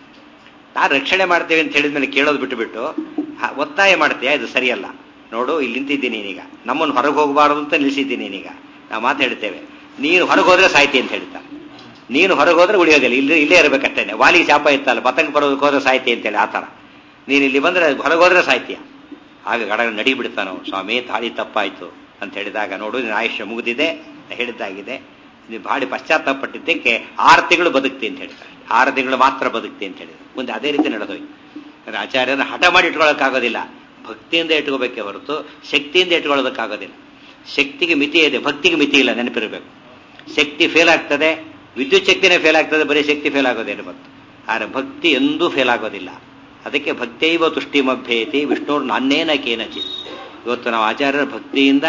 ನಾನು ರಕ್ಷಣೆ ಮಾಡ್ತೇವೆ ಅಂತ ಹೇಳಿದ್ಮೇಲೆ ಕೇಳೋದು ಬಿಟ್ಟುಬಿಟ್ಟು ಒತ್ತಾಯ ಮಾಡ್ತೀಯ, ಇದು ಸರಿಯಲ್ಲ. ನೋಡು, ಇಲ್ಲಿ ನಿಂತಿದ್ದೀನಿ ನೀನೀಗ, ನಮ್ಮನ್ನು ಹೊರಗೆ ಹೋಗಬಾರದು ಅಂತ ನಿಲ್ಲಿಸಿದ್ದೀನಿ ನೀನೀಗ. ನಾವು ಮಾತು ಹೇಳ್ತೇವೆ, ನೀನು ಹೊರಗೆ ಹೋದ್ರೆ ಸಾಯ್ತಿ ಅಂತ ಹೇಳ್ತಾ. ನೀನು ಹೊರಗೆ ಹೋದ್ರೆ ಉಳಿಯೋದಿಲ್ಲ, ಇಲ್ಲಿ ಇಲ್ಲೇ ಇರಬೇಕಷ್ಟೇನೆ. ವಾಲಿಗೆ ಶಾಪ ಇತ್ತಲ್ಲ, ಪತಂಗ ಬರೋದಕ್ಕೆ ಹೋದ್ರೆ ಸಾಯ್ತಿ ಅಂತೇಳಿ ಆ ಥರ. ನೀನು ಇಲ್ಲಿ ಬಂದ್ರೆ ಹೊರಗೆ ಹೋದ್ರೆ ಸಾಯ್ತೀಯ. ಆಗ ಗಡ ನಡಿ ಬಿಡ್ತಾನೋ, ಸ್ವಾಮಿ ತಾಳಿ ತಪ್ಪಾಯ್ತು ಅಂತ ಹೇಳಿದಾಗ, ನೋಡು ನಿನ್ನ ಆಯುಷ್ಯ ಮುಗಿದಿದೆ, ಹೇಳಿದ್ದಾಗಿದೆ. ನೀವು ಭಾಳ ಪಶ್ಚಾತ್ತಾಪಟ್ಟಿದ್ದಕ್ಕೆ ಆರು ತಿಂಗಳು ಬದುಕ್ತಿ ಅಂತ ಹೇಳ್ತಾರೆ. ಆರು ತಿಂಗಳು ಮಾತ್ರ ಬದುಕ್ತಿ ಅಂತ ಹೇಳಿದ್ರು. ಮುಂದೆ ಅದೇ ರೀತಿ ನಡೆದೋಯ್ತು. ಆಚಾರ್ಯನ ಹಠ ಮಾಡಿ ಇಟ್ಕೊಳ್ಳೋಕ್ಕಾಗೋದಿಲ್ಲ, ಭಕ್ತಿಯಿಂದ ಇಟ್ಕೋಬೇಕೇ ಹೊರತು ಶಕ್ತಿಯಿಂದ ಇಟ್ಕೊಳ್ಳೋದಕ್ಕಾಗೋದಿಲ್ಲ. ಶಕ್ತಿಗೆ ಮಿತಿ ಇದೆ, ಭಕ್ತಿಗೆ ಮಿತಿ ಇಲ್ಲ, ನೆನಪಿರಬೇಕು. ಶಕ್ತಿ ಫೇಲ್ ಆಗ್ತದೆ, ವಿದ್ಯುತ್ ಶಕ್ತಿನೇ ಫೇಲ್ ಆಗ್ತದೆ, ಬರೀ ಶಕ್ತಿ ಫೇಲ್ ಆಗೋದೇನು ಬಂತು. ಆದರೆ ಭಕ್ತಿ ಎಂದೂ ಫೇಲ್ ಆಗೋದಿಲ್ಲ. ಅದಕ್ಕೆ ಭಕ್ತೈವ ತುಷ್ಟಿಮಭ್ಯೇತಿ ವಿಷ್ಣುರ್ ನಾನೇನ ಕೇನಚಿತ್. ಇವತ್ತು ನಾವು ಆಚಾರ್ಯರ ಭಕ್ತಿಯಿಂದ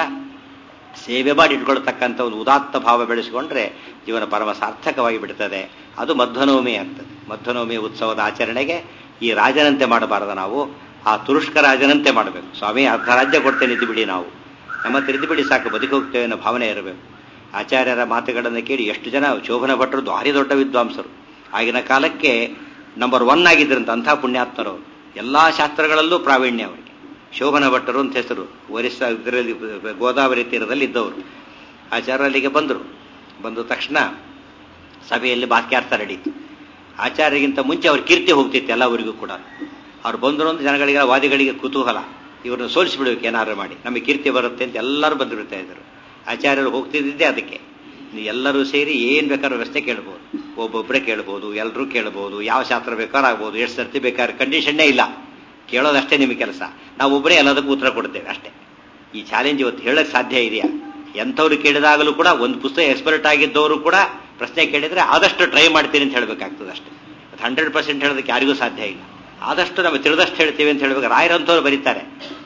ಸೇವೆ ಮಾಡಿ ಇಟ್ಕೊಳ್ತಕ್ಕಂಥ ಒಂದು ಉದಾತ್ತ ಭಾವ ಬೆಳೆಸಿಕೊಂಡ್ರೆ ಜೀವನ ಪರಮ ಸಾರ್ಥಕವಾಗಿ ಬಿಡ್ತದೆ. ಅದು ಮಧ್ವನವಮಿ ಆಗ್ತದೆ. ಮಧ್ವನವಮಿ ಉತ್ಸವದ ಆಚರಣೆಗೆ ಈ ರಾಜನಂತೆ ಮಾಡಬಾರದು, ನಾವು ಆ ತುರುಷ್ಕ ರಾಜನಂತೆ ಮಾಡಬೇಕು. ಸ್ವಾಮಿ ಅರ್ಧ ರಾಜ್ಯ ಕೊಡ್ತೇನೆ ಇದ್ದು ಬಿಡಿ, ನಾವು ನಮ್ಮ ತಿರುದು ಬಿಡಿ ಸಾಕು, ಬದುಕಿ ಹೋಗ್ತೇವೆ ಅನ್ನೋ ಭಾವನೆ ಇರಬೇಕು. ಆಚಾರ್ಯರ ಮಾತುಗಳನ್ನು ಕೇಳಿ ಎಷ್ಟು ಜನ ಶೋಭನ ಭಟ್ರು ಭಾರಿ ದೊಡ್ಡ ವಿದ್ವಾಂಸರು, ಆಗಿನ ಕಾಲಕ್ಕೆ ನಂಬರ್ ಒನ್ ಆಗಿದ್ರಂತ ಅಂಥ ಪುಣ್ಯಾತ್ಮರವರು. ಎಲ್ಲಾ ಶಾಸ್ತ್ರಗಳಲ್ಲೂ ಪ್ರಾವೀಣ್ಯ ಅವರಿಗೆ. ಶೋಭನ ಭಟ್ಟರು ಅಂತ ಹೆಸರು. ಒರಿಸ್ಸಾ ಇದರಲ್ಲಿ ಗೋದಾವರಿ ತೀರದಲ್ಲಿ ಇದ್ದವರು. ಆಚಾರ್ಯರಿಗೆ ಬಂದರು. ಬಂದ ತಕ್ಷಣ ಸಭೆಯಲ್ಲಿ ವಾಕ್ಯಾರ್ಥ ನಡೀತು. ಆಚಾರ್ಯರಿಗಿಂತ ಮುಂಚೆ ಅವ್ರ ಕೀರ್ತಿ ಹೋಗ್ತಿತ್ತು ಎಲ್ಲ ಊರಿಗೂ ಕೂಡ. ಅವ್ರು ಬಂದರು ಅಂತ ಜನಗಳಿಗೆ, ವಾದಿಗಳಿಗೆ ಕುತೂಹಲ, ಇವ್ರನ್ನ ಸೋಲಿಸಿಬಿಡ್ಬೇಕು ಏನಾದ್ರು ಮಾಡಿ, ನಮಗೆ ಕೀರ್ತಿ ಬರುತ್ತೆ ಅಂತ ಎಲ್ಲರೂ ಬಂದುಬಿಡ್ತಾ ಇದ್ರು. ಆಚಾರ್ಯರು ಹೋಗ್ತಿದ್ದಿದ್ದೆ ಅದಕ್ಕೆ. ಎಲ್ಲರೂ ಸೇರಿ ಏನ್ ಬೇಕಾದ್ರೂ ವ್ಯವಸ್ಥೆ ಕೇಳ್ಬೋದು, ಒಬ್ಬೊಬ್ಬರೇ ಕೇಳ್ಬೋದು, ಎಲ್ಲರೂ ಕೇಳ್ಬೋದು, ಯಾವ ಶಾಸ್ತ್ರ ಬೇಕಾದ್ರೂ ಆಗ್ಬೋದು, ಎಷ್ಟು ಸರ್ತಿ ಬೇಕಾದ್ರೆ, ಕಂಡೀಷನ್ನೇ ಇಲ್ಲ, ಕೇಳೋದಷ್ಟೇ ನಿಮ್ಮ ಕೆಲಸ. ನಾವು ಒಬ್ಬರೇ ಎಲ್ಲದಕ್ಕೂ ಉತ್ತರ ಕೊಡ್ತೇವೆ ಅಷ್ಟೇ. ಈ ಚಾಲೆಂಜ್ ಇವತ್ತು ಹೇಳಕ್ ಸಾಧ್ಯ ಇದೆಯಾ? ಎಂಥವ್ರು ಕೇಳಿದಾಗಲೂ ಕೂಡ, ಒಂದು ಪುಸ್ತಕ ಎಕ್ಸ್ಪರ್ಟ್ ಆಗಿದ್ದವರು ಕೂಡ ಪ್ರಶ್ನೆ ಕೇಳಿದ್ರೆ ಆದಷ್ಟು ಟ್ರೈ ಮಾಡ್ತೀನಿ ಅಂತ ಹೇಳ್ಬೇಕಾಗ್ತದೆ ಅಷ್ಟೇ. ಹಂಡ್ರೆಡ್ ಪರ್ಸೆಂಟ್ ಹೇಳೋದಕ್ಕೆ ಯಾರಿಗೂ ಸಾಧ್ಯ ಇಲ್ಲ. ಆದಷ್ಟು ನಾವು ತಿಳಿದಷ್ಟು ಹೇಳ್ತೀವಿ ಅಂತ ಹೇಳ್ಬೇಕು. ರಾಯರಂಥವ್ರು ಬರೀತಾರೆ,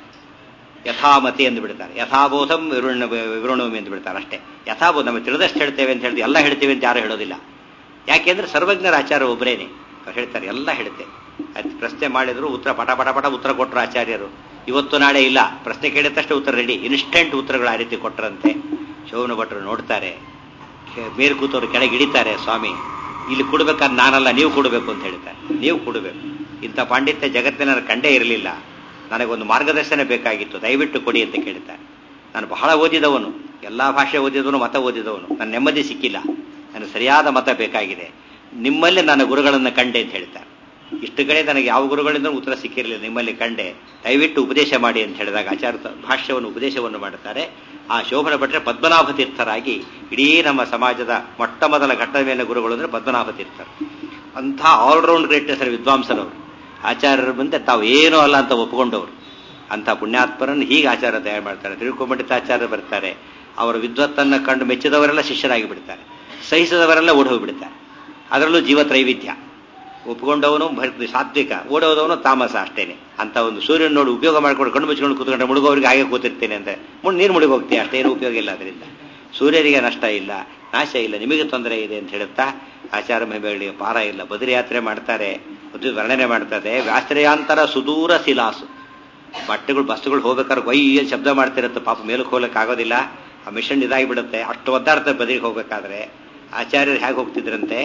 ಯಥಾಮತಿ ಎಂದು ಬಿಡ್ತಾರೆ, ಯಥಾಬೋಧಂ ವಿವೃಣ ವಿವೃಣೋಮಿ ಎಂದು ಬಿಡ್ತಾರೆ ಅಷ್ಟೇ. ಯಥಾಬೋಧ ನಮಗೆ ತಿಳಿದಷ್ಟು ಹೇಳ್ತೇವೆ ಅಂತ ಹೇಳಿದ್ವಿ, ಎಲ್ಲ ಹೇಳ್ತೇವೆ ಅಂತ ಯಾರು ಹೇಳೋದಿಲ್ಲ. ಯಾಕೆಂದ್ರೆ ಸರ್ವಜ್ಞರ ಆಚಾರ ಒಬ್ಬರೇನೆ, ಅವ್ರು ಹೇಳ್ತಾರೆ ಎಲ್ಲ ಹೇಳ್ತೇವೆ. ಅದು ಪ್ರಶ್ನೆ ಮಾಡಿದ್ರು ಉತ್ತರ ಪಟ ಪಟ ಪಟ ಉತ್ತರ ಕೊಟ್ಟರು ಆಚಾರ್ಯರು. ಇವತ್ತು ನಾಳೆ ಇಲ್ಲ, ಪ್ರಶ್ನೆ ಕೇಳಿದ ತಕ್ಷಣ ಉತ್ತರ ರೆಡಿ, ಇನ್ಸ್ಟೆಂಟ್ ಉತ್ತರಗಳು ಆ ರೀತಿ ಕೊಟ್ಟರಂತೆ. ಶೋಭನ ಭಟ್ರು ನೋಡ್ತಾರೆ, ಮೇಲ್ ಕೂತವ್ರು ಕೆಳಗೆ ಹಿಡಿತಾರೆ, ಸ್ವಾಮಿ ಇಲ್ಲಿ ಕೊಡ್ಬೇಕಾದ್ರೆ ನಾನಲ್ಲ ನೀವು ಕೊಡಬೇಕು ಅಂತ ಹೇಳ್ತಾರೆ. ನೀವು ಕೊಡಬೇಕು, ಇಂಥ ಪಾಂಡಿತ್ಯ ಜಗತ್ತಿನ ಕಂಡೇ ಇರಲಿಲ್ಲ, ನನಗೊಂದು ಮಾರ್ಗದರ್ಶನ ಬೇಕಾಗಿತ್ತು, ದಯವಿಟ್ಟು ಕೊಡಿ ಅಂತ ಕೇಳ್ತಾರೆ. ನಾನು ಬಹಳ ಓದಿದವನು, ಎಲ್ಲಾ ಭಾಷೆ ಓದಿದವನು, ಮತ ಓದಿದವನು, ನನ್ನ ನೆಮ್ಮದಿ ಸಿಕ್ಕಿಲ್ಲ, ನನಗೆ ಸರಿಯಾದ ಮತ ಬೇಕಾಗಿದೆ, ನಿಮ್ಮಲ್ಲಿ ನನ್ನ ಗುರುಗಳನ್ನು ಕಂಡೆ ಅಂತ ಹೇಳ್ತಾರೆ. ಇಷ್ಟು ಕಡೆ ನನಗೆ ಯಾವ ಗುರುಗಳಿಂದ ಉತ್ತರ ಸಿಕ್ಕಿರಲಿಲ್ಲ, ನಿಮ್ಮಲ್ಲಿ ಕಂಡೆ, ದಯವಿಟ್ಟು ಉಪದೇಶ ಮಾಡಿ ಅಂತ ಹೇಳಿದಾಗ ಆಚಾರ್ಯ ಭಾಷ್ಯವನ್ನು ಉಪದೇಶವನ್ನು ಮಾಡುತ್ತಾರೆ. ಆ ಶೋಭನ ಭಟ್ರೆ ಪದ್ಮನಾಭ ತೀರ್ಥರಾಗಿ ಇಡೀ ನಮ್ಮ ಸಮಾಜದ ಮೊಟ್ಟ ಮೊದಲ ಘಟ್ಟದ ಮೇಲೆ ಗುರುಗಳು ಅಂದ್ರೆ ಪದ್ಮನಾಭ ತೀರ್ಥರು. ಅಂಥ ಆಲ್ರೌಂಡ್ ಗ್ರೇಟ್ನೆಸ್ ವಿದ್ವಾಂಸರವರು. ಆಚಾರ್ಯರ ಮುಂದೆ ತಾವು ಏನೂ ಅಲ್ಲ ಅಂತ ಒಪ್ಪಿಕೊಂಡವರು. ಅಂಥ ಪುಣ್ಯಾತ್ಮರನ್ನು ಹೀಗೆ ಆಚಾರ್ಯ ತಯಾರು ಮಾಡ್ತಾರೆ. ತಿರುಕೊಂಬಂಡಿತ ಆಚಾರ್ಯ ಬರ್ತಾರೆ, ಅವರ ವಿದ್ವತ್ತನ್ನು ಕಂಡು ಮೆಚ್ಚಿದವರೆಲ್ಲ ಶಿಷ್ಯರಾಗಿ ಬಿಡ್ತಾರೆ, ಸಹಿಸಿದವರೆಲ್ಲ ಓಡಿ ಹೋಗಿಬಿಡ್ತಾರೆ. ಅದರಲ್ಲೂ ಜೀವ ತ್ರೈವಿಧ್ಯ. ಒಪ್ಪಿಕೊಂಡವನು ಸಾತ್ವಿಕ, ಓಡೋದವನು ತಾಮಸ ಅಷ್ಟೇನೆ. ಅಂತ ಒಂದು ಸೂರ್ಯನ ನೋಡಿ ಉಪಯೋಗ ಮಾಡ್ಕೊಂಡು ಕಣ್ಣು ಮುಚ್ಕೊಂಡು ಕೂತ್ಕೊಂಡ್ರೆ ಮುಳುಗೋರಿಗೆ ಹಾಗೆ ಕೂತಿರ್ತೇನೆ ಅಂತ ಮುಂದೆ ನೀರು ಮುಳುಗಿ ಹೋಗ್ತೀಯ, ಅಷ್ಟೇನು ಉಪಯೋಗ ಇಲ್ಲ. ಅದರಿಂದ ಸೂರ್ಯರಿಗೆ ನಷ್ಟ ಇಲ್ಲ, ನಾಶ ಇಲ್ಲ, ನಿಮಗೆ ತೊಂದರೆ ಇದೆ ಅಂತ ಹೇಳುತ್ತಾ ಆಚಾರ ಮಹಿಮೆಗಳಿಗೆ ಪಾರ ಇಲ್ಲ. ಬದರಿ ಯಾತ್ರೆ ಮಾಡ್ತಾರೆ, ಅದು ವರ್ಣನೆ ಮಾಡ್ತಾರೆ. ವ್ಯಾಶ್ರಯಾಂತರ ಸುದೂರ ಶಿಲಾಸು, ಬಟ್ಟೆಗಳು ಬಸ್ಸುಗಳು ಹೋಗ್ಬೇಕಾದ್ರೆ ಒಯ್ಯ ಶಬ್ದ ಮಾಡ್ತಿರತ್ತೆ, ಪಾಪ ಮೇಲಕ್ಕೆ ಹೋಗ್ಲಿಕ್ಕೆ ಆಗೋದಿಲ್ಲ, ಆ ಮಿಷನ್ ಇದಾಗಿ ಬಿಡುತ್ತೆ, ಅಷ್ಟು ಒದ್ದಾಡ್ತಾರೆ ಬದರಿಗೆ ಹೋಗ್ಬೇಕಾದ್ರೆ. ಆಚಾರ್ಯರು ಹೇಗೆ ಹೋಗ್ತಿದ್ರಂತೆ,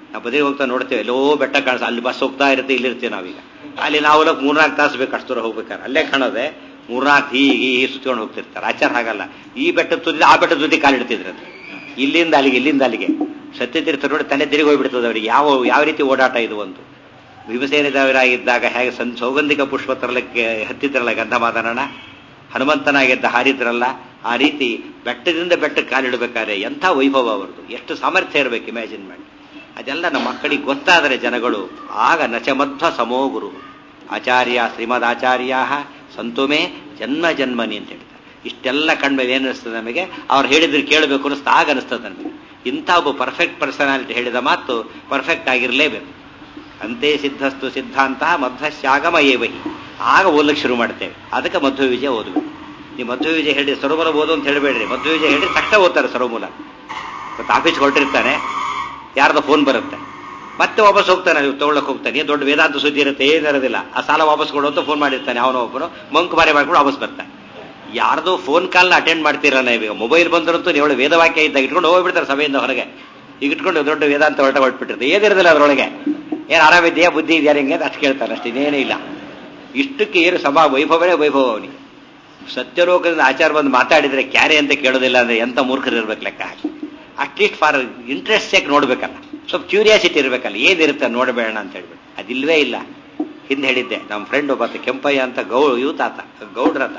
ನಾವು ಬದಿಗೆ ಹೋಗ್ತಾ ನೋಡ್ತೇವೆ ಎಲ್ಲೋ ಬೆಟ್ಟ ಕಾಣಿಸ್ ಅಲ್ಲಿ ಬಸ್ ಹೋಗ್ತಾ ಇರುತ್ತೆ ಇಲ್ಲಿರ್ತೀವಿ ನಾವೀಗ ಅಲ್ಲಿ ನಾವು ಮೂರ್ನಾಲ್ಕು ತಾಸು ಬೇಕು ಅಷ್ಟು ದೂರ ಹೋಗ್ಬೇಕಾರೆ ಅಲ್ಲೇ ಕಾಣೋದೆ ಮೂರ್ನಾಲ್ಕು ಹೀಗೆ ಹೀಗೆ ಸುತ್ಕೊಂಡು ಹೋಗ್ತಿರ್ತಾರೆ. ಆಚಾರ ಹಾಗಲ್ಲ, ಈ ಬೆಟ್ಟದ ತುದಿ ಆ ಬೆಟ್ಟದ ತುದಿ ಕಾಲಿಡ್ತಿದ್ರು ಇಲ್ಲಿಂದ ಅಲ್ಲಿಗೆ ಇಲ್ಲಿಂದ ಅಲ್ಲಿಗೆ ಸತ್ಯತೀರ್ಥ ನೋಡಿ ತಲೆ ತಿರುಗಿ ಹೋಗ್ಬಿಡ್ತದೆ ಅವರಿಗೆ. ಯಾವ ಯಾವ ರೀತಿ ಓಡಾಟ ಇದು ಒಂದು. ಭೀಮಸೇನ ದೇವರಾಗಿದ್ದಾಗ ಹೇಗೆ ಸಂ ಸೌಗಂಧಿಕ ಪುಷ್ಪ ತರಲಿಕ್ಕೆ ಹತ್ತಿದ್ರಲ್ಲ ಗಂಧಮಾದನನ, ಹನುಮಂತನಾಗಿದ್ದ ಹಾರಿದ್ರಲ್ಲ, ಆ ರೀತಿ ಬೆಟ್ಟದಿಂದ ಬೆಟ್ಟಕ್ಕೆ ಕಾಲಿಡಬೇಕಾದ್ರೆ ಎಂಥ ವೈಭವ ಅವರದು, ಎಷ್ಟು ಸಾಮರ್ಥ್ಯ ಇರಬೇಕು ಇಮ್ಯಾಜಿನ್ ಮಾಡಿ. ಅದೆಲ್ಲ ನಮ್ಮ ಮಕ್ಕಳಿಗೆ ಗೊತ್ತಾದರೆ ಜನಗಳು ಆಗ ನಚಮಧ್ವ ಸಮೋ ಗುರು ಆಚಾರ್ಯ ಶ್ರೀಮದ್ ಆಚಾರ್ಯ ಸಂತುಮೇ ಜನ್ಮ ಜನ್ಮನಿ ಅಂತ ಹೇಳ್ತಾರೆ. ಇಷ್ಟೆಲ್ಲ ಕಣ್ಮೇಲೆ ಏನು ಅನಿಸ್ತದೆ ನಮಗೆ, ಅವ್ರು ಹೇಳಿದ್ರೆ ಕೇಳಬೇಕು ಅನ್ನಿಸ್ತಾ ಆಗ ಅನಿಸ್ತದೆ ನಮಗೆ. ಇಂಥ ಒಬ್ಬ ಪರ್ಫೆಕ್ಟ್ ಪರ್ಸನಾಲಿಟಿ ಹೇಳಿದ ಮಾತು ಪರ್ಫೆಕ್ಟ್ ಆಗಿರಲೇಬೇಕು. ಅಂತೆ ಸಿದ್ಧಸ್ತು ಸಿದ್ಧಾಂತ ಮಧ್ವಶ್ಯಾಗಮ ಏವಹಿ. ಆಗ ಓದಲಿಕ್ಕೆ ಶುರು ಮಾಡ್ತೇವೆ. ಅದಕ್ಕೆ ಮಧ್ವ ವಿಜಯ ಓದಬೇಕು. ನೀವು ಮಧ್ವ ವಿಜಯ ಹೇಳಿ ಸರ್ವಮೂಲ ಓದು ಅಂತ ಹೇಳಬೇಡ್ರಿ. ಮಧ್ವ ವಿಜಯ ಹೇಳಿ ತಕ್ಷಣ ಓದ್ತಾರೆ ಸರ್ವಮೂಲ. ಮತ್ತು ಆಫೀಸ್ಗೆ ಹೊರಟಿರ್ತಾನೆ, ಯಾರ್ದೋ ಫೋನ್ ಬರುತ್ತೆ, ಮತ್ತೆ ವಾಪಸ್ ಹೋಗ್ತಾನೆ, ನೀವು ತಗೊಳ್ಳಕ್ಕೆ ಹೋಗ್ತಾನೆ, ದೊಡ್ಡ ವೇದಾಂತ ಸುದ್ದಿ ಇರುತ್ತೆ, ಏನಿರೋದಿಲ್ಲ, ಆ ಸಾಲ ವಾಪಸ್ ಕೊಡು ಅಂತ ಫೋನ್ ಮಾಡಿರ್ತಾನೆ. ಅವನೋ ಒಬ್ಬನು ಮಂಕ್ ಬಾರಿ ಮಾಡ್ಕೊಂಡು ವಾಪಸ್ ಬರ್ತಾನೆ. ಯಾರ್ದೋ ಫೋನ್ ಕಾಲ್ನ ಅಟೆಂಡ್ ಮಾಡ್ತಿರಲ್ಲ ಈಗ. ಮೊಬೈಲ್ ಬಂದ್ರಂತೂ ನೀವು ವೇದವಾಕ್ಯ ಇದ್ದಾಗ ಇಟ್ಕೊಂಡು ಹೋಗ್ಬಿಡ್ತಾರೆ ಸಭೆಯಿಂದ ಹೊರಗೆ. ಈಗ ಇಟ್ಕೊಂಡು ದೊಡ್ಡ ವೇದಾಂತ ಹೊರಟ ಹೊರಟ್ಬಿಟ್ಟಿರ್ತಾರೆ. ಏನಿರೋದಿಲ್ಲ ಅದರೊಳಗೆ. ಏನು ಆರಾಮಿದೆಯಾ, ಬುದ್ಧಿ ಇದೆಯಾ ಹಿಂಗೆ ಅಷ್ಟು ಕೇಳ್ತಾರೆ ಅಷ್ಟೇ, ಇನ್ನೇನೇ ಇಲ್ಲ. ಇಷ್ಟಕ್ಕೆ ಏನು ಸಭಾ ವೈಭವನೇ ವೈಭವ ಅವನಿಗೆ. ಸತ್ಯಲೋಕದಿಂದ ಆಚಾರ ಬಂದು ಮಾತಾಡಿದ್ರೆ ಕ್ಯಾರೆ ಅಂತ ಕೇಳೋದಿಲ್ಲ ಅಂದ್ರೆ ಎಂಥ ಮೂರ್ಖರು ಇರ್ಬೇಕು ಲೆಕ್ಕ ಹಾಕಿ. ಅಟ್ಲೀಸ್ಟ್ ಫಾರ್ ಇಂಟ್ರೆಸ್ಟ್ ಯಾಕೆ ನೋಡ್ಬೇಕಲ್ಲ, ಸ್ವಲ್ಪ ಕ್ಯೂರಿಯಾಸಿಟಿ ಇರಬೇಕಲ್ಲ, ಏನಿರುತ್ತೆ ನೋಡಬೇಡ ಅಂತ ಹೇಳ್ಬಿಟ್ಟು. ಅದಿಲ್ವೇ ಇಲ್ಲ. ಹಿಂದೆ ಹೇಳಿದ್ದೆ, ನಮ್ಮ ಫ್ರೆಂಡ್ ಒಬ್ಬ ಕೆಂಪಯ್ಯ ಅಂತ ಗೌ ಯೂತ್ ಆತ ಗೌಡ್ರತ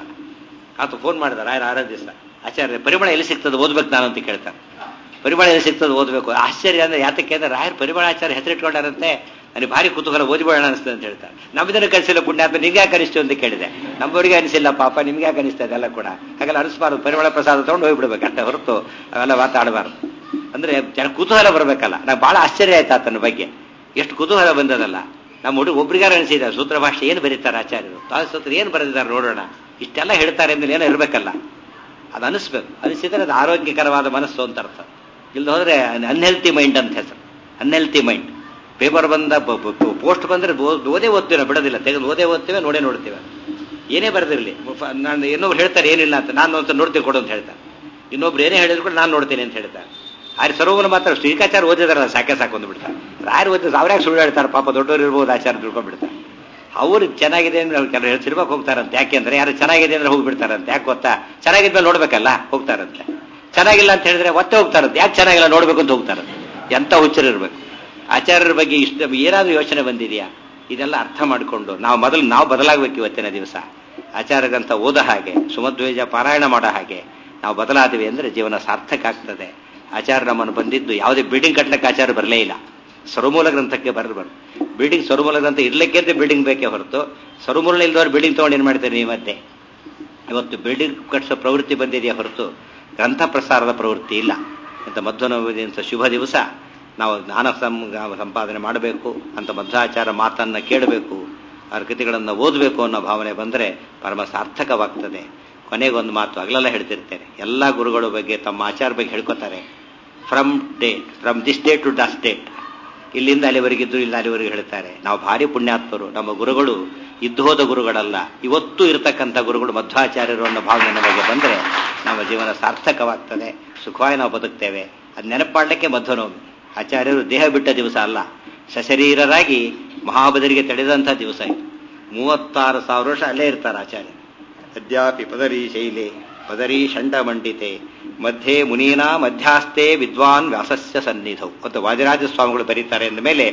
ಆತ ಫೋನ್ ಮಾಡಿದ ರಾಯರ ಆರ ದಿವಸ, ಆಚಾರ್ಯ ಪರಿಮಳ ಎಲ್ಲಿ ಸಿಗ್ತದೆ ಓದ್ಬೇಕು ನಾನು ಅಂತ ಕೇಳ್ತಾರೆ. ಪರಿಮಳ ಎಲ್ಲಿ ಸಿಗ್ತದೆ ಓದಬೇಕು. ಆಶ್ಚರ್ಯ ಅಂದ್ರೆ ಯಾತಕ್ಕೆ ಅಂದ್ರೆ ರಾಯರ್ ಪರಿಮಳ ಆಚಾರ್ಯ ಹೆಸರಿಟ್ಕೊಂಡಾರಂತೆ, ನನಗೆ ಭಾರಿ ಕುತೂಹಲ ಓದಿಬೇಡ ಅನಿಸ್ತದೆ ಅಂತ ಹೇಳ್ತಾರೆ. ನಮ್ಮಿದನ್ನು ಕಲಿಸಿಲ್ಲ ಪುಣ್ಯಾತ್ಮ, ನಿಮ್ಗೆ ಯಾಕೆ ಅನಿಸ್ತು ಅಂತ ಕೇಳಿದೆ. ನಮ್ಮವರಿಗೆ ಅನಿಸಿಲ್ಲ ಪಾಪ, ನಿಮ್ಗೆ ಯಾಕೆ ಅನಿಸ್ತಾ ಇದೆಲ್ಲ ಕೂಡ. ಹಾಗೆಲ್ಲ ಅನಿಸ್ಬಾರ್ದು. ಪರಿಮಳ ಪ್ರಸಾದ ತಗೊಂಡು ಹೋಗ್ಬಿಡ್ಬೇಕು ಅಷ್ಟೇ ಹೊರತು ಅವೆಲ್ಲ ಮಾತಾಡಬಾರ್ದು. ಅಂದ್ರೆ ಜನ ಕುತೂಹಲ ಬರಬೇಕಲ್ಲ. ನಂಗೆ ಬಹಳ ಆಶ್ಚರ್ಯ ಆಯ್ತು ಆತನ ಬಗ್ಗೆ, ಎಷ್ಟು ಕುತೂಹಲ ಬಂದದಲ್ಲ. ನಮ್ಮ ಹುಡುಗ ಒಬ್ರಿಗಾರ ಅನಿಸಿದ ಸೂತ್ರ ಭಾಷೆ ಏನು ಬರೀತಾರೆ ಆಚಾರ್ಯರು, ತಾಸೂತ್ರ ಏನು ಬರೆದಿದ್ದಾರೆ ನೋಡೋಣ, ಇಷ್ಟೆಲ್ಲ ಹೇಳ್ತಾರೆ ಅಂದ್ರೆ ಏನೋ ಇರಬೇಕಲ್ಲ, ಅದು ಅನಿಸ್ಬೇಕು. ಅನಿಸಿದ್ರೆ ಅದು ಆರೋಗ್ಯಕರವಾದ ಮನಸ್ಸು ಅಂತ ಅರ್ಥ. ಇಲ್ಲಿ ಹೋದ್ರೆ ಅನ್ಹೆಲ್ತಿ ಮೈಂಡ್ ಅಂತ ಹೆಸರು. Unhealthy mind. ಪೇಪರ್ ಬಂದ ಪೋಸ್ಟ್ ಬಂದ್ರೆ ಓದೇ ಓದ್ತೀವಿ, ಬಿಡೋದಿಲ್ಲ, ತೆಗೆದು ಓದೇ ಓದ್ತೇವೆ, ನೋಡೇ ನೋಡ್ತೇವೆ. ಏನೇ ಬರೆದಿರಲಿ, ನಾನು ಇನ್ನೊಬ್ರು ಹೇಳ್ತಾರೆ ಏನಿಲ್ಲ ಅಂತ, ನಾನು ಅಂತ ನೋಡ್ತೀನಿ ಕೊಡು ಅಂತ ಹೇಳ್ತಾರೆ. ಇನ್ನೊಬ್ರು ಏನೇ ಹೇಳಿದ್ರು ಕೂಡ ನಾನು ನೋಡ್ತೇನೆ ಅಂತ ಹೇಳ್ತಾರೆ. ಆದ್ರೆ ಸರ್ವಮೂಲ ಮಾತ್ರ ಶ್ರೀಕಾಚಾರ ಓದಿದಾರಲ್ಲ ಸಾಕೆ ಸಾಕು ಒಂದು ಬಿಡ್ತಾರೆ. ರಾಯರು ಓದಿದ್ರೆ ಅವ್ರ್ಯಾಕೆ ಸುಳ್ಳು ಹೇಳ್ತಾರೆ ಪಾಪ, ದೊಡ್ಡವರು ಇರ್ಬೋದು ಆಚಾರ ತಿಳ್ಕೊಂಡ್ಬಿಡ್ತಾರೆ. ಅವ್ರು ಚೆನ್ನಾಗಿದೆ ಅಂದ್ರೆ ಅವ್ರು ಕೆಲವರು ಹೇಳಿ ಸಿನಿಮಾಕ್ಕೆ ಹೋಗ್ತಾರಂತೆ. ಯಾಕೆ ಅಂದ್ರೆ ಯಾರು ಚೆನ್ನಾಗಿದೆ ಅಂದ್ರೆ ಹೋಗ್ಬಿಡ್ತಾರಂತೆ. ಯಾಕೆ ಗೊತ್ತಾ, ಚೆನ್ನಾಗಿದ್ಮೇಲೆ ನೋಡ್ಬೇಕಲ್ಲ ಹೋಗ್ತಾರಂತೆ. ಚೆನ್ನಾಗಿಲ್ಲ ಅಂತ ಹೇಳಿದ್ರೆ ಮತ್ತೆ ಹೋಗ್ತಾರಂತೆ. ಯಾಕೆ ಚೆನ್ನಾಗಿಲ್ಲ ನೋಡ್ಬೇಕು ಅಂತ ಹೋಗ್ತಾರಂತೆ. ಎಂತ ಹುಚ್ಚರು ಇರ್ಬೇಕು. ಆಚಾರ್ಯರ ಬಗ್ಗೆ ಇಷ್ಟ ಏನಾದ್ರೂ ಯೋಚನೆ ಬಂದಿದೆಯಾ, ಇದೆಲ್ಲ ಅರ್ಥ ಮಾಡಿಕೊಂಡು ನಾವು ಮೊದಲು ನಾವು ಬದಲಾಗಬೇಕು. ಇವತ್ತಿನ ದಿವಸ ಆಚಾರ್ಯರಂತ ಓದ ಹಾಗೆ, ಸುಮಧ್ವೇಜ ಪಾರಾಯಣ ಮಾಡೋ ಹಾಗೆ ನಾವು ಬದಲಾದಿವಿ ಅಂದ್ರೆ ಜೀವನ ಸಾರ್ಥಕ ಆಗ್ತದೆ. ಆಚಾರ್ಯ ನಮ್ಮನ್ನು ಬಂದಿದ್ದು ಯಾವುದೇ ಬಿಲ್ಡಿಂಗ್ ಕಟ್ಟಲಿಕ್ಕೆ ಆಚಾರ್ಯ ಬರಲೇ ಇಲ್ಲ, ಸರ್ವಮೂಲ ಗ್ರಂಥಕ್ಕೆ ಬರಬಾರ್ದು. ಬಿಲ್ಡಿಂಗ್ ಸರ್ವಮೂಲ ಗ್ರಂಥ ಇರ್ಲಿಕ್ಕೆ ಅಂತ ಬಿಲ್ಡಿಂಗ್ ಬೇಕೇ ಹೊರತು ಸರ್ವಮೂಲ ಇಲ್ದವ್ರು ಬಿಲ್ಡಿಂಗ್ ತಗೊಂಡು ಏನ್ ಮಾಡ್ತಾರೆ ಈ ಮಧ್ಯೆ. ಇವತ್ತು ಬಿಲ್ಡಿಂಗ್ ಕಟ್ಟಿಸೋ ಪ್ರವೃತ್ತಿ ಬಂದಿದೆಯಾ ಹೊರತು ಗ್ರಂಥ ಪ್ರಸಾರದ ಪ್ರವೃತ್ತಿ ಇಲ್ಲ. ಅಂತ ಮಧ್ವನವಮಿಯಂಥ ಶುಭ ದಿವಸ ನಾವು ಜ್ಞಾನ ಸಂಪಾದನೆ ಮಾಡಬೇಕು ಅಂತ ಮಧ್ವಾಚಾರ ಮಾತನ್ನ ಕೇಳಬೇಕು, ಅವ್ರ ಕೃತಿಗಳನ್ನು ಓದಬೇಕು ಅನ್ನೋ ಭಾವನೆ ಬಂದರೆ ಪರಮ ಸಾರ್ಥಕವಾಗ್ತದೆ. ಕೊನೆಗೊಂದು ಮಾತು ಅಗಲೆಲ್ಲ ಹೇಳ್ತಿರ್ತೇನೆ, ಎಲ್ಲ ಗುರುಗಳ ಬಗ್ಗೆ ತಮ್ಮ ಆಚಾರ ಬಗ್ಗೆ ಹೇಳ್ಕೊತಾರೆ. From date from this date to that date, ಇಲ್ಲಿಂದ ಅಲ್ಲಿವರೆಗಿದ್ರು ಇಲ್ಲ ಅಲ್ಲಿವರೆಗೆ ಹೇಳ್ತಾರೆ. ನಾವು ಭಾರಿ ಪುಣ್ಯಾತ್ಮರು. ನಮ್ಮ ಗುರುಗಳು ಇದ್ದು ಹೋದ ಗುರುಗಳಲ್ಲ, ಇವತ್ತು ಇರತಕ್ಕಂಥ ಗುರುಗಳು ಮಧ್ವಾಚಾರ್ಯರು ಅನ್ನೋ ಭಾವನೆ ನಮಗೆ ಬಂದರೆ ನಮ್ಮ ಜೀವನ ಸಾರ್ಥಕವಾಗ್ತದೆ, ಸುಖವಾಗಿ ನಾವು ಬದುಕ್ತೇವೆ. ಅದು ನೆನಪು ಮಾಡಲಿಕ್ಕೆ ಮಧ್ವನವಮಿ. ಆಚಾರ್ಯರು ದೇಹ ಬಿಟ್ಟ ದಿವಸ ಅಲ್ಲ, ಸಶರೀರರಾಗಿ ಮಹಾಬದರಿಗೆ ತಡೆದಂಥ ದಿವಸ ಇದು. ಮೂವತ್ತಾರು ಸಾವಿರ ವರ್ಷ ಅಲ್ಲೇ ಇರ್ತಾರೆ ಆಚಾರ್ಯ. ಅದ್ಯಾಪಿ ಪದರಿ ಶೈಲೆ ಪದರಿ ಷಂಡ ಮಂಡಿತೆ ಮಧ್ಯೆ ಮುನೀನಾ ಮಧ್ಯಾಸ್ತೆ ವಿದ್ವಾನ್ ವ್ಯಾಸಸ್ಯ ಸನ್ನಿಧೌ ಮತ್ತು ವಾದಿರಾಜ ಸ್ವಾಮಿಗಳು ಬರೀತಾರೆ ಅಂದ ಮೇಲೆ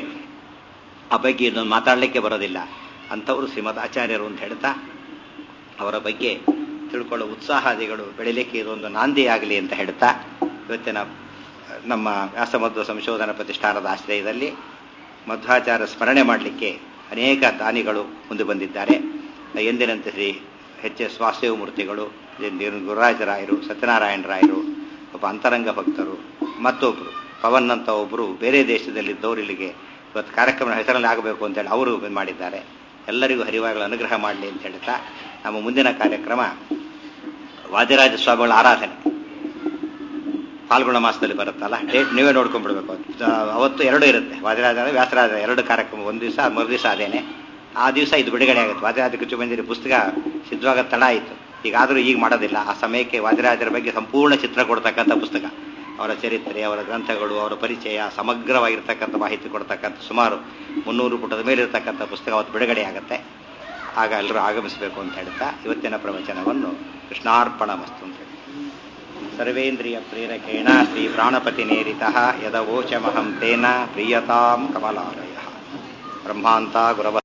ಆ ಬಗ್ಗೆ ಇದನ್ನು ಮಾತಾಡಲಿಕ್ಕೆ ಬರೋದಿಲ್ಲ. ಅಂಥವರು ಶ್ರೀಮದ್ ಆಚಾರ್ಯರು ಅಂತ ಹೇಳ್ತಾ ಅವರ ಬಗ್ಗೆ ತಿಳ್ಕೊಳ್ಳೋ ಉತ್ಸಾಹಾದಿಗಳು ಬೆಳಿಲಿಕ್ಕೆ ಇದೊಂದು ನಾಂದಿಯಾಗಲಿ ಅಂತ ಹೇಳ್ತಾ ಇವತ್ತಿನ ನಮ್ಮ ವ್ಯಾಸಮಧ್ವ ಸಂಶೋಧನಾ ಪ್ರತಿಷ್ಠಾನದ ಆಶ್ರಯದಲ್ಲಿ ಮಧ್ವಾಚಾರ್ಯ ಸ್ಮರಣೆ ಮಾಡಲಿಕ್ಕೆ ಅನೇಕ ದಾನಿಗಳು ಮುಂದೆ ಬಂದಿದ್ದಾರೆ. ಎಂದಿನಂತೆ ಶ್ರೀ ಎಚ್ ಎಸ್ ವಾಸುದೇವ ಮೂರ್ತಿಗಳು, ಗುರುರಾಜರಾಯರು, ಸತ್ಯನಾರಾಯಣ ರಾಯರು, ಒಬ್ಬ ಅಂತರಂಗ ಭಕ್ತರು, ಮತ್ತೊಬ್ಬರು ಪವನ್ ಅಂತ ಒಬ್ಬರು ಬೇರೆ ದೇಶದಲ್ಲಿದ್ದವರು ಇಲ್ಲಿಗೆ ಇವತ್ತು ಕಾರ್ಯಕ್ರಮ ಹೆಸರಲ್ಲಿ ಆಗಬೇಕು ಅಂತೇಳಿ ಅವರು ಮಾಡಿದ್ದಾರೆ. ಎಲ್ಲರಿಗೂ ಹರಿವಾಗಳ ಅನುಗ್ರಹ ಮಾಡಲಿ ಅಂತ ಹೇಳ್ತಾ ನಮ್ಮ ಮುಂದಿನ ಕಾರ್ಯಕ್ರಮ ವಾದಿರಾಜ ಸ್ವಾಮಿಗಳ ಆರಾಧನೆ ಫಾಲ್ಗುಣ ಮಾಸದಲ್ಲಿ ಬರುತ್ತಲ್ಲ, ಡೇಟ್ ನೀವೇ ನೋಡ್ಕೊಂಡ್ಬಿಡ್ಬೇಕು. ಅವತ್ತು ಎರಡು ಇರುತ್ತೆ, ವಾದಿರಾಜ ವ್ಯಾಸರಾಜ ಎರಡು ಕಾರ್ಯಕ್ರಮ, ಒಂದು ದಿವಸ ಮರು ದಿವಸ ಅದೇನೆ. ಆ ದಿವಸ ಇದು ಬಿಡುಗಡೆ ಆಗುತ್ತೆ. ವಾದಿರಾಜ ಕೃಷ್ಣಮಂದಿರ ಪುಸ್ತಕ ಸಿದ್ಧವಾಗ ತಡ ಆಯಿತು, ಈಗಾದರೂ ಈಗ ಮಾಡೋದಿಲ್ಲ. ಆ ಸಮಯಕ್ಕೆ ವಾದಿರಾಜರ ಬಗ್ಗೆ ಸಂಪೂರ್ಣ ಚಿತ್ರ ಕೊಡ್ತಕ್ಕಂಥ ಪುಸ್ತಕ ಅವರ ಚರಿತ್ರೆ, ಅವರ ಗ್ರಂಥಗಳು, ಅವರ ಪರಿಚಯ, ಸಮಗ್ರವಾಗಿರ್ತಕ್ಕಂಥ ಮಾಹಿತಿ ಕೊಡ್ತಕ್ಕಂಥ ಸುಮಾರು ಮುನ್ನೂರು ಪುಟದ ಮೇಲೆ ಇರತಕ್ಕಂಥ ಪುಸ್ತಕ ಅವತ್ತು ಬಿಡುಗಡೆ ಆಗುತ್ತೆ. ಆಗ ಎಲ್ಲರೂ ಆಗಮಿಸಬೇಕು ಅಂತ ಹೇಳ್ತಾ ಇವತ್ತಿನ ಪ್ರವಚನವನ್ನು ಕೃಷ್ಣಾರ್ಪಣ ಮಸ್ತು ಅಂತ ಹೇಳಿ ಸರ್ವೇಂದ್ರಿಯ ಪ್ರೇರಕೇಣ ಶ್ರೀ ಪ್ರಾಣಪತಿ ನೇರಿತಃ ಯದವೋಚಮಹಂ ತೇನ ಪ್ರೀಯತಾಂ ಕಮಲಾಲಯ ಬ್ರಹ್ಮಾಂತ ಗುರವ